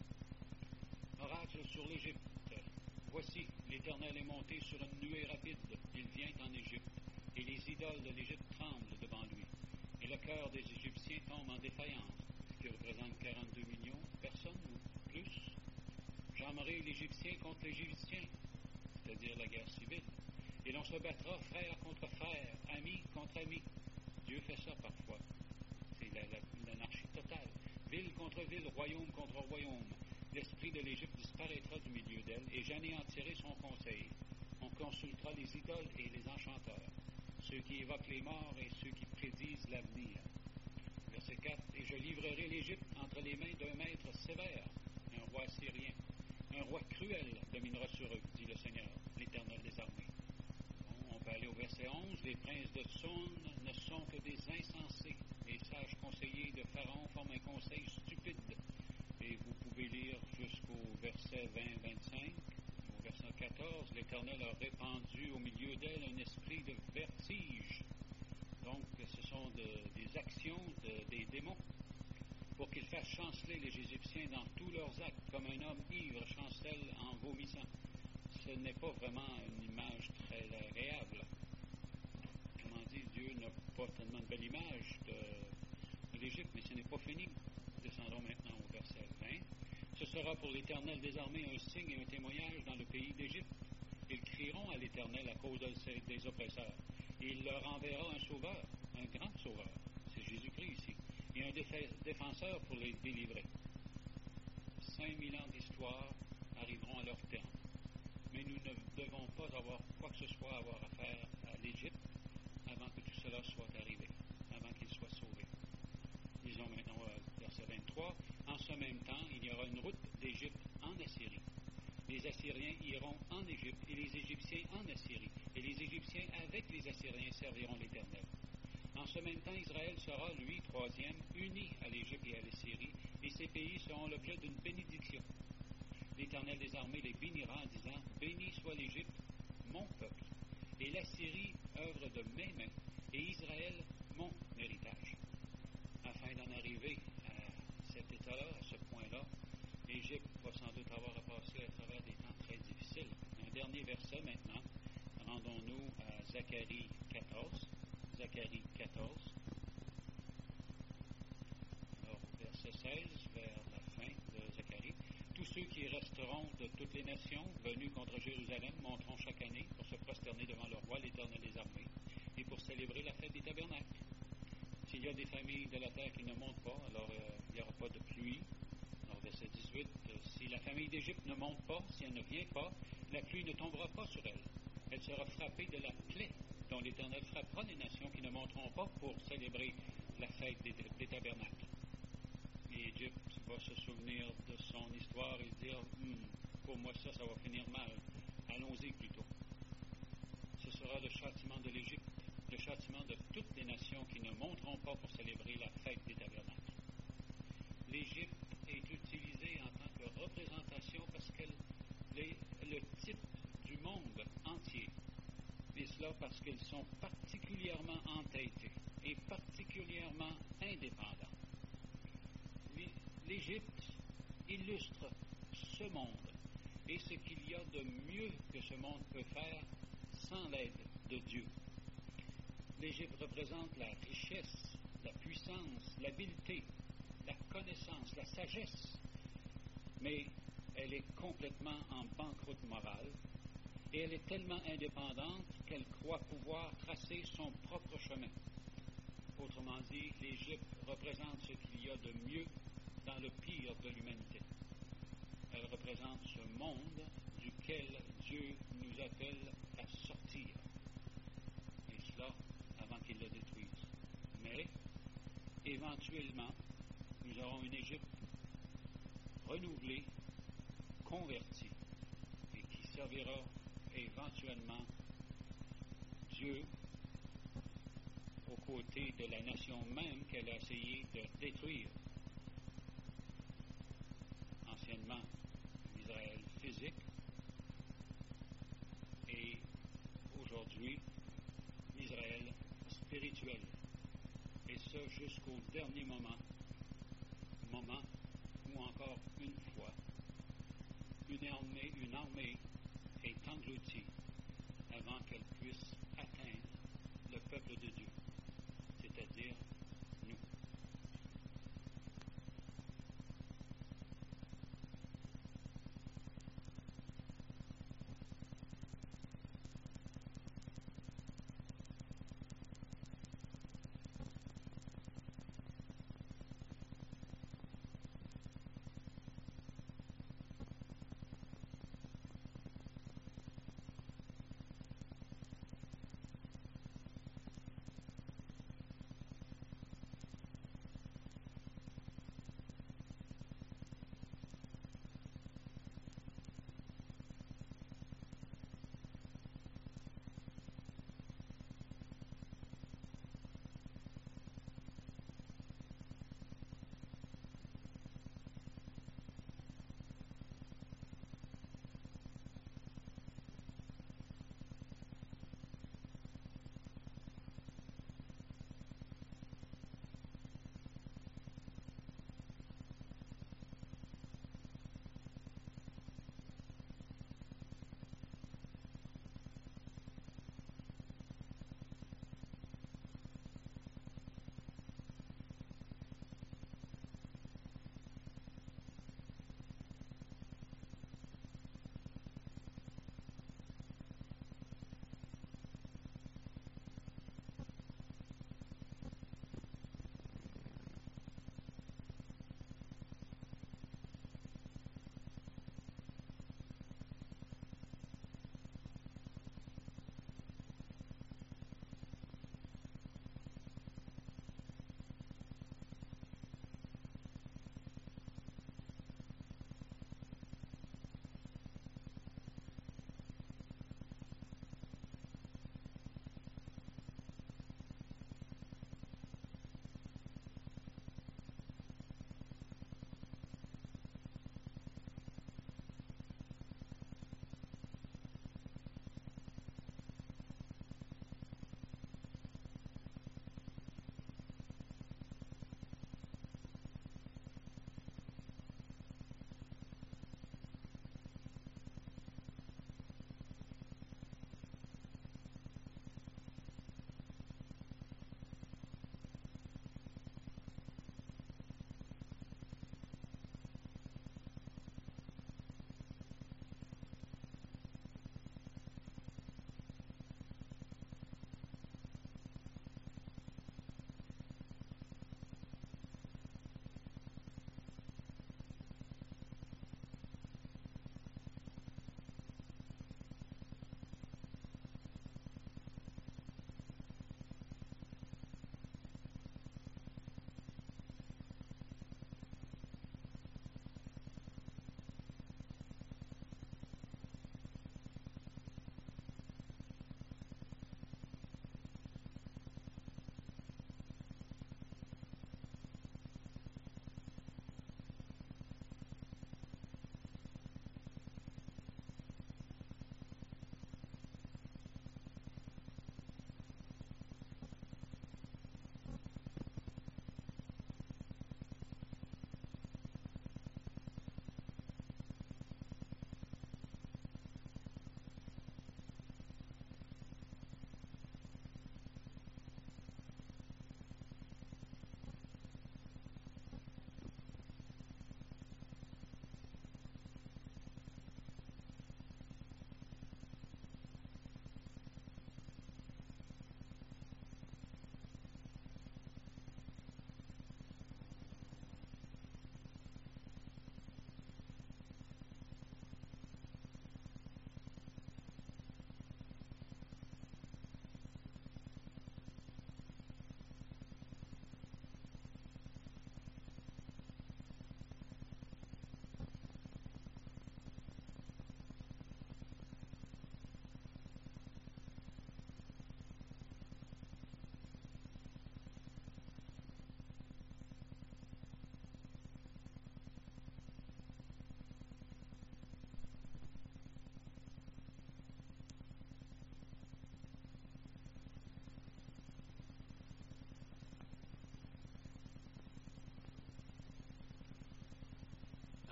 1. Oracle sur l'Égypte. Voici, l'Éternel est monté sur une nuée rapide. Il vient en Égypte, et les idoles de l'Égypte tremblent devant lui. Et le cœur des Égyptiens tombe en défaillance, ce qui représente 42 millions de personnes ou plus. J'armerai l'Égyptien contre l'Égyptien, c'est-à-dire la guerre civile. Et l'on se battra frère contre frère, ami contre ami. Dieu fait ça parfois. C'est l'anarchie totale. Ville contre ville, royaume contre royaume. L'esprit de l'Égypte disparaîtra du milieu d'elle, et j'anéantirai son conseil. On consultera les idoles et les enchanteurs, ceux qui évoquent les morts et ceux qui prédisent l'avenir. Verset 4. Et je livrerai l'Égypte entre les mains d'un maître sévère, un roi syrien. Un roi cruel dominera sur eux, dit le Seigneur, l'Éternel des armées. Bon, on peut aller au verset 11. Les princes de Tsoun ne sont que des insensés. Les sages conseillers de Pharaon forment un conseil stupide. Et vous pouvez lire jusqu'au verset 20-25. Au verset 14, l'Éternel a répandu au milieu d'elle un esprit de vertige. Donc, ce sont des actions des démons, pour qu'ils fassent chanceler les Égyptiens dans tous leurs actes, comme un homme ivre chancelle en vomissant. Ce n'est pas vraiment une image très agréable. Comment dire, Dieu n'a pas tellement de belle image de l'Égypte, mais ce n'est pas fini. Descendons maintenant au verset 20. Ce sera pour l'Éternel des armées un signe et un témoignage dans le pays d'Égypte. Ils crieront à l'Éternel à cause des oppresseurs. Et il leur enverra un sauveur, un grand sauveur. C'est Jésus-Christ ici. Et un défenseur pour les délivrer. 5000 ans d'histoire arriveront à leur terme. Mais nous ne devons pas avoir quoi que ce soit à avoir à faire à l'Égypte avant que tout cela soit arrivé, avant qu'il soit sauvé. Lisons maintenant verset 23, en ce même temps, il y aura une route d'Égypte en Assyrie. Les Assyriens iront en Égypte et les Égyptiens en Assyrie, et les Égyptiens avec les Assyriens serviront l'Éternel. En ce même temps, Israël sera, lui, troisième, uni à l'Égypte et à l'Assyrie, et ces pays seront l'objet d'une bénédiction. L'Éternel des armées les bénira en disant, béni soit l'Égypte, mon peuple, et l'Assyrie, œuvre de mes mains, et Israël, mon héritage. Afin d'en arriver à cet état-là, à ce point-là, l'Égypte va sans doute avoir à passer à travers des temps très difficiles. Un dernier verset maintenant. Rendons-nous à Zacharie 14. Zacharie 14. Alors, verset 16, vers la fin de Zacharie. Tous ceux qui resteront de toutes les nations venus contre Jérusalem monteront chaque année pour se prosterner devant le roi, l'Éternel des armées, et pour célébrer la fête des tabernacles. S'il y a des familles de la terre qui ne montent pas, alors il n'y aura pas de pluie. Alors, verset 18, si la famille d'Égypte ne monte pas, si elle ne vient pas, la pluie ne tombera pas sur elle. Elle sera frappée de la plaie dont l'Éternel frappera les nations qui ne monteront pas pour célébrer la fête des tabernacles. Et Égypte va se souvenir de son histoire et dire, pour moi ça va finir mal. Allons-y plutôt. Ce sera le châtiment de l'Égypte, le châtiment de toutes les nations qui ne monteront pas pour célébrer la fête des tabernacles. L'Égypte est utilisée en tant que représentation parce qu'elle est le type du monde entier. Et cela parce qu'ils sont particulièrement entêtés et particulièrement indépendants. L'Égypte illustre ce monde et ce qu'il y a de mieux que ce monde peut faire sans l'aide de Dieu. L'Égypte représente la richesse, la puissance, l'habileté, la connaissance, la sagesse, mais elle est complètement en banqueroute morale et elle est tellement indépendante qu'elle croit pouvoir tracer son propre chemin. Autrement dit, l'Égypte représente ce qu'il y a de mieux dans le pire de l'humanité. Elle représente ce monde duquel Dieu nous appelle à sortir, et cela avant qu'il le détruise. Mais, éventuellement, nous aurons une Égypte renouvelée, convertie, et qui servira éventuellement Dieu aux côtés de la nation même qu'elle a essayé de détruire. Anciennement, l'Israël physique, et aujourd'hui, l'Israël spirituel. Et ça jusqu'au dernier moment où encore une fois, une armée est engloutie avant qu'elle puisse atteindre le peuple de Dieu, c'est-à-dire nous.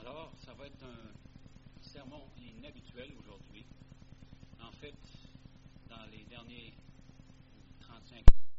Alors, ça va être un sermon inhabituel aujourd'hui. En fait, dans les derniers 35 ans,